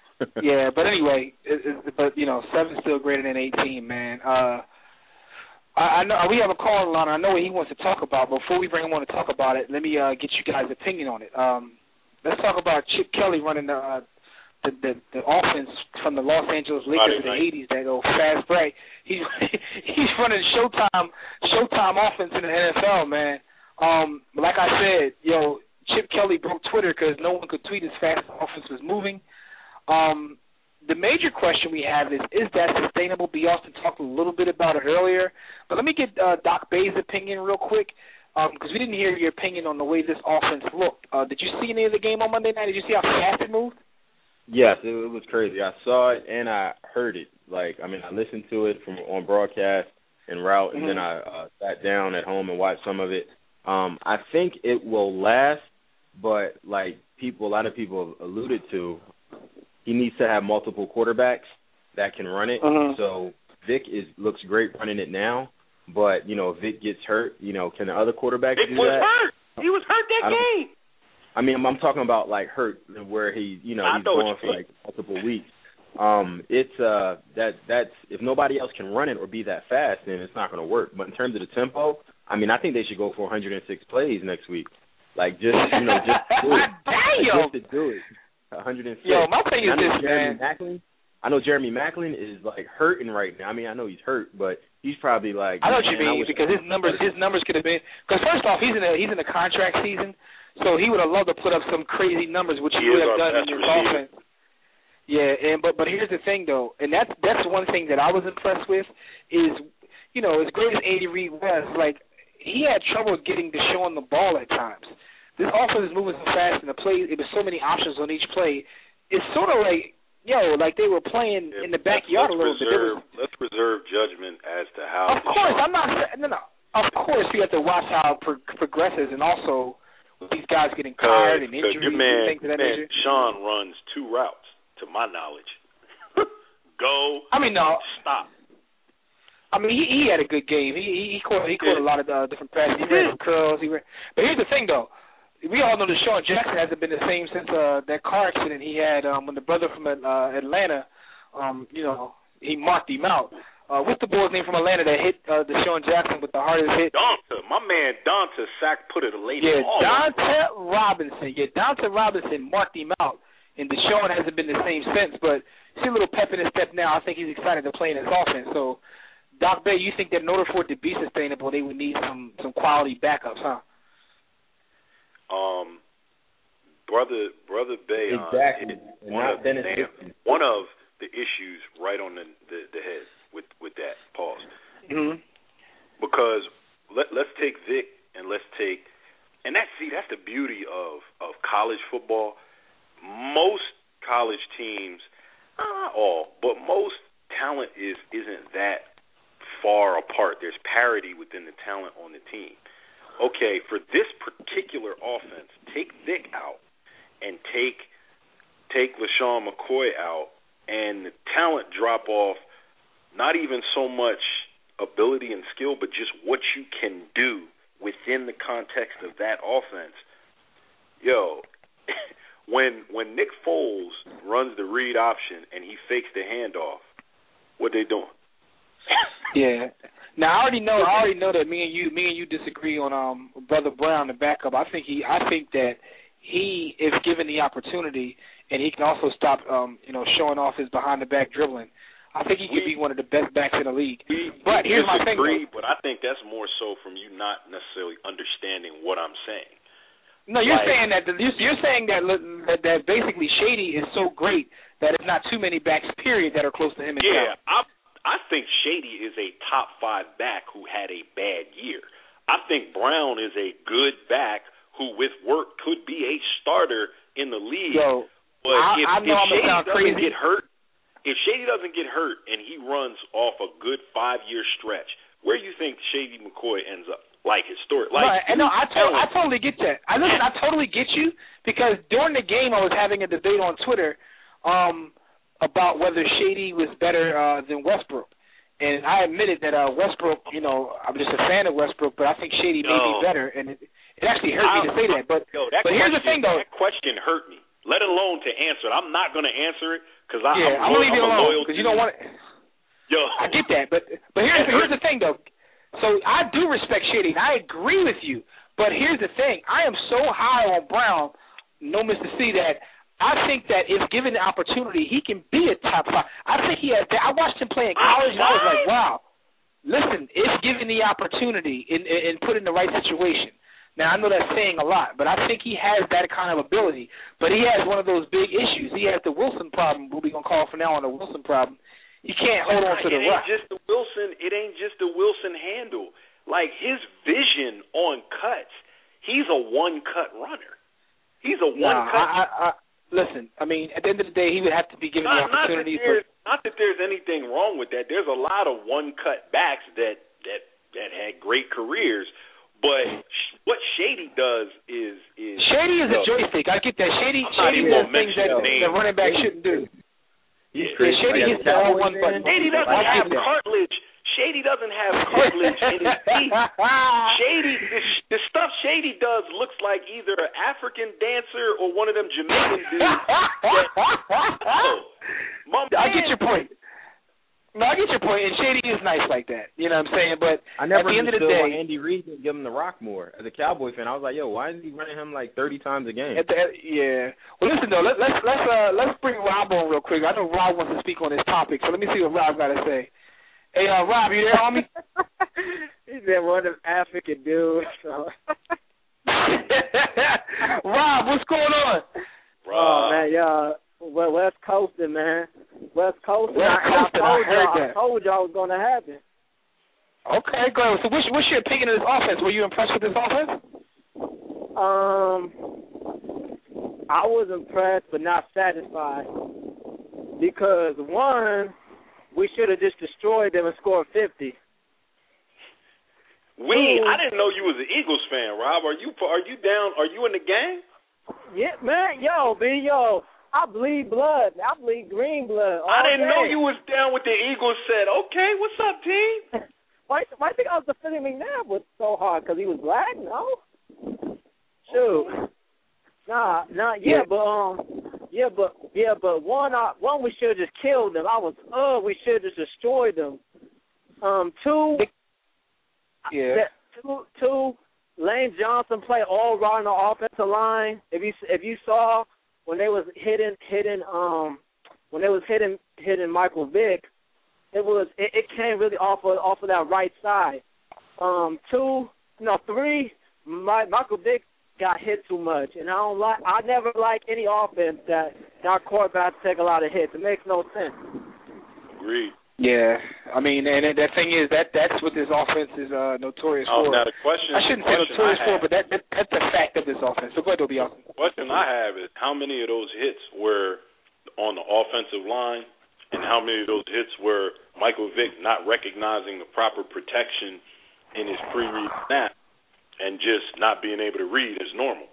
[SPEAKER 3] yeah, but anyway, it, it, but, you know, seven's still greater than eighteen, man. Uh, I, I know we have a call line. I know what he wants to talk about. Before we bring him on to talk about it, let me uh, get you guys' opinion on it. Um, let's talk about Chip Kelly running the, uh, the the the offense from the Los Angeles Lakers in the eighties. That old fast break. He's he's running Showtime Showtime offense in the N F L, man. Um, like I said, yo, Chip Kelly broke Twitter because no one could tweet as fast as the offense was moving. Um, the major question we have is, is that sustainable? B. Austin talked a little bit about it earlier. But let me get uh, Doc Bay's opinion real quick, because um, we didn't hear your opinion on the way this offense looked. Uh, did you see any of the game on Monday night? Did you see how fast it moved?
[SPEAKER 5] Yes, it, it was crazy. I saw it and I heard it. Like, I mean, I listened to it from on broadcast en route, and mm-hmm. then I uh, sat down at home and watched some of it. Um, I think it will last, but like people, a lot of people have alluded to, he needs to have multiple quarterbacks that can run it. Uh-huh. So Vic is looks great running it now, but you know, if Vic gets hurt, you know, can the other quarterbacks
[SPEAKER 4] Vic
[SPEAKER 5] do
[SPEAKER 4] was
[SPEAKER 5] that?
[SPEAKER 4] hurt. He was hurt that
[SPEAKER 5] I
[SPEAKER 4] game.
[SPEAKER 5] I mean, I'm, I'm talking about like hurt, where he, you know,
[SPEAKER 4] I
[SPEAKER 5] he's
[SPEAKER 4] know
[SPEAKER 5] going for like multiple weeks. Um, it's uh that that's if nobody else can run it or be that fast, then it's not going to work. But in terms of the tempo, I mean, I think they should go for one hundred six plays next week. Like just you know just do it.
[SPEAKER 3] Damn.
[SPEAKER 5] Just to do it. one hundred six.
[SPEAKER 3] Yo, my thing is this,
[SPEAKER 5] Jeremy
[SPEAKER 3] man.
[SPEAKER 5] Maclin, I know Jeremy Maclin is like hurting right now. I mean, I know he's hurt, but he's probably like.
[SPEAKER 3] I know what you mean because his numbers his numbers could have been because first off he's in a he's in a contract season, so he would have loved to put up some crazy numbers, which he, he would have done in his offense. Yeah, and but but here's the thing though, and that's that's one thing that I was impressed with is, you know, as great as Andy Reid was, like he had trouble getting to showing the ball at times. This offense is moving so fast, and the play it was so many options on each play. It's sort of like, yo, like they were playing yeah, in the backyard a little
[SPEAKER 4] reserve,
[SPEAKER 3] bit. Was,
[SPEAKER 4] let's reserve judgment as to how.
[SPEAKER 3] Of course, I'm not. No, no. Of course, we have to watch how it pro- progresses, and also with these guys getting tired and injuries
[SPEAKER 4] your man,
[SPEAKER 3] and things of that
[SPEAKER 4] man,
[SPEAKER 3] nature.
[SPEAKER 4] Sean runs two routes, to my knowledge. Go.
[SPEAKER 3] I mean, no.
[SPEAKER 4] Stop.
[SPEAKER 3] I mean, he, he had a good game. He he, he caught he caught a lot of uh, different passes. He ran some curls. He ran. But here's the thing, though. We all know that Deshaun Jackson hasn't been the same since uh, that car accident he had um, when the brother from uh, Atlanta, um, you know, he marked him out. Uh, what's the boy's name from Atlanta that hit uh, Deshaun Jackson with the hardest hit?
[SPEAKER 4] Donta. My man Donta Sack put it a lady.
[SPEAKER 3] Yeah,
[SPEAKER 4] all
[SPEAKER 3] Donta Robinson. Yeah, Donta Robinson marked him out. And Deshaun hasn't been the same since, but see a little pep in his step now. I think he's excited to play in his offense. So, Doc Bay, you think that in order for it to be sustainable, they would need some, some quality backups, huh?
[SPEAKER 4] Um, brother, brother Bay,
[SPEAKER 5] exactly.
[SPEAKER 4] Uh, one, of, damn, one of the issues right on the, the, the head with, with that pause.
[SPEAKER 3] Mm-hmm.
[SPEAKER 4] Because let, let's take Vic and let's take, and that's see that's the beauty of, of college football. Most college teams, not all, but most talent is isn't that far apart. There's parity within the talent on the team. Okay, for this particular offense, take Vic out and take take LaShawn McCoy out, and the talent drop off. Not even so much ability and skill, but just what you can do within the context of that offense. Yo. When when Nick Foles runs the read option and he fakes the handoff, what they doing?
[SPEAKER 3] Yeah. Now I already know I already know that me and you me and you disagree on um Brother Brown, the backup. I think he I think that he, if given the opportunity, and he can also stop um you know showing off his behind the back dribbling, I think he could
[SPEAKER 4] we,
[SPEAKER 3] be one of the best backs in the league.
[SPEAKER 4] We,
[SPEAKER 3] but
[SPEAKER 4] we
[SPEAKER 3] here's my thing.
[SPEAKER 4] Disagree, but I think that's more so from you not necessarily understanding what I'm saying.
[SPEAKER 3] No, you're
[SPEAKER 4] like,
[SPEAKER 3] saying that the, you're saying that, that that basically Shady is so great that it's not too many backs, period, that are close to him. In
[SPEAKER 4] yeah,
[SPEAKER 3] town.
[SPEAKER 4] I I think Shady is a top five back who had a bad year. I think Brown is a good back who, with work, could be a starter in the league.
[SPEAKER 3] Yo,
[SPEAKER 4] but
[SPEAKER 3] I,
[SPEAKER 4] if,
[SPEAKER 3] I know
[SPEAKER 4] if
[SPEAKER 3] I'm
[SPEAKER 4] Shady
[SPEAKER 3] sound
[SPEAKER 4] doesn't
[SPEAKER 3] crazy.
[SPEAKER 4] get hurt, if Shady doesn't get hurt and he runs off a good five year stretch, where do you think Shady McCoy ends up? Like historic, like
[SPEAKER 3] right. No, I, to- I totally get that. I listen. I totally get you because during the game I was having a debate on Twitter um, about whether Shady was better uh, than Westbrook, and I admitted that uh, Westbrook. You know, I'm just a fan of Westbrook, but I think Shady
[SPEAKER 4] no.
[SPEAKER 3] may be better, and it, it actually hurt me to say that. But
[SPEAKER 4] yo, that
[SPEAKER 3] but here's the thing, though.
[SPEAKER 4] That question hurt me. Let alone to answer it. I'm not going to answer it because I,
[SPEAKER 3] yeah,
[SPEAKER 4] I'm,
[SPEAKER 3] I'm gonna leave
[SPEAKER 4] I'm
[SPEAKER 3] you alone
[SPEAKER 4] because
[SPEAKER 3] you don't want it.
[SPEAKER 4] Yo,
[SPEAKER 3] I get that, but but here's here's the thing, though. So I do respect Shady, and I agree with you. But here's the thing. I am so high on Brown, no Mister C, that I think that if given the opportunity, he can be a top five. I think he has – I watched him play in college, and I was like, wow. Listen, if given the opportunity and, and put in the right situation. Now, I know that's saying a lot, but I think he has that kind of ability. But he has one of those big issues. He has the Wilson problem, what we're going to call from now on the Wilson problem. He can't hold on to the rock.
[SPEAKER 4] It ain't just the Wilson. It ain't just the Wilson handle. Like, his vision on cuts, he's a one-cut runner. He's a one-cut
[SPEAKER 3] nah, I, I, I, listen, I mean, at the end of the day, he would have to be given
[SPEAKER 4] not,
[SPEAKER 3] the opportunity.
[SPEAKER 4] Not that, there's, not that there's anything wrong with that. There's a lot of one-cut backs that, that, that had great careers. But what Shady does is is
[SPEAKER 3] Shady is a joystick. I get that. Shady Shady does things that the running back shouldn't do.
[SPEAKER 4] Yeah,
[SPEAKER 3] yeah Shady hits the all one button.
[SPEAKER 4] Shady doesn't have cartilage. Shady doesn't have cartilage in his feet. Shady, the, the stuff Shady does looks like either an African dancer or one of them Jamaican dudes. that, oh,
[SPEAKER 3] I get your point. No, I get your point, and Shady is nice like that. You know what I'm saying? But
[SPEAKER 5] I never
[SPEAKER 3] at the end of the
[SPEAKER 5] understood
[SPEAKER 3] day,
[SPEAKER 5] why Andy Reid didn't give him the rock more. As a Cowboy fan, I was like, yo, why is he running him like thirty times a game?
[SPEAKER 3] At the, yeah. Well, listen though, let, let's let's uh, let's bring Rob on real quick. I know Rob wants to speak on this topic, so let me see what Rob got to say. Hey, uh, Rob, you there, homie?
[SPEAKER 8] He's been one of them African dudes. So.
[SPEAKER 3] Rob, what's going on?
[SPEAKER 4] Rob.
[SPEAKER 8] Oh man, y'all. Well, West Coasting, man. West Coasting.
[SPEAKER 3] West Coasting, I, I,
[SPEAKER 8] I,
[SPEAKER 3] heard
[SPEAKER 8] y'all,
[SPEAKER 3] that.
[SPEAKER 8] I told y'all it was going to happen.
[SPEAKER 3] Okay, good. So what's, what's your opinion of this offense? Were you impressed with this offense?
[SPEAKER 8] Um, I was impressed but not satisfied because, one, we should have just destroyed them and scored fifty.
[SPEAKER 4] We, I didn't know you was an Eagles fan, Rob. Are you Are you down? Are you in the gang?
[SPEAKER 8] Yeah, man. Yo, B, yo. I bleed blood. I bleed green blood.
[SPEAKER 4] I didn't
[SPEAKER 8] day.
[SPEAKER 4] know you was down with the Eagles. Said, okay, what's up, team?
[SPEAKER 8] why, why think I was defending McNabb was so hard? Because he was black? No. Shoot. Nah, nah. Yeah, but um, yeah, but yeah, but one, uh, one we should have just killed them. I was, oh, we should have just destroyed them. Um, two.
[SPEAKER 3] Yeah.
[SPEAKER 8] That, two, two. Lane Johnson played all right on the offensive line. If you if you saw. When they was hitting, hitting, um, when they was hitting, hitting Michael Vick, it was it, it came really off of off of that right side. Um, two, no, three. My, Michael Vick got hit too much, and I don't like. I never like any offense that our quarterbacks take a lot of hits. It makes no sense.
[SPEAKER 4] Agreed.
[SPEAKER 3] Yeah, I mean, and that thing is that that's what this offense is uh, notorious
[SPEAKER 4] oh,
[SPEAKER 3] for.
[SPEAKER 4] Now the question,
[SPEAKER 3] I shouldn't
[SPEAKER 4] say
[SPEAKER 3] notorious for,
[SPEAKER 4] have,
[SPEAKER 3] but that, that that's the fact of this offense. So go ahead, Dobie.
[SPEAKER 4] The question I have is how many of those hits were on the offensive line, and how many of those hits were Michael Vick not recognizing the proper protection in his pre-read snap and just not being able to read as normal.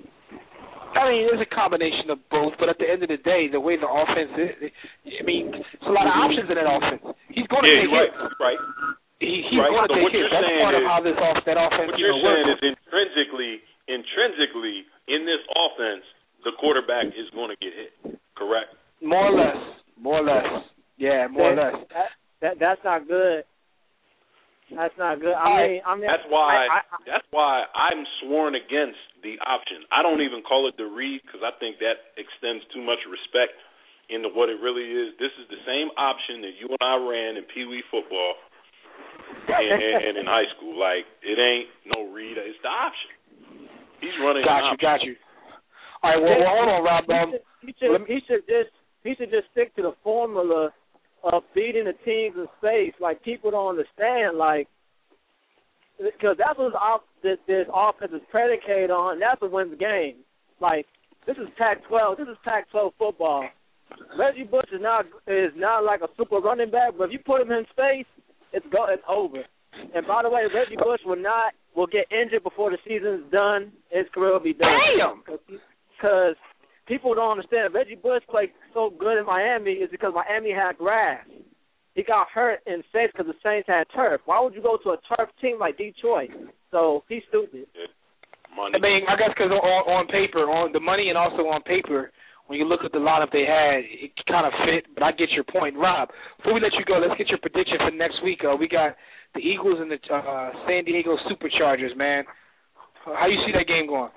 [SPEAKER 3] I mean, there's a combination of both, but at the end of the day, the way the offense is, I mean, there's a lot of options in that offense. He's going to
[SPEAKER 4] yeah,
[SPEAKER 3] take
[SPEAKER 4] right,
[SPEAKER 3] hits.
[SPEAKER 4] right.
[SPEAKER 3] He, he's
[SPEAKER 4] right.
[SPEAKER 3] going to
[SPEAKER 4] so
[SPEAKER 3] take hits. That's part
[SPEAKER 4] is,
[SPEAKER 3] of how this off, that offense,
[SPEAKER 4] what
[SPEAKER 3] you
[SPEAKER 4] you're
[SPEAKER 3] know,
[SPEAKER 4] saying
[SPEAKER 3] works.
[SPEAKER 4] is intrinsically, intrinsically, in this offense, the quarterback is going to get hit, correct?
[SPEAKER 3] More or less. More or less. Yeah, more
[SPEAKER 8] that,
[SPEAKER 3] or less.
[SPEAKER 8] That, that, that's not good. That's not good. I mean, I mean,
[SPEAKER 4] that's why.
[SPEAKER 8] I, I,
[SPEAKER 4] that's why I'm sworn against the option. I don't even call it the read because I think that extends too much respect into what it really is. This is the same option that you and I ran in Pee Wee football and, and, and in high school. Like it ain't no read. It's the option. He's running.
[SPEAKER 3] Got you. Got you. All right. Well, well hold on, Rob. Um,
[SPEAKER 8] he, should, he, should, he should just he should just stick to the formula of beating the teams in space. Like, people don't understand, like, because that's what this, this offense is predicated on, and that's what wins the game. Like, this is Pac twelve. This is Pac twelve football. Reggie Bush is not is not like a super running back, but if you put him in space, it's go it's over. And by the way, Reggie Bush will not will get injured before the season's done. His career will be done.
[SPEAKER 3] Damn.
[SPEAKER 8] Because people don't understand. Reggie Bush played so good in Miami is because Miami had grass. He got hurt in Saints because the Saints had turf. Why would you go to a turf team like Detroit? So he's stupid.
[SPEAKER 4] Money.
[SPEAKER 3] I mean, I guess because on, on paper, on the money and also on paper, when you look at the lineup they had, it kind of fit. But I get your point, Rob. Before we let you go, let's get your prediction for next week. Uh, we got the Eagles and the uh, San Diego Superchargers, man. How you see that game going?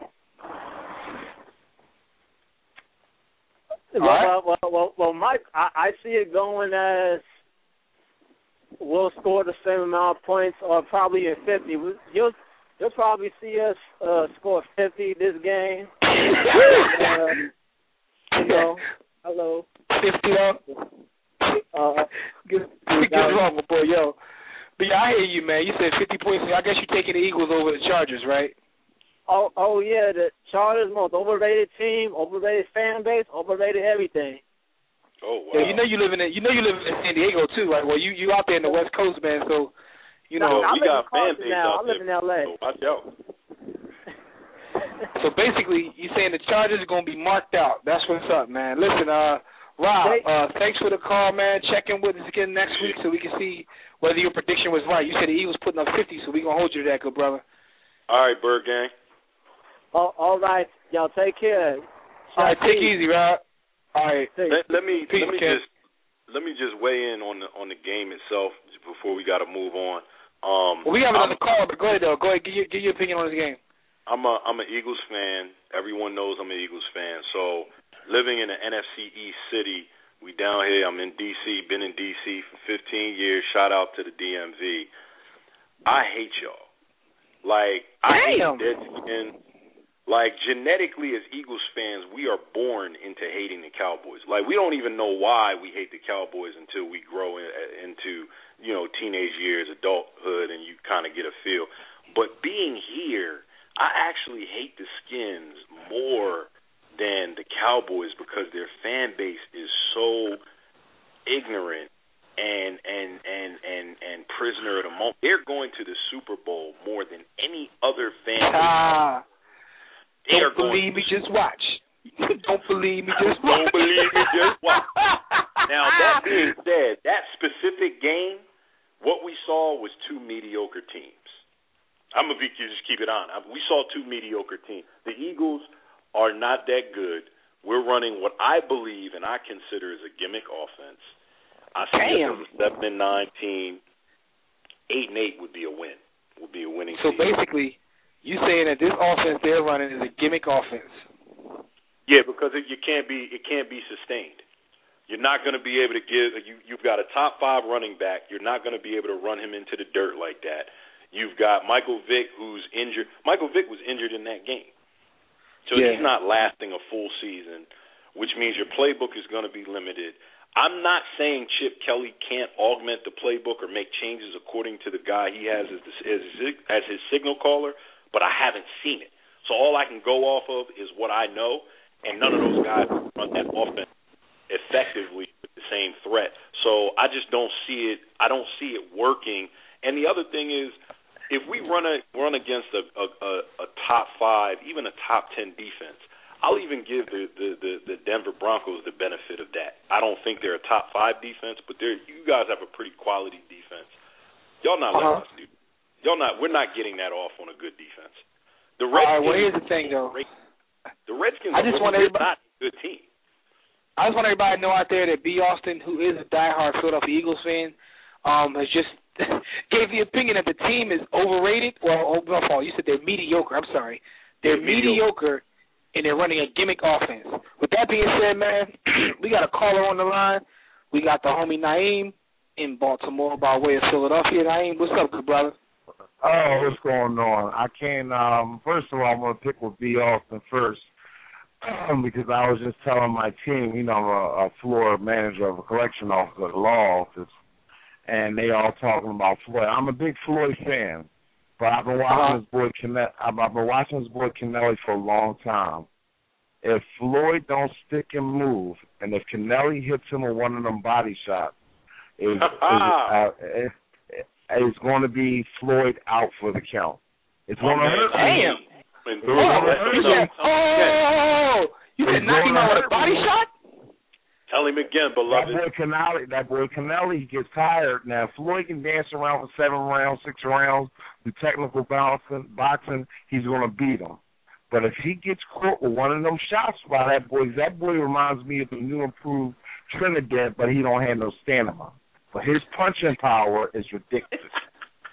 [SPEAKER 8] Well,
[SPEAKER 3] right.
[SPEAKER 8] well, well, well, well, Mike, I, I see it going as we'll score the same amount of points, or probably in fifty. You'll you'll probably see us uh, score fifty this game. uh, you know, hello,
[SPEAKER 3] fifty up.
[SPEAKER 8] Uh,
[SPEAKER 3] good, good wrong, boy, yo. But yeah, I hear you, man. You said fifty points. I guess you're taking the Eagles over the Chargers, right?
[SPEAKER 8] Oh, oh yeah, the Chargers most overrated team, overrated fan base, overrated everything.
[SPEAKER 4] Oh wow.
[SPEAKER 3] Yeah, you know you live in you know you live in San Diego too, right? Well, you you out there in the West Coast, man. So you know
[SPEAKER 8] no,
[SPEAKER 4] we
[SPEAKER 8] I
[SPEAKER 4] got fan base
[SPEAKER 8] now.
[SPEAKER 4] out
[SPEAKER 8] I live
[SPEAKER 4] there.
[SPEAKER 8] in L A.
[SPEAKER 4] So watch out.
[SPEAKER 3] So basically, you saying the Chargers are gonna be marked out. That's what's up, man. Listen, uh, Rob, uh, thanks for the call, man. Check in with us again next week so we can see whether your prediction was right. You said the Eagles putting up fifty, so we gonna hold you to that, good brother.
[SPEAKER 4] All right, Bird Gang.
[SPEAKER 8] Oh, all right, y'all take care.
[SPEAKER 3] All right, take it easy, Rob. All right.
[SPEAKER 4] Let, let me
[SPEAKER 3] Peace,
[SPEAKER 4] let me
[SPEAKER 3] Ken.
[SPEAKER 4] just let me just weigh in on the on the game itself before we got to move on. Um,
[SPEAKER 3] well, we have another
[SPEAKER 4] I'm,
[SPEAKER 3] call, but go ahead though. Go ahead, give your give your opinion on this game.
[SPEAKER 4] I'm a I'm an Eagles fan. Everyone knows I'm an Eagles fan. So living in an N F C East city, we down here. I'm in D C. Been in D C for fifteen years. Shout out to the D M V. I hate y'all. Like I
[SPEAKER 3] Damn.
[SPEAKER 4] hate dead skin. Like, genetically, as Eagles fans, we are born into hating the Cowboys. Like, we don't even know why we hate the Cowboys until we grow in, into, you know, teenage years, adulthood, and you kind of get a feel. But being here, I actually hate the Skins more than the Cowboys because their fan base is so ignorant and and and and, and prisoner of the moment. They're going to the Super Bowl more than any other fan base.
[SPEAKER 3] Ah.
[SPEAKER 4] They
[SPEAKER 3] Don't believe me, just watch. Don't believe me, just watch.
[SPEAKER 4] Don't believe me, just watch. Now, that being said, that specific game, what we saw was two mediocre teams. I'm going to just keep it on. We saw two mediocre teams. The Eagles are not that good. We're running what I believe and I consider is a gimmick offense. I see us as a seven and nine team. Eight and eight would be a win. Would be a winning
[SPEAKER 3] so
[SPEAKER 4] team.
[SPEAKER 3] So basically, you saying that this offense they're running is a gimmick offense?
[SPEAKER 4] Yeah, because it, you can't be it can't be sustained. You're not going to be able to give you. You've got a top five running back. You're not going to be able to run him into the dirt like that. You've got Michael Vick, who's injured. Michael Vick was injured in that game, so
[SPEAKER 3] yeah.
[SPEAKER 4] he's not lasting a full season, which means your playbook is going to be limited. I'm not saying Chip Kelly can't augment the playbook or make changes according to the guy he has as, the, as, as his signal caller, but I haven't seen it. So all I can go off of is what I know, and none of those guys run that offense effectively with the same threat. So I just don't see it. I don't see it working. And the other thing is, if we run a run against a, a, a, a top five, even a top ten defense, I'll even give the, the, the, the Denver Broncos the benefit of that. I don't think they're a top five defense, but they're you guys have a pretty quality defense. Y'all not
[SPEAKER 3] uh-huh.
[SPEAKER 4] letting us do. Y'all not. We're not getting that off on a good defense. The Redskins.
[SPEAKER 3] All right. Well, here's the thing, though.
[SPEAKER 4] The Redskins.
[SPEAKER 3] I just want
[SPEAKER 4] are
[SPEAKER 3] everybody.
[SPEAKER 4] Not a good team.
[SPEAKER 3] I just want everybody to know out there that B. Austin, who is a diehard Philadelphia Eagles fan, um, has just gave the opinion that the team is overrated. Well, oh, my fault. You said they're mediocre. I'm sorry. They're, they're mediocre, mediocre, and they're running a gimmick offense. With that being said, man, we got a caller on the line. We got the homie Naeem in Baltimore by way of Philadelphia. Naeem, what's up, good brother?
[SPEAKER 9] Oh, what's going on? I can't, um, first of all, I'm going to pick with B. Austin first um, because I was just telling my team, you know, I'm a, a floor manager of a collection office at the law office, and they all talking about Floyd. I'm a big Floyd fan, but I've been watching uh-huh. this boy Kenne- I've been watching this boy Kennelly for a long time. If Floyd don't stick and move, and if Kennelly hits him with one of them body shots, it, it, uh, it, it's going to be Floyd out for the count. It's going to hurt
[SPEAKER 3] him.
[SPEAKER 4] Damn.
[SPEAKER 3] Oh, you said, oh, you said knock him out with a body shot?
[SPEAKER 4] Tell him again, beloved.
[SPEAKER 9] That boy Kennelly, that boy Kennelly gets tired. Now, if Floyd can dance around for seven rounds, six rounds, do technical boxing, boxing, he's going to beat him. But if he gets caught with one of them shots by that boy, that boy reminds me of the new improved Trinidad, but he don't have no stamina. But his punching power is ridiculous.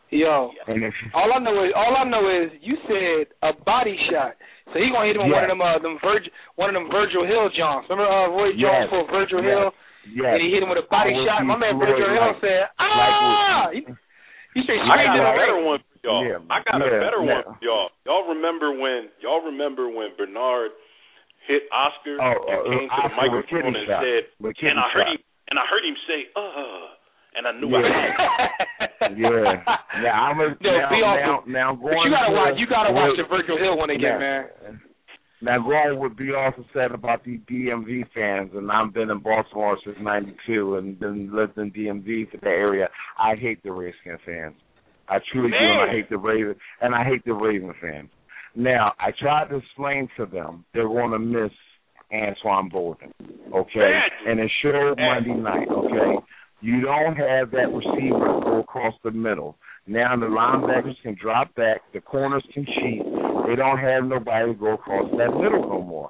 [SPEAKER 3] Yo,
[SPEAKER 9] And if,
[SPEAKER 3] all I know is all I know is you said a body shot, so he gonna hit him with
[SPEAKER 9] yes.
[SPEAKER 3] one of them uh, them Virg, one of them Virgil Hill Johns. Remember uh, Roy Jones
[SPEAKER 9] yes.
[SPEAKER 3] for Virgil
[SPEAKER 9] yes.
[SPEAKER 3] Hill,
[SPEAKER 9] yes.
[SPEAKER 3] and he hit him with a body
[SPEAKER 9] I
[SPEAKER 3] shot. My man
[SPEAKER 9] Floyd
[SPEAKER 3] Virgil Hill
[SPEAKER 9] like,
[SPEAKER 3] said, "Ah!"
[SPEAKER 9] Like
[SPEAKER 3] he, he straight
[SPEAKER 4] I got
[SPEAKER 3] straightened
[SPEAKER 4] a
[SPEAKER 3] it
[SPEAKER 4] better
[SPEAKER 3] away.
[SPEAKER 4] one for y'all.
[SPEAKER 9] Yeah,
[SPEAKER 4] I got
[SPEAKER 9] yeah,
[SPEAKER 4] a better
[SPEAKER 9] yeah.
[SPEAKER 4] one for y'all. Y'all remember when y'all remember when Bernard hit Oscar
[SPEAKER 9] Oh,
[SPEAKER 4] and
[SPEAKER 9] uh,
[SPEAKER 4] came to the
[SPEAKER 9] Oscar
[SPEAKER 4] microphone and
[SPEAKER 9] shot.
[SPEAKER 4] said, and I heard
[SPEAKER 9] shot.
[SPEAKER 4] him and I heard him say, "Uh," and I knew
[SPEAKER 9] Yeah.
[SPEAKER 4] I had it.
[SPEAKER 9] Yeah. Now I'm a,
[SPEAKER 3] No,
[SPEAKER 9] now,
[SPEAKER 3] be
[SPEAKER 9] now,
[SPEAKER 3] awesome.
[SPEAKER 9] now going
[SPEAKER 3] But you gotta
[SPEAKER 9] to,
[SPEAKER 3] watch. You gotta watch
[SPEAKER 9] with,
[SPEAKER 3] the Virgil Hill one again,
[SPEAKER 9] now,
[SPEAKER 3] man.
[SPEAKER 9] Now going with be also said about the D M V fans, and I've been in Baltimore since ninety-two and been lived in D M V for the area. I hate the Redskins fans. I truly
[SPEAKER 4] Man.
[SPEAKER 9] do, and I hate the Raven, and I hate the Raven fans. Now I tried to explain to them they're going to miss Antoine Bolden, okay,
[SPEAKER 4] Exactly.
[SPEAKER 9] and it showed Monday night, okay. You don't have that receiver go across the middle. Now the linebackers can drop back, the corners can cheat. They don't have nobody to go across that middle no more.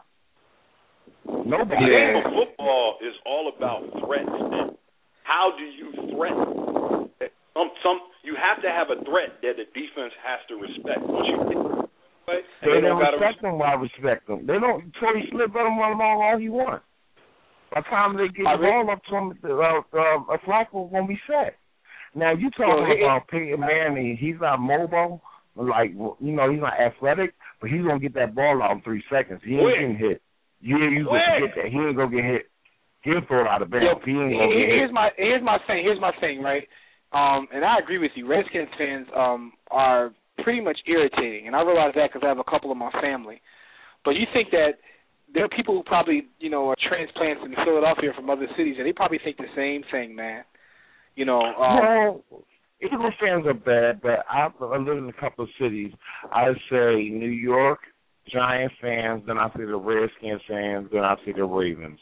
[SPEAKER 9] Nobody.
[SPEAKER 4] The game of football is all about threats. And how do you threaten? Some, some, you have to have a threat that the defense has to respect. Once you get right,
[SPEAKER 9] They,
[SPEAKER 4] they
[SPEAKER 9] don't
[SPEAKER 4] don't gotta
[SPEAKER 9] respect them while I respect them. They don't. Torrey Smith let them run along all he wants. By the time they get the ball up to him, uh, uh, a Flacco gonna be set. Now you talking
[SPEAKER 3] Well,
[SPEAKER 9] about Peyton Manning? He's not mobile, like you know, he's not athletic, but he's gonna get that ball out in three seconds. He ain't
[SPEAKER 4] Quick.
[SPEAKER 9] getting hit. You ain't you gonna get that. He ain't gonna get hit. He'll throw it out of bounds.
[SPEAKER 3] Yo,
[SPEAKER 9] He ain't gonna get
[SPEAKER 3] here's
[SPEAKER 9] hit.
[SPEAKER 3] my here's my thing. Here's my thing, right? Um, and I agree with you. Redskins fans um are pretty much irritating, and I realize that because I have a couple of my family. But you think that there are people who probably, you know, are transplants in Philadelphia from other cities, and they probably think the same thing, man. You know, um,
[SPEAKER 9] well, Eagles fans are bad, but I, I live in a couple of cities. I say New York Giant fans, then I say the Redskins fans, then I say the Ravens.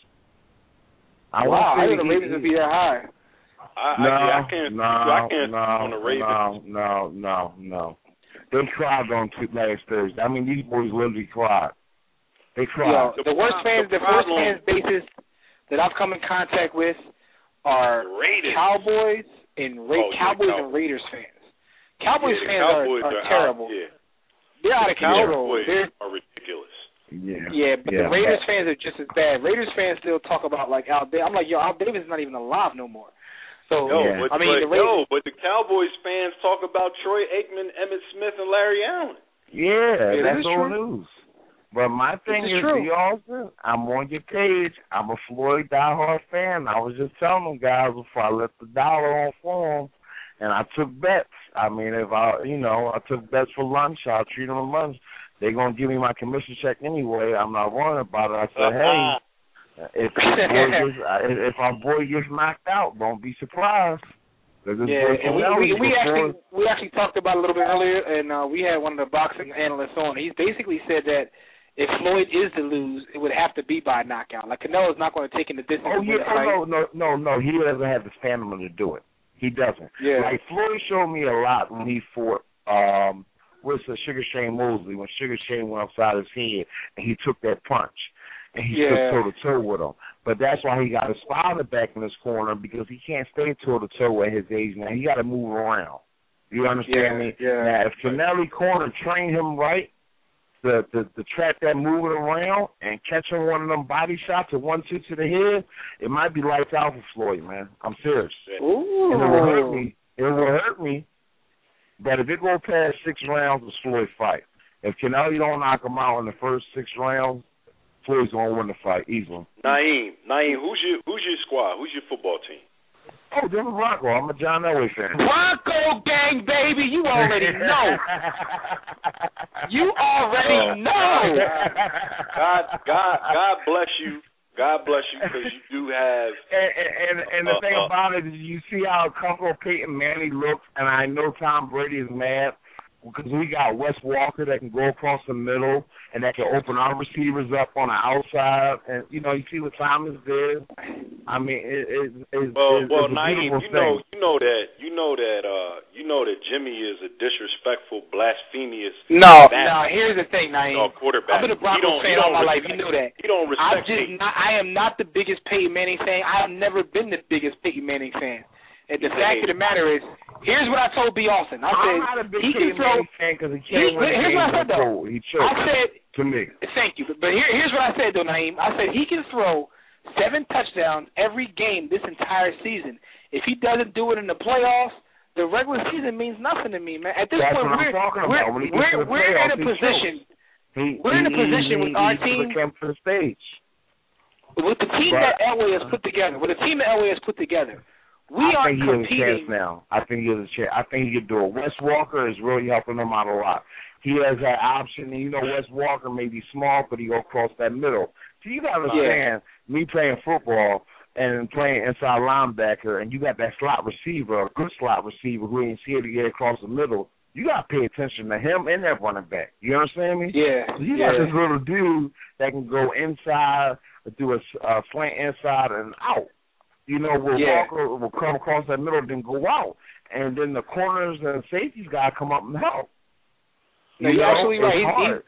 [SPEAKER 9] I
[SPEAKER 3] wow, I
[SPEAKER 9] say
[SPEAKER 3] think the Ravens would be that high.
[SPEAKER 4] I,
[SPEAKER 9] no,
[SPEAKER 4] I, I can't.
[SPEAKER 9] no,
[SPEAKER 4] I can't
[SPEAKER 9] no,
[SPEAKER 4] on the Ravens.
[SPEAKER 9] no, no, no, no. They cried on two last Thursday. I mean, these boys literally cried. They cried.
[SPEAKER 3] Yo, the worst fans, the, the worst fans bases that I've come in contact with are
[SPEAKER 4] Raiders.
[SPEAKER 3] Cowboys and Ra-
[SPEAKER 4] Oh, yeah,
[SPEAKER 3] Cowboys
[SPEAKER 4] Cow-
[SPEAKER 3] and Raiders fans. Cowboys
[SPEAKER 4] yeah,
[SPEAKER 3] fans
[SPEAKER 4] Cowboys
[SPEAKER 3] are, are,
[SPEAKER 4] are
[SPEAKER 3] terrible.
[SPEAKER 4] Out, yeah.
[SPEAKER 3] They're out of control.
[SPEAKER 4] Cowboys
[SPEAKER 3] They're,
[SPEAKER 4] are ridiculous.
[SPEAKER 9] Yeah,
[SPEAKER 3] yeah, but
[SPEAKER 9] yeah.
[SPEAKER 3] the Raiders fans are just as bad. Raiders fans still talk about like Al Davis. I'm like, yo, Al Davis is not even alive no more. So
[SPEAKER 4] Yo,
[SPEAKER 9] Yeah.
[SPEAKER 4] but,
[SPEAKER 3] I mean,
[SPEAKER 4] but,
[SPEAKER 3] the Raiders,
[SPEAKER 4] yo, but the Cowboys fans talk about Troy Aikman, Emmitt Smith, and Larry Allen.
[SPEAKER 9] Yeah,
[SPEAKER 3] Yeah,
[SPEAKER 9] that's
[SPEAKER 3] this is
[SPEAKER 9] old
[SPEAKER 3] true.
[SPEAKER 9] news. But my thing
[SPEAKER 3] This is
[SPEAKER 9] is,
[SPEAKER 3] true.
[SPEAKER 9] B. Austin, I'm on your page. I'm a Floyd diehard fan. I was just telling them guys before I left the dollar on form, and I took bets. I mean, if I, you know, I took bets for lunch, I'll treat them to lunch. They're going to give me my commission check anyway. I'm not worrying about it. I said, hey, if, this boy gets, if our boy gets knocked out, don't be surprised.
[SPEAKER 3] yeah, and we we, we actually we actually talked about it a little bit earlier, and uh, we had one of the boxing analysts on. He basically said that if Floyd is to lose, it would have to be by knockout. Like Canelo's not going to take in the distance.
[SPEAKER 9] Oh
[SPEAKER 3] and win
[SPEAKER 9] yeah,
[SPEAKER 3] the fight.
[SPEAKER 9] oh, no, no, no, no. He doesn't have the stamina to do it. He doesn't.
[SPEAKER 3] Yeah.
[SPEAKER 9] Like Floyd showed me a lot when he fought um with the Sugar Shane Mosley, when Sugar Shane went upside his head and he took that punch and he
[SPEAKER 3] Yeah.
[SPEAKER 9] stood toe to toe with him. But that's why he got his father back in his corner, because he can't stay toe to toe at his age now. He got to move around. You understand
[SPEAKER 3] Yeah,
[SPEAKER 9] me?
[SPEAKER 3] yeah.
[SPEAKER 9] Now, if Canelli corner trained him right, to, to, to track that moving around and catch him one of them body shots or one two to the head, it might be lights out for Floyd, man. I'm serious.
[SPEAKER 3] Ooh.
[SPEAKER 9] And it will hurt me. It will hurt me. But if it go past six rounds, it's Floyd fight. If Canelli don't knock him out in the first six rounds, Floyd's gonna win the fight easily.
[SPEAKER 4] Naeem, Naeem, who's your who's your squad? Who's your football team?
[SPEAKER 9] Oh, Denver Bronco. I'm a John Elway fan.
[SPEAKER 3] Bronco gang, baby. You already know. You already know.
[SPEAKER 4] God, God, God bless you. God bless you, because you do have.
[SPEAKER 9] And, and, and the
[SPEAKER 4] uh,
[SPEAKER 9] thing
[SPEAKER 4] uh,
[SPEAKER 9] about it is, you see how comfortable Peyton Manning looks, and I know Tom Brady is mad because we got Wes Walker that can go across the middle and that can open our receivers up on the outside. And you know, you see what Thomas did. I mean, it, it, it,
[SPEAKER 4] Well,
[SPEAKER 9] it,
[SPEAKER 4] well,
[SPEAKER 9] it's a
[SPEAKER 4] Naeem,
[SPEAKER 9] beautiful
[SPEAKER 4] you
[SPEAKER 9] thing.
[SPEAKER 4] know, you know that, you know that, uh, you know that Jimmy is a disrespectful, blasphemous.
[SPEAKER 3] No,
[SPEAKER 4] bastard,
[SPEAKER 3] no. Here's the thing, Naeem.
[SPEAKER 4] uh, quarterback.
[SPEAKER 3] I've been a
[SPEAKER 4] He
[SPEAKER 3] Broncos
[SPEAKER 4] don't- he
[SPEAKER 3] fan all
[SPEAKER 4] don't
[SPEAKER 3] my life.
[SPEAKER 4] respect-
[SPEAKER 3] You know that.
[SPEAKER 4] He don't
[SPEAKER 3] I'm
[SPEAKER 4] respect
[SPEAKER 3] just
[SPEAKER 4] me.
[SPEAKER 3] not. I am not the biggest Peyton Manning fan. I have never been the biggest Peyton Manning fan. And the fact of the matter is, here's what I told B. Austin. I said,
[SPEAKER 9] I'm not a big
[SPEAKER 3] he can throw.
[SPEAKER 9] fan because he
[SPEAKER 3] He,
[SPEAKER 9] can't win
[SPEAKER 3] here's what I said, though.
[SPEAKER 9] He choked,
[SPEAKER 3] I said,
[SPEAKER 9] to me.
[SPEAKER 3] Thank you. But here, here's what I said, though, Naeem. I said he can throw seven touchdowns every game this entire season. If he doesn't do it in the playoffs, the regular season means nothing to me, man. At this
[SPEAKER 9] That's
[SPEAKER 3] point,
[SPEAKER 9] what
[SPEAKER 3] we're,
[SPEAKER 9] I'm talking
[SPEAKER 3] we're,
[SPEAKER 9] about. When he gets
[SPEAKER 3] we're,
[SPEAKER 9] to the
[SPEAKER 3] we're in
[SPEAKER 9] playoffs,
[SPEAKER 3] a
[SPEAKER 9] he
[SPEAKER 3] position.
[SPEAKER 9] He,
[SPEAKER 3] we're in a
[SPEAKER 9] he,
[SPEAKER 3] position
[SPEAKER 9] he,
[SPEAKER 3] with
[SPEAKER 9] he,
[SPEAKER 3] our
[SPEAKER 9] he
[SPEAKER 3] team.
[SPEAKER 9] came to the stage.
[SPEAKER 3] With the team
[SPEAKER 9] But,
[SPEAKER 3] that Elway has put together, with the team that Elway has put together, we
[SPEAKER 9] I
[SPEAKER 3] are
[SPEAKER 9] think he has a
[SPEAKER 3] competing.
[SPEAKER 9] chance now. I think he has a chance. I think he could do it. Wes Walker is really helping him out a lot. He has that option. And you know, Wes Walker may be small, but he go across that middle. So you got to understand, yeah. me playing football and playing inside linebacker, and you got that slot receiver, a good slot receiver who ain't scared to get across the middle. You got to pay attention to him and that running back. You understand me?
[SPEAKER 3] Yeah.
[SPEAKER 9] So you
[SPEAKER 3] yeah.
[SPEAKER 9] got this little dude that can go inside, do a uh, slant inside and out. You know, where
[SPEAKER 3] yeah.
[SPEAKER 9] Walker will come across that middle, then go out. And then the corners and safeties got to come up and help.
[SPEAKER 3] No, you're actually right.
[SPEAKER 9] It's hard.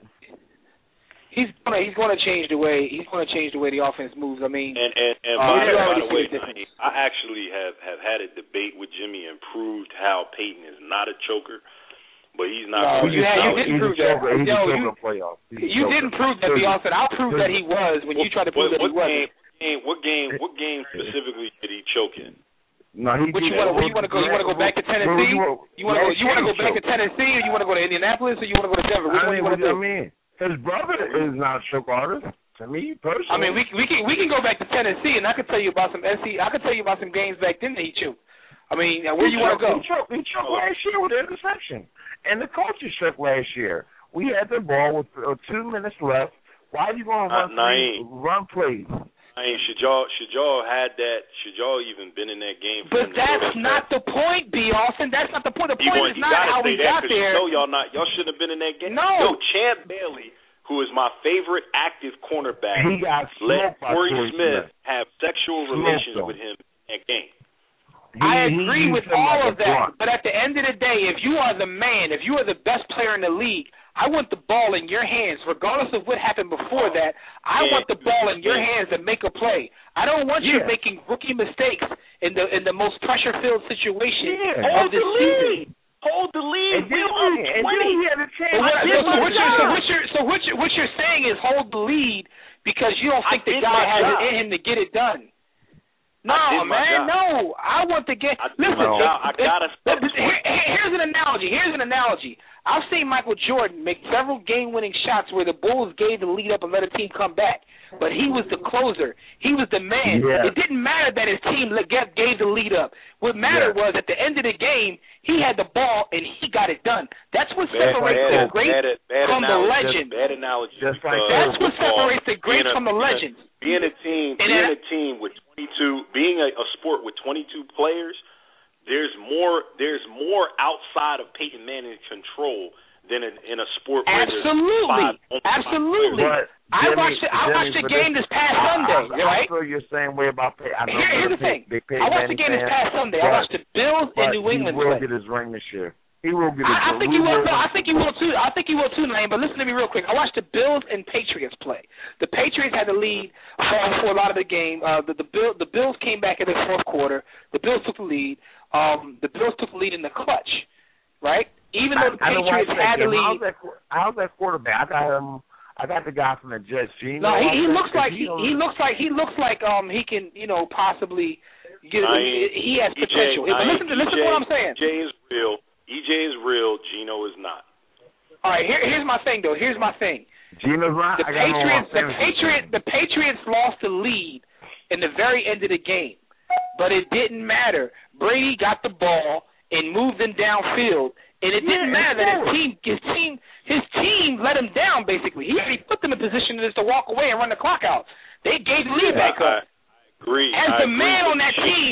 [SPEAKER 3] He's gonna he's gonna change the way he's gonna change the way the offense moves. I mean,
[SPEAKER 4] and and, and
[SPEAKER 3] uh,
[SPEAKER 4] by,
[SPEAKER 3] you
[SPEAKER 4] by the way,
[SPEAKER 3] the
[SPEAKER 4] I actually have, have had a debate with Jimmy and proved how Peyton is not a choker, but he's not.
[SPEAKER 3] No, you, had, you didn't prove that.
[SPEAKER 9] He's
[SPEAKER 3] Yo,
[SPEAKER 9] a
[SPEAKER 3] you,
[SPEAKER 9] playoff.
[SPEAKER 3] you didn't prove that. The offense. I'll prove that he was when you tried to prove
[SPEAKER 4] what,
[SPEAKER 3] that he wasn't.
[SPEAKER 4] Game, what game? What game specifically did he choke in?
[SPEAKER 9] No, he
[SPEAKER 3] Which you want to? Where you want to go? You want to go back to Tennessee? You want to go? You want to go back to Tennessee, or you want to go to Indianapolis, or you want to go to Denver? Which
[SPEAKER 9] I
[SPEAKER 3] one
[SPEAKER 9] mean,
[SPEAKER 3] you want to do?
[SPEAKER 9] I mean, his brother is not a choke artist. To me, personally.
[SPEAKER 3] I mean, we we can we can go back to Tennessee, and I can tell you about some S C. I can tell you about some games back then that he choked. I mean, where
[SPEAKER 9] he
[SPEAKER 3] you want to go?
[SPEAKER 9] He choked, he choked last year with an interception, and the coaches choked last year. We had the ball with uh, two minutes left. Why are you going to run
[SPEAKER 4] plays?
[SPEAKER 9] Run plays.
[SPEAKER 4] I mean, should y'all should y'all had that? Should y'all even been in that game? For
[SPEAKER 3] but that's not the point, B. Austin. That's not the point. The point
[SPEAKER 4] want,
[SPEAKER 3] is not how we got there.
[SPEAKER 4] You know y'all not. Y'all shouldn't have been in that game.
[SPEAKER 3] No.
[SPEAKER 4] Yo, Champ Bailey, who is my favorite active cornerback,
[SPEAKER 9] he got
[SPEAKER 4] let Corey
[SPEAKER 9] Smith
[SPEAKER 4] Smith have sexual
[SPEAKER 9] Smith
[SPEAKER 4] relations
[SPEAKER 9] though.
[SPEAKER 4] with him in that game.
[SPEAKER 9] He,
[SPEAKER 3] I agree
[SPEAKER 9] he
[SPEAKER 3] with all
[SPEAKER 9] like
[SPEAKER 3] of that,
[SPEAKER 9] blunt.
[SPEAKER 3] but at the end of the day, if you are the man, if you are the best player in the league, I want the ball in your hands, regardless of what happened before that. I
[SPEAKER 4] yeah.
[SPEAKER 3] want the ball in your hands to make a play. I don't want
[SPEAKER 9] yeah.
[SPEAKER 3] you making rookie mistakes in the in the most pressure-filled situation
[SPEAKER 9] yeah.
[SPEAKER 3] of
[SPEAKER 4] Hold
[SPEAKER 3] this
[SPEAKER 4] the
[SPEAKER 3] season.
[SPEAKER 4] lead. Hold the lead.
[SPEAKER 9] And then,
[SPEAKER 4] We're up
[SPEAKER 9] and
[SPEAKER 4] twenty.
[SPEAKER 9] then he had a chance.
[SPEAKER 3] So what,
[SPEAKER 9] I
[SPEAKER 3] so, so,
[SPEAKER 9] did
[SPEAKER 3] what
[SPEAKER 9] my
[SPEAKER 3] you're, so,
[SPEAKER 9] job.
[SPEAKER 3] what you're, so what you're, what you're saying is hold the lead because you don't think
[SPEAKER 4] I
[SPEAKER 3] the
[SPEAKER 4] did
[SPEAKER 3] guy
[SPEAKER 4] my
[SPEAKER 3] has
[SPEAKER 4] job.
[SPEAKER 3] it in him to get it done. No,
[SPEAKER 4] I did my
[SPEAKER 3] man,
[SPEAKER 4] job.
[SPEAKER 3] no. I want to get.
[SPEAKER 4] I did
[SPEAKER 3] listen,
[SPEAKER 4] my job. I
[SPEAKER 3] it-
[SPEAKER 4] gotta
[SPEAKER 3] it-
[SPEAKER 4] stop
[SPEAKER 3] here- here- here's an analogy. Here's an analogy. I've seen Michael Jordan make several game-winning shots where the Bulls gave the lead up and let a team come back, but he was the closer. He was the man.
[SPEAKER 9] Yeah.
[SPEAKER 3] It didn't matter that his team let- get- gave the lead up. What mattered
[SPEAKER 9] Yeah.
[SPEAKER 3] was at the end of the game, he had the ball and he got it done. That's what
[SPEAKER 4] Bad,
[SPEAKER 3] separates
[SPEAKER 4] bad,
[SPEAKER 3] the great
[SPEAKER 4] bad, bad
[SPEAKER 3] from the
[SPEAKER 4] analogy.
[SPEAKER 3] legend.
[SPEAKER 4] Bad analogy.
[SPEAKER 9] Just like
[SPEAKER 4] because
[SPEAKER 3] That's what
[SPEAKER 4] football,
[SPEAKER 3] separates the greats
[SPEAKER 4] being a-
[SPEAKER 3] from the
[SPEAKER 4] being a-
[SPEAKER 3] legends.
[SPEAKER 4] Being a team,
[SPEAKER 3] And
[SPEAKER 4] being
[SPEAKER 3] I-
[SPEAKER 4] a team with twenty-two, being a, a sport with twenty-two players, there's more. There's more outside of Peyton Manning's control than in, in a sport where
[SPEAKER 3] Absolutely,
[SPEAKER 4] there's five, only five
[SPEAKER 3] absolutely.
[SPEAKER 4] players.
[SPEAKER 9] But
[SPEAKER 3] I
[SPEAKER 9] Jimmy,
[SPEAKER 3] watched it. I
[SPEAKER 9] Jimmy,
[SPEAKER 3] watched the
[SPEAKER 9] for
[SPEAKER 3] game
[SPEAKER 9] this,
[SPEAKER 3] this past
[SPEAKER 9] I,
[SPEAKER 3] Sunday,
[SPEAKER 9] I, I
[SPEAKER 3] right?
[SPEAKER 9] feel you're saying way about Pey- I know
[SPEAKER 3] Here, here's the
[SPEAKER 9] Pey-
[SPEAKER 3] thing.
[SPEAKER 9] Big Peyton
[SPEAKER 3] I watched the game
[SPEAKER 9] Manning
[SPEAKER 3] this
[SPEAKER 9] fan,
[SPEAKER 3] past Sunday. I
[SPEAKER 9] but-
[SPEAKER 3] watched the Bills and
[SPEAKER 9] but
[SPEAKER 3] New England
[SPEAKER 9] he will
[SPEAKER 3] play.
[SPEAKER 9] get his ring this year. He will get his
[SPEAKER 3] I, I
[SPEAKER 9] ring.
[SPEAKER 3] think
[SPEAKER 9] We
[SPEAKER 3] he will.
[SPEAKER 9] will-
[SPEAKER 3] No, I think he will too. I think he will too, Naeem. But listen to me real quick. I watched the Bills and Patriots play. The Patriots had the lead uh, for a lot of the game. Uh, the the, Bill, the Bills came back in the fourth quarter. The Bills took the lead. Um, the Bills took the lead in the clutch, right? Even though the
[SPEAKER 9] I, I
[SPEAKER 3] Patriots had the
[SPEAKER 9] him. How's
[SPEAKER 3] lead.
[SPEAKER 9] that, how's that quarterback? I got him. I got the guy from the Jets. Gino.
[SPEAKER 3] No, he, he
[SPEAKER 9] I
[SPEAKER 3] looks
[SPEAKER 9] think.
[SPEAKER 3] like he, he looks like he looks like um he can you know possibly get
[SPEAKER 4] Naeem,
[SPEAKER 3] he has
[SPEAKER 4] E J,
[SPEAKER 3] potential. But
[SPEAKER 4] Naeem,
[SPEAKER 3] listen to listen
[SPEAKER 4] E J,
[SPEAKER 3] to what I'm saying.
[SPEAKER 4] E J is real. E J is real. Gino is not.
[SPEAKER 3] All right, here, here's my thing though. Here's my thing.
[SPEAKER 9] Gino's not.
[SPEAKER 3] The
[SPEAKER 9] I got him on my
[SPEAKER 3] Patriots, the
[SPEAKER 9] fantasy
[SPEAKER 3] Patriots,
[SPEAKER 9] team.
[SPEAKER 3] the Patriots lost the lead in the very end of the game, but it didn't matter. Brady got the ball and moved them downfield, and it didn't
[SPEAKER 9] Yeah,
[SPEAKER 3] matter that his
[SPEAKER 9] of course.
[SPEAKER 3] team, his team, his team let him down. Basically, he already put them in position just to walk away and run the clock out. They gave the lead back
[SPEAKER 4] I,
[SPEAKER 3] up.
[SPEAKER 4] I agree.
[SPEAKER 3] As
[SPEAKER 4] I
[SPEAKER 3] the
[SPEAKER 4] agree,
[SPEAKER 3] man
[SPEAKER 4] but
[SPEAKER 3] on that
[SPEAKER 4] you
[SPEAKER 3] team,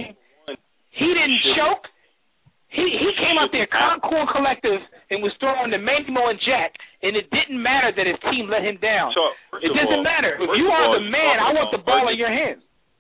[SPEAKER 3] he didn't
[SPEAKER 4] should-
[SPEAKER 3] choke. He he came out there, Concord Collective, and was throwing the Manimo and Jack, and it didn't matter that his team let him down.
[SPEAKER 4] So, first
[SPEAKER 3] It
[SPEAKER 4] of
[SPEAKER 3] doesn't
[SPEAKER 4] all,
[SPEAKER 3] matter. If
[SPEAKER 4] first
[SPEAKER 3] you
[SPEAKER 4] of
[SPEAKER 3] are
[SPEAKER 4] all,
[SPEAKER 3] the
[SPEAKER 4] you're
[SPEAKER 3] man, I
[SPEAKER 4] talking
[SPEAKER 3] want the
[SPEAKER 4] about
[SPEAKER 3] ball
[SPEAKER 4] argu-
[SPEAKER 3] in your hands.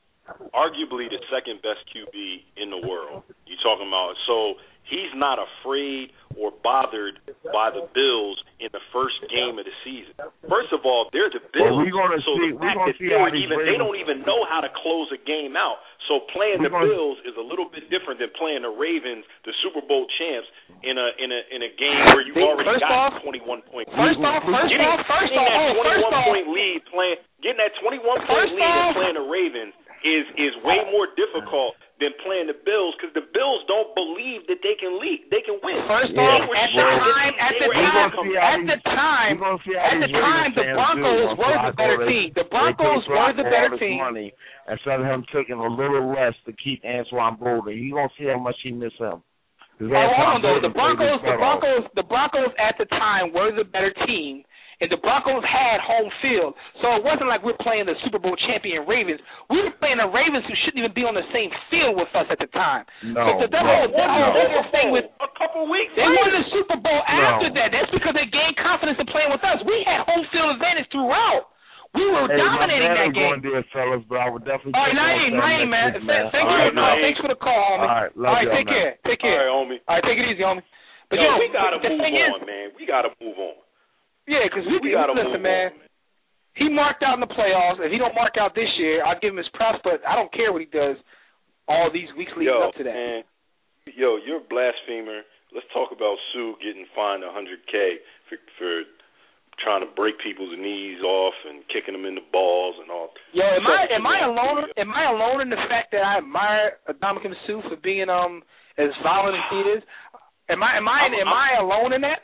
[SPEAKER 4] Arguably the second best Q B in the world. You talking about? So he's not afraid or bothered by the Bills in the first game of the season. First of all, they're the Bills.
[SPEAKER 9] Well, we're gonna
[SPEAKER 4] so
[SPEAKER 9] see,
[SPEAKER 4] the fact that
[SPEAKER 9] see
[SPEAKER 4] they,
[SPEAKER 9] how
[SPEAKER 4] were
[SPEAKER 9] these
[SPEAKER 4] even, they
[SPEAKER 9] Ravens...
[SPEAKER 4] don't even know how to close a game out. So playing
[SPEAKER 9] we're
[SPEAKER 4] the
[SPEAKER 9] gonna...
[SPEAKER 4] Bills is a little bit different than playing the Ravens, the Super Bowl champs, in a in a in a game where you've already
[SPEAKER 8] first
[SPEAKER 4] got
[SPEAKER 8] off,
[SPEAKER 4] a twenty-one point lead.
[SPEAKER 8] First off, first
[SPEAKER 4] getting,
[SPEAKER 8] off, first
[SPEAKER 4] getting
[SPEAKER 8] off,
[SPEAKER 4] that
[SPEAKER 8] oh,
[SPEAKER 4] twenty-one
[SPEAKER 8] first
[SPEAKER 4] point
[SPEAKER 8] off,
[SPEAKER 4] lead, playing getting that twenty-one point
[SPEAKER 8] first
[SPEAKER 4] lead and
[SPEAKER 8] off,
[SPEAKER 4] playing the Ravens is is way more difficult than playing the Bills because the Bills don't believe that they can lead, they can win.
[SPEAKER 8] First
[SPEAKER 9] Yeah,
[SPEAKER 8] off, at the
[SPEAKER 9] well,
[SPEAKER 8] time, at the
[SPEAKER 9] we're
[SPEAKER 8] time,
[SPEAKER 9] gonna see how
[SPEAKER 8] at
[SPEAKER 9] these-
[SPEAKER 8] the time,
[SPEAKER 9] we're gonna see how
[SPEAKER 8] at the
[SPEAKER 9] these
[SPEAKER 8] time,
[SPEAKER 9] Ravens
[SPEAKER 8] the
[SPEAKER 9] fans
[SPEAKER 8] Broncos
[SPEAKER 9] do.
[SPEAKER 8] were the
[SPEAKER 9] Flacco,
[SPEAKER 8] better
[SPEAKER 9] they-
[SPEAKER 8] team. The
[SPEAKER 9] they
[SPEAKER 8] Broncos
[SPEAKER 9] took
[SPEAKER 8] were the
[SPEAKER 9] Flacco
[SPEAKER 8] better
[SPEAKER 9] all this
[SPEAKER 8] team.
[SPEAKER 9] money instead of him taking a little less to keep Antoine Bolden. You gonna see how much he miss him.
[SPEAKER 8] Oh, hold on, though. The Broncos, the Broncos, the Broncos at the time were the better team, and the Broncos had home field. So it wasn't like we're playing the Super Bowl champion Ravens. We were playing the Ravens who shouldn't even be on the same field with us at the time.
[SPEAKER 9] No,
[SPEAKER 8] so that
[SPEAKER 9] no,
[SPEAKER 8] whole, that
[SPEAKER 9] no.
[SPEAKER 8] whole, that whole thing with
[SPEAKER 4] a couple weeks
[SPEAKER 8] they
[SPEAKER 4] later.
[SPEAKER 8] won the Super Bowl after
[SPEAKER 9] No.
[SPEAKER 8] that. That's because they gained confidence in playing with us. We had home field advantage throughout. We were
[SPEAKER 9] Hey,
[SPEAKER 8] dominating
[SPEAKER 9] my
[SPEAKER 8] that game.
[SPEAKER 9] Going there, fellas, but I would definitely.
[SPEAKER 8] All right,
[SPEAKER 9] check on
[SPEAKER 8] Naeem,
[SPEAKER 9] that
[SPEAKER 8] Naeem, man.
[SPEAKER 9] next week, man.
[SPEAKER 8] Thank
[SPEAKER 9] All
[SPEAKER 8] you
[SPEAKER 9] right,
[SPEAKER 8] for the call.
[SPEAKER 9] Naeem.
[SPEAKER 8] Thanks for the call, homie.
[SPEAKER 9] All right, love
[SPEAKER 8] All right,
[SPEAKER 9] y'all,
[SPEAKER 8] take
[SPEAKER 9] man.
[SPEAKER 8] care. Take care.
[SPEAKER 4] All right, homie.
[SPEAKER 8] All right, take it easy, homie. But
[SPEAKER 4] Yo,
[SPEAKER 8] yo,
[SPEAKER 4] we gotta
[SPEAKER 8] the
[SPEAKER 4] move
[SPEAKER 8] thing
[SPEAKER 4] on,
[SPEAKER 8] is,
[SPEAKER 4] man. We gotta move on.
[SPEAKER 8] yeah, because we,
[SPEAKER 4] We
[SPEAKER 8] we
[SPEAKER 4] gotta
[SPEAKER 8] listen,
[SPEAKER 4] move
[SPEAKER 8] man.
[SPEAKER 4] on, man.
[SPEAKER 8] He marked out in the playoffs. If he don't mark out this year, I'll give him his props. But I don't care what he does all these weeks leading
[SPEAKER 4] Yo,
[SPEAKER 8] up to that.
[SPEAKER 4] man, yo, you're a blasphemer. Let's talk about Sue getting fined one hundred K for, for trying to break people's knees off and kicking them in the balls and all.
[SPEAKER 8] Yo, am I
[SPEAKER 4] Such
[SPEAKER 8] am I
[SPEAKER 4] a-
[SPEAKER 8] alone? Am I alone in the fact that I admire Ndamukong Suh for being um as violent as he is? Am I am I
[SPEAKER 4] I'm-
[SPEAKER 8] am
[SPEAKER 4] I'm-
[SPEAKER 8] I alone in that?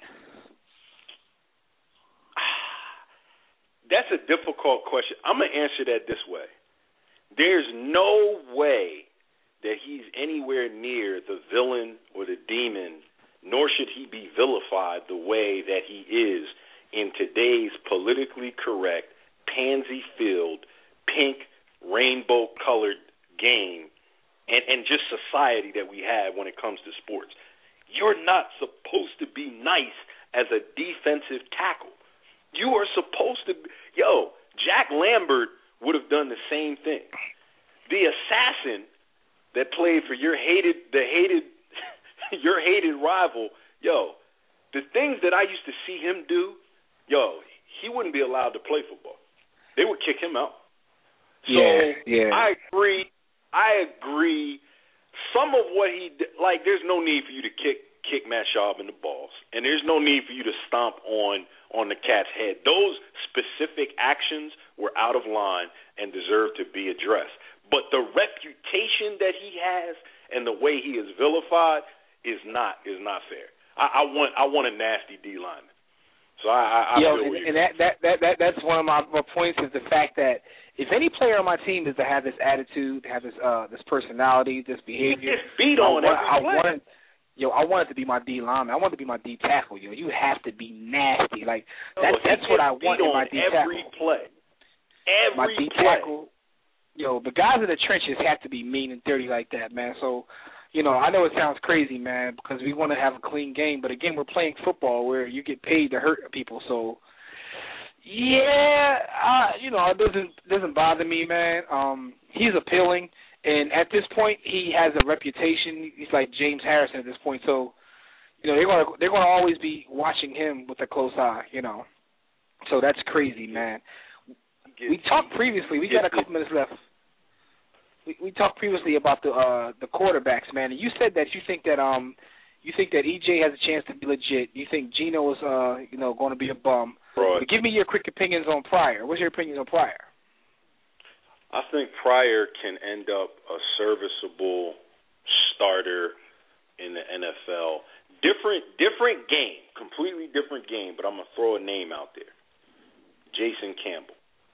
[SPEAKER 4] That's a difficult question. I'm going to answer that this way. There's no way that he's anywhere near the villain or the demon, nor should he be vilified the way that he is in today's politically correct, pansy-filled, pink, rainbow-colored game and, and just society that we have when it comes to sports. You're not supposed to be nice as a defensive tackle. You are supposed to be, yo, Jack Lambert would have done the same thing. The assassin that played for your hated, the hated, your hated rival, yo, the things that I used to see him do, yo, he wouldn't be allowed to play football. They would kick him out. So
[SPEAKER 8] Yeah, yeah.
[SPEAKER 4] I agree. I agree. Some of what he did, like, there's no need for you to kick kick Matt Schaub in the balls, and there's no need for you to stomp on on the cat's head. Those specific actions were out of line and deserve to be addressed. But the reputation that he has and the way he is vilified is not is not fair. I, I want I want a nasty D lineman. So I, I, I
[SPEAKER 8] Yo,
[SPEAKER 4] feel
[SPEAKER 8] and, and that, that that that that's one of my, my points is the fact that if any player on my team is to have this attitude, have this uh this personality, this behavior,
[SPEAKER 4] It's beat
[SPEAKER 8] I
[SPEAKER 4] on
[SPEAKER 8] want,
[SPEAKER 4] every
[SPEAKER 8] I
[SPEAKER 4] play.
[SPEAKER 8] want yo, I want it to be my D lineman. I want it to be my D tackle. Yo, you have to be nasty. Like that's
[SPEAKER 4] Yo,
[SPEAKER 8] that's
[SPEAKER 4] he
[SPEAKER 8] what I
[SPEAKER 4] gets
[SPEAKER 8] want
[SPEAKER 4] beat
[SPEAKER 8] in my
[SPEAKER 4] on
[SPEAKER 8] D
[SPEAKER 4] every
[SPEAKER 8] tackle.
[SPEAKER 4] play. Every
[SPEAKER 8] My D
[SPEAKER 4] play.
[SPEAKER 8] tackle. Yo, the guys in the trenches have to be mean and dirty like that, man. So, you know, I know it sounds crazy, man, because we want to have a clean game, but again, we're playing football where you get paid to hurt people. So, yeah, uh, you know, it doesn't doesn't bother me, man. Um, he's appealing, and at this point, he has a reputation. He's like James Harrison at this point. So, you know, they're gonna they're gonna always be watching him with a close eye. You know, so that's crazy, man. We talked previously. We got a couple minutes left. We, we talked previously about the uh, the quarterbacks, man. And you said that you think that um you think that E J has a chance to be legit. You think Geno is uh you know going to be a bum.
[SPEAKER 4] Right.
[SPEAKER 8] But give me your quick opinions on Pryor. What's your opinions on Pryor?
[SPEAKER 4] I think Pryor can end up a serviceable starter in the N F L. Different different game, completely different game, but I'm going to throw a name out there. Jason Campbell.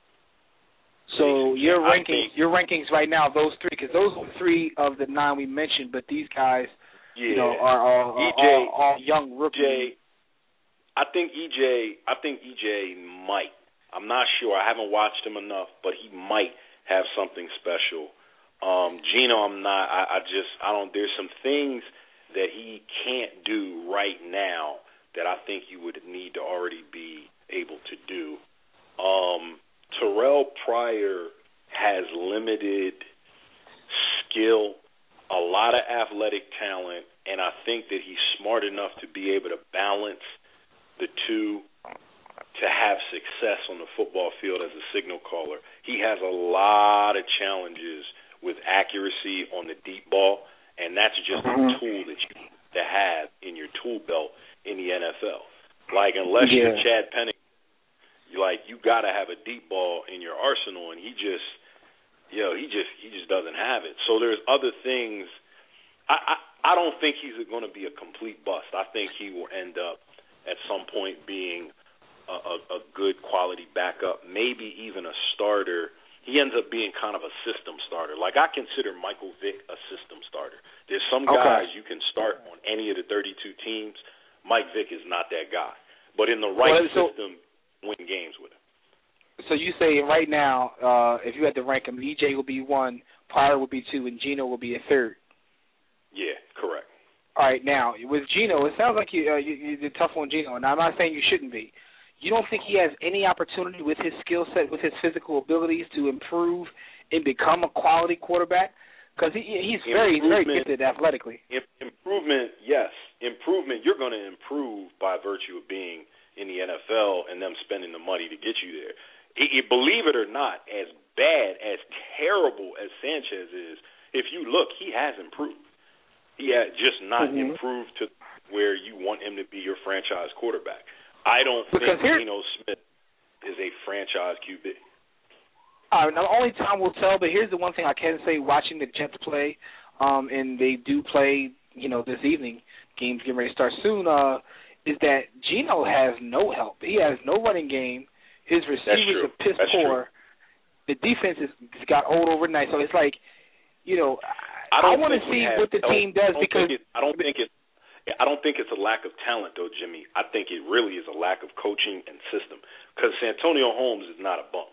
[SPEAKER 8] So
[SPEAKER 4] Jason
[SPEAKER 8] your
[SPEAKER 4] Campbell. I
[SPEAKER 8] rankings,
[SPEAKER 4] think-
[SPEAKER 8] your rankings right now, those three, because those were three of the nine we mentioned, but these guys,
[SPEAKER 4] Yeah.
[SPEAKER 8] you know, are all,
[SPEAKER 4] E J,
[SPEAKER 8] all, all young rookies.
[SPEAKER 4] E J, I think E J. I think E J might. I'm not sure. I haven't watched him enough, but he might have something special. Um, Geno, I'm not. I, I just. I don't. There's some things that he can't do right now that I think you would need to already be able to do. Um, Terrell Pryor has limited skill, a lot of athletic talent, and I think that he's smart enough to be able to balance the two. to have success on the football field as a signal caller. He has a lot of challenges with accuracy on the deep ball, and that's just mm-hmm. a tool that you need to have in your tool belt in the N F L. Like, unless yeah. you're Chad Pennington, you like you got to have a deep ball in your arsenal, and he just, you know, he just he just doesn't have it. So there's other things. I I, I don't think he's going to be a complete bust. I think he will end up at some point being A, a, a good quality backup, maybe even a starter. He ends up being kind of a system starter. Like, I consider Michael Vick a system starter. There's some
[SPEAKER 3] okay.
[SPEAKER 4] guys you can start on any of the thirty-two teams. Mike Vick is not that guy. But in the right well, so, system, win games with him.
[SPEAKER 3] So you say right now, uh, if you had to rank him, E J will be one, Pryor will be two, and Geno will be a third.
[SPEAKER 4] Yeah, correct.
[SPEAKER 3] All right, now, with Geno, it sounds like you, uh, you, you're tough on Geno. Now, I'm not saying you shouldn't be. You don't think he has any opportunity with his skill set, with his physical abilities to improve and become a quality quarterback? Because he, he's very, very gifted athletically.
[SPEAKER 4] Improvement, yes. Improvement, you're going to improve by virtue of being in the N F L and them spending the money to get you there. It, it, believe it or not, as bad, as terrible as Sanchez is, if you look, he has improved. He has just not mm-hmm. improved to where you want him to be your franchise quarterback. I don't because think Geno Smith is a franchise Q B.
[SPEAKER 3] All right, now, only time will tell, but here's the one thing I can say watching the Jets play, um, and they do play, you know, this evening, games getting ready to start soon, uh, is that Geno has no help. He has no running game. His receivers are piss
[SPEAKER 4] That's
[SPEAKER 3] poor. True. The defense has got old overnight, so it's like, you know,
[SPEAKER 4] I,
[SPEAKER 3] I want to see what the team does
[SPEAKER 4] I
[SPEAKER 3] because
[SPEAKER 4] it, I don't think it. I don't think it's a lack of talent, though, Jimmy. I think it really is a lack of coaching and system. Because Santonio Holmes is not a bum.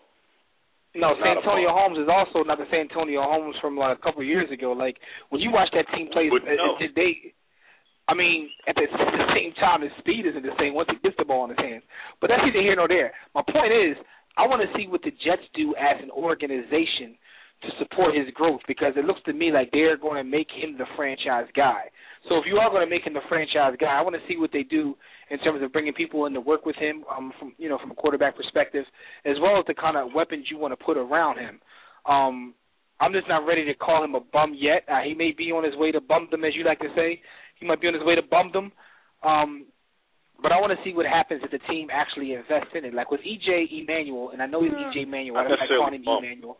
[SPEAKER 3] No, Santonio Holmes is also not the Santonio Holmes from like, a couple of years ago. Like, when you watch that team play,
[SPEAKER 4] no.
[SPEAKER 3] it, they, I mean, at the, at the same time, his speed isn't the same once he gets the ball in his hands. But that's neither here nor there. My point is, I want to see what the Jets do as an organization to support his growth, because it looks to me like they're going to make him the franchise guy. So if you are going to make him the franchise guy, I want to see what they do in terms of bringing people in to work with him, um, from you know from a quarterback perspective, as well as the kind of weapons you want to put around him. Um, I'm just not ready to call him a bum yet. Uh, he may be on his way to bumdom, as you like to say. He might be on his way to bumdom. Um, but I want to see what happens if the team actually invests in it. Like with E J Emanuel, and I know he's E J Manuel. I don't like calling him Emanuel.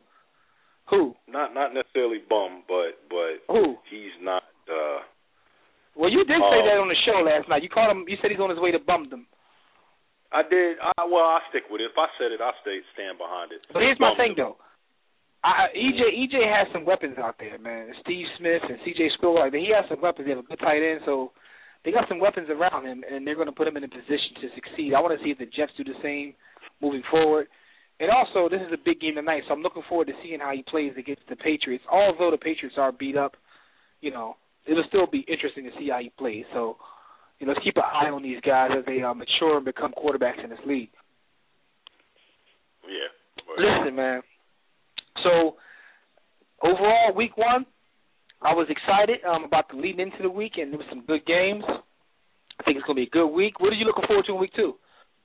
[SPEAKER 3] Who?
[SPEAKER 4] Not not necessarily bum, but but
[SPEAKER 3] Who?
[SPEAKER 4] he's not. Uh,
[SPEAKER 3] well, you did
[SPEAKER 4] um,
[SPEAKER 3] say that on the show last night. You called him. You said he's on his way to bumdom.
[SPEAKER 4] I did. I, well, I'll stick with it. If I said it, I'll stay stand behind it.
[SPEAKER 3] But here's my thing, though. I, E J E J has some weapons out there, man. Steve Smith and C J Spiller, like, he has some weapons. They have a good tight end, so they got some weapons around him, and they're going to put him in a position to succeed. I want to see if the Jets do the same moving forward. And also, this is a big game tonight, so I'm looking forward to seeing how he plays against the Patriots. Although the Patriots are beat up, you know, it'll still be interesting to see how he plays. So, you know, let's keep an eye on these guys as they uh, mature and become quarterbacks in this league.
[SPEAKER 4] Yeah.
[SPEAKER 3] Listen, man. So, overall, week one, I was excited um, about the leading into the week, and there were some good games. I think it's going to be a good week. What are you looking forward to in week two?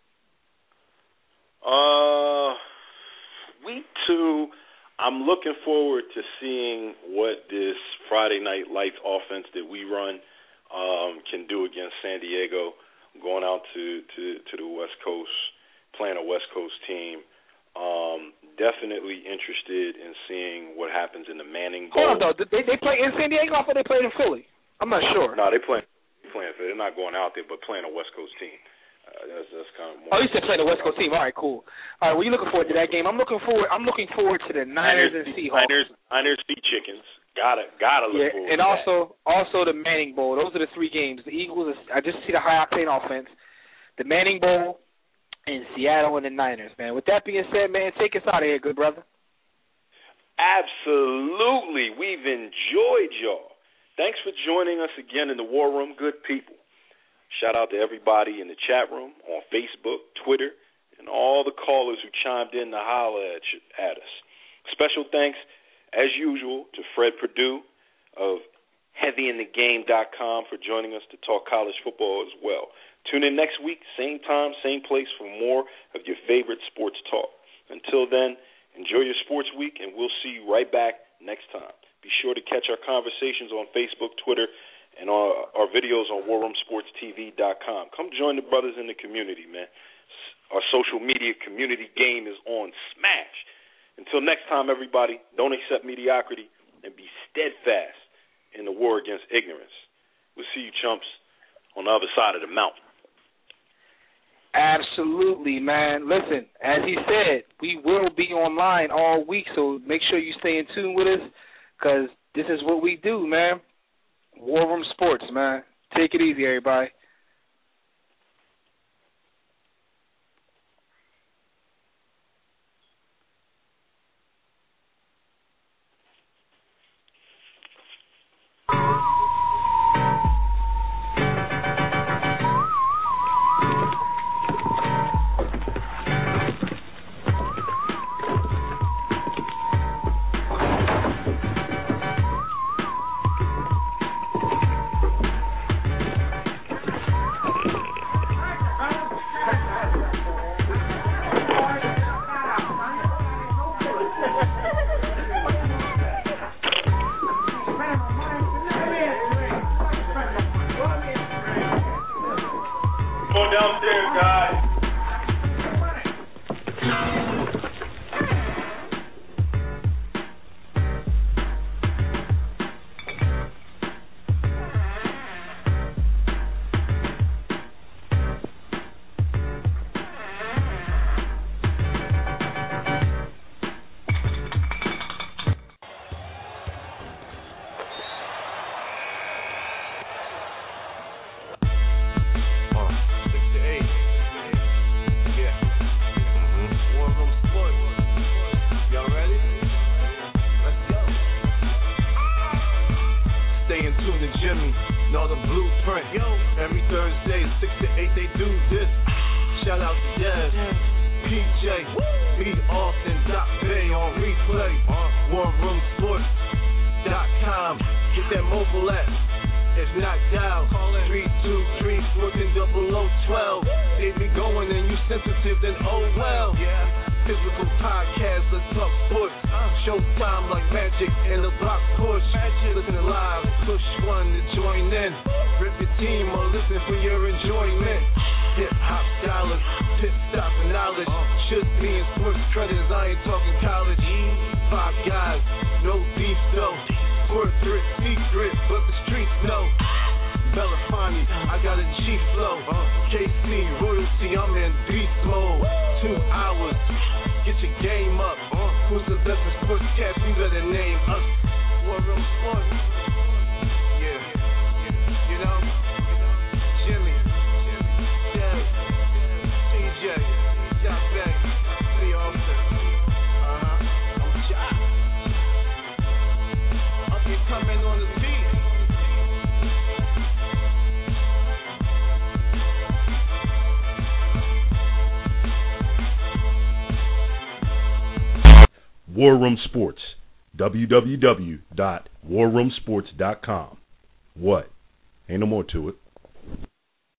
[SPEAKER 4] Uh, week two, I'm looking forward to seeing what this Friday Night Lights offense that we run um, can do against San Diego, going out to, to, to the West Coast, playing a West Coast team. Um, definitely interested in seeing what happens in the Manning Bowl.
[SPEAKER 3] Hold on, though. They, they play in San Diego, or they played in Philly? I'm not sure.
[SPEAKER 4] No, they play playing. They're not going out there, but playing a West Coast team. Uh, that's, that's kind of more.
[SPEAKER 3] Oh, you said play the West Coast team. All right, cool. All right, well, you looking forward to that game? I'm looking forward. I'm looking forward to the Niners, Niners and Seahawks.
[SPEAKER 4] Niners, Niners beat Chickens. Gotta, gotta look
[SPEAKER 3] yeah,
[SPEAKER 4] forward.
[SPEAKER 3] And
[SPEAKER 4] to
[SPEAKER 3] also,
[SPEAKER 4] that.
[SPEAKER 3] also the Manning Bowl. Those are the three games. The Eagles. I just see the high octane offense. The Manning Bowl, and Seattle and the Niners. Man. With that being said, man, take us out of here, good brother.
[SPEAKER 4] Absolutely, we've enjoyed y'all. Thanks for joining us again in the War Room, good people. Shout out to everybody in the chat room, on Facebook, Twitter, and all the callers who chimed in to holler at, you, at us. Special thanks, as usual, to Fred Perdue of heavy in the game dot com for joining us to talk college football as well. Tune in next week, same time, same place for more favorite sports talk. Until then, enjoy your sports week, and we'll see you right back next time. Be sure to catch our conversations on Facebook, Twitter, and our, our videos on war room sports t v dot com. Come join the brothers in the community, man. Our social media community game is on smash. Until next time, everybody, don't accept mediocrity and be steadfast in the war against ignorance. We'll see you chumps on the other side of the mountain.
[SPEAKER 3] Absolutely, man. Listen, as he said, we will be online all week, so make sure you stay in tune with us, because this is what we do, man. War Room Sports, man. Take it easy, everybody.
[SPEAKER 10] War Room Sports, w w w dot war room sports dot com. What? Ain't no more to it.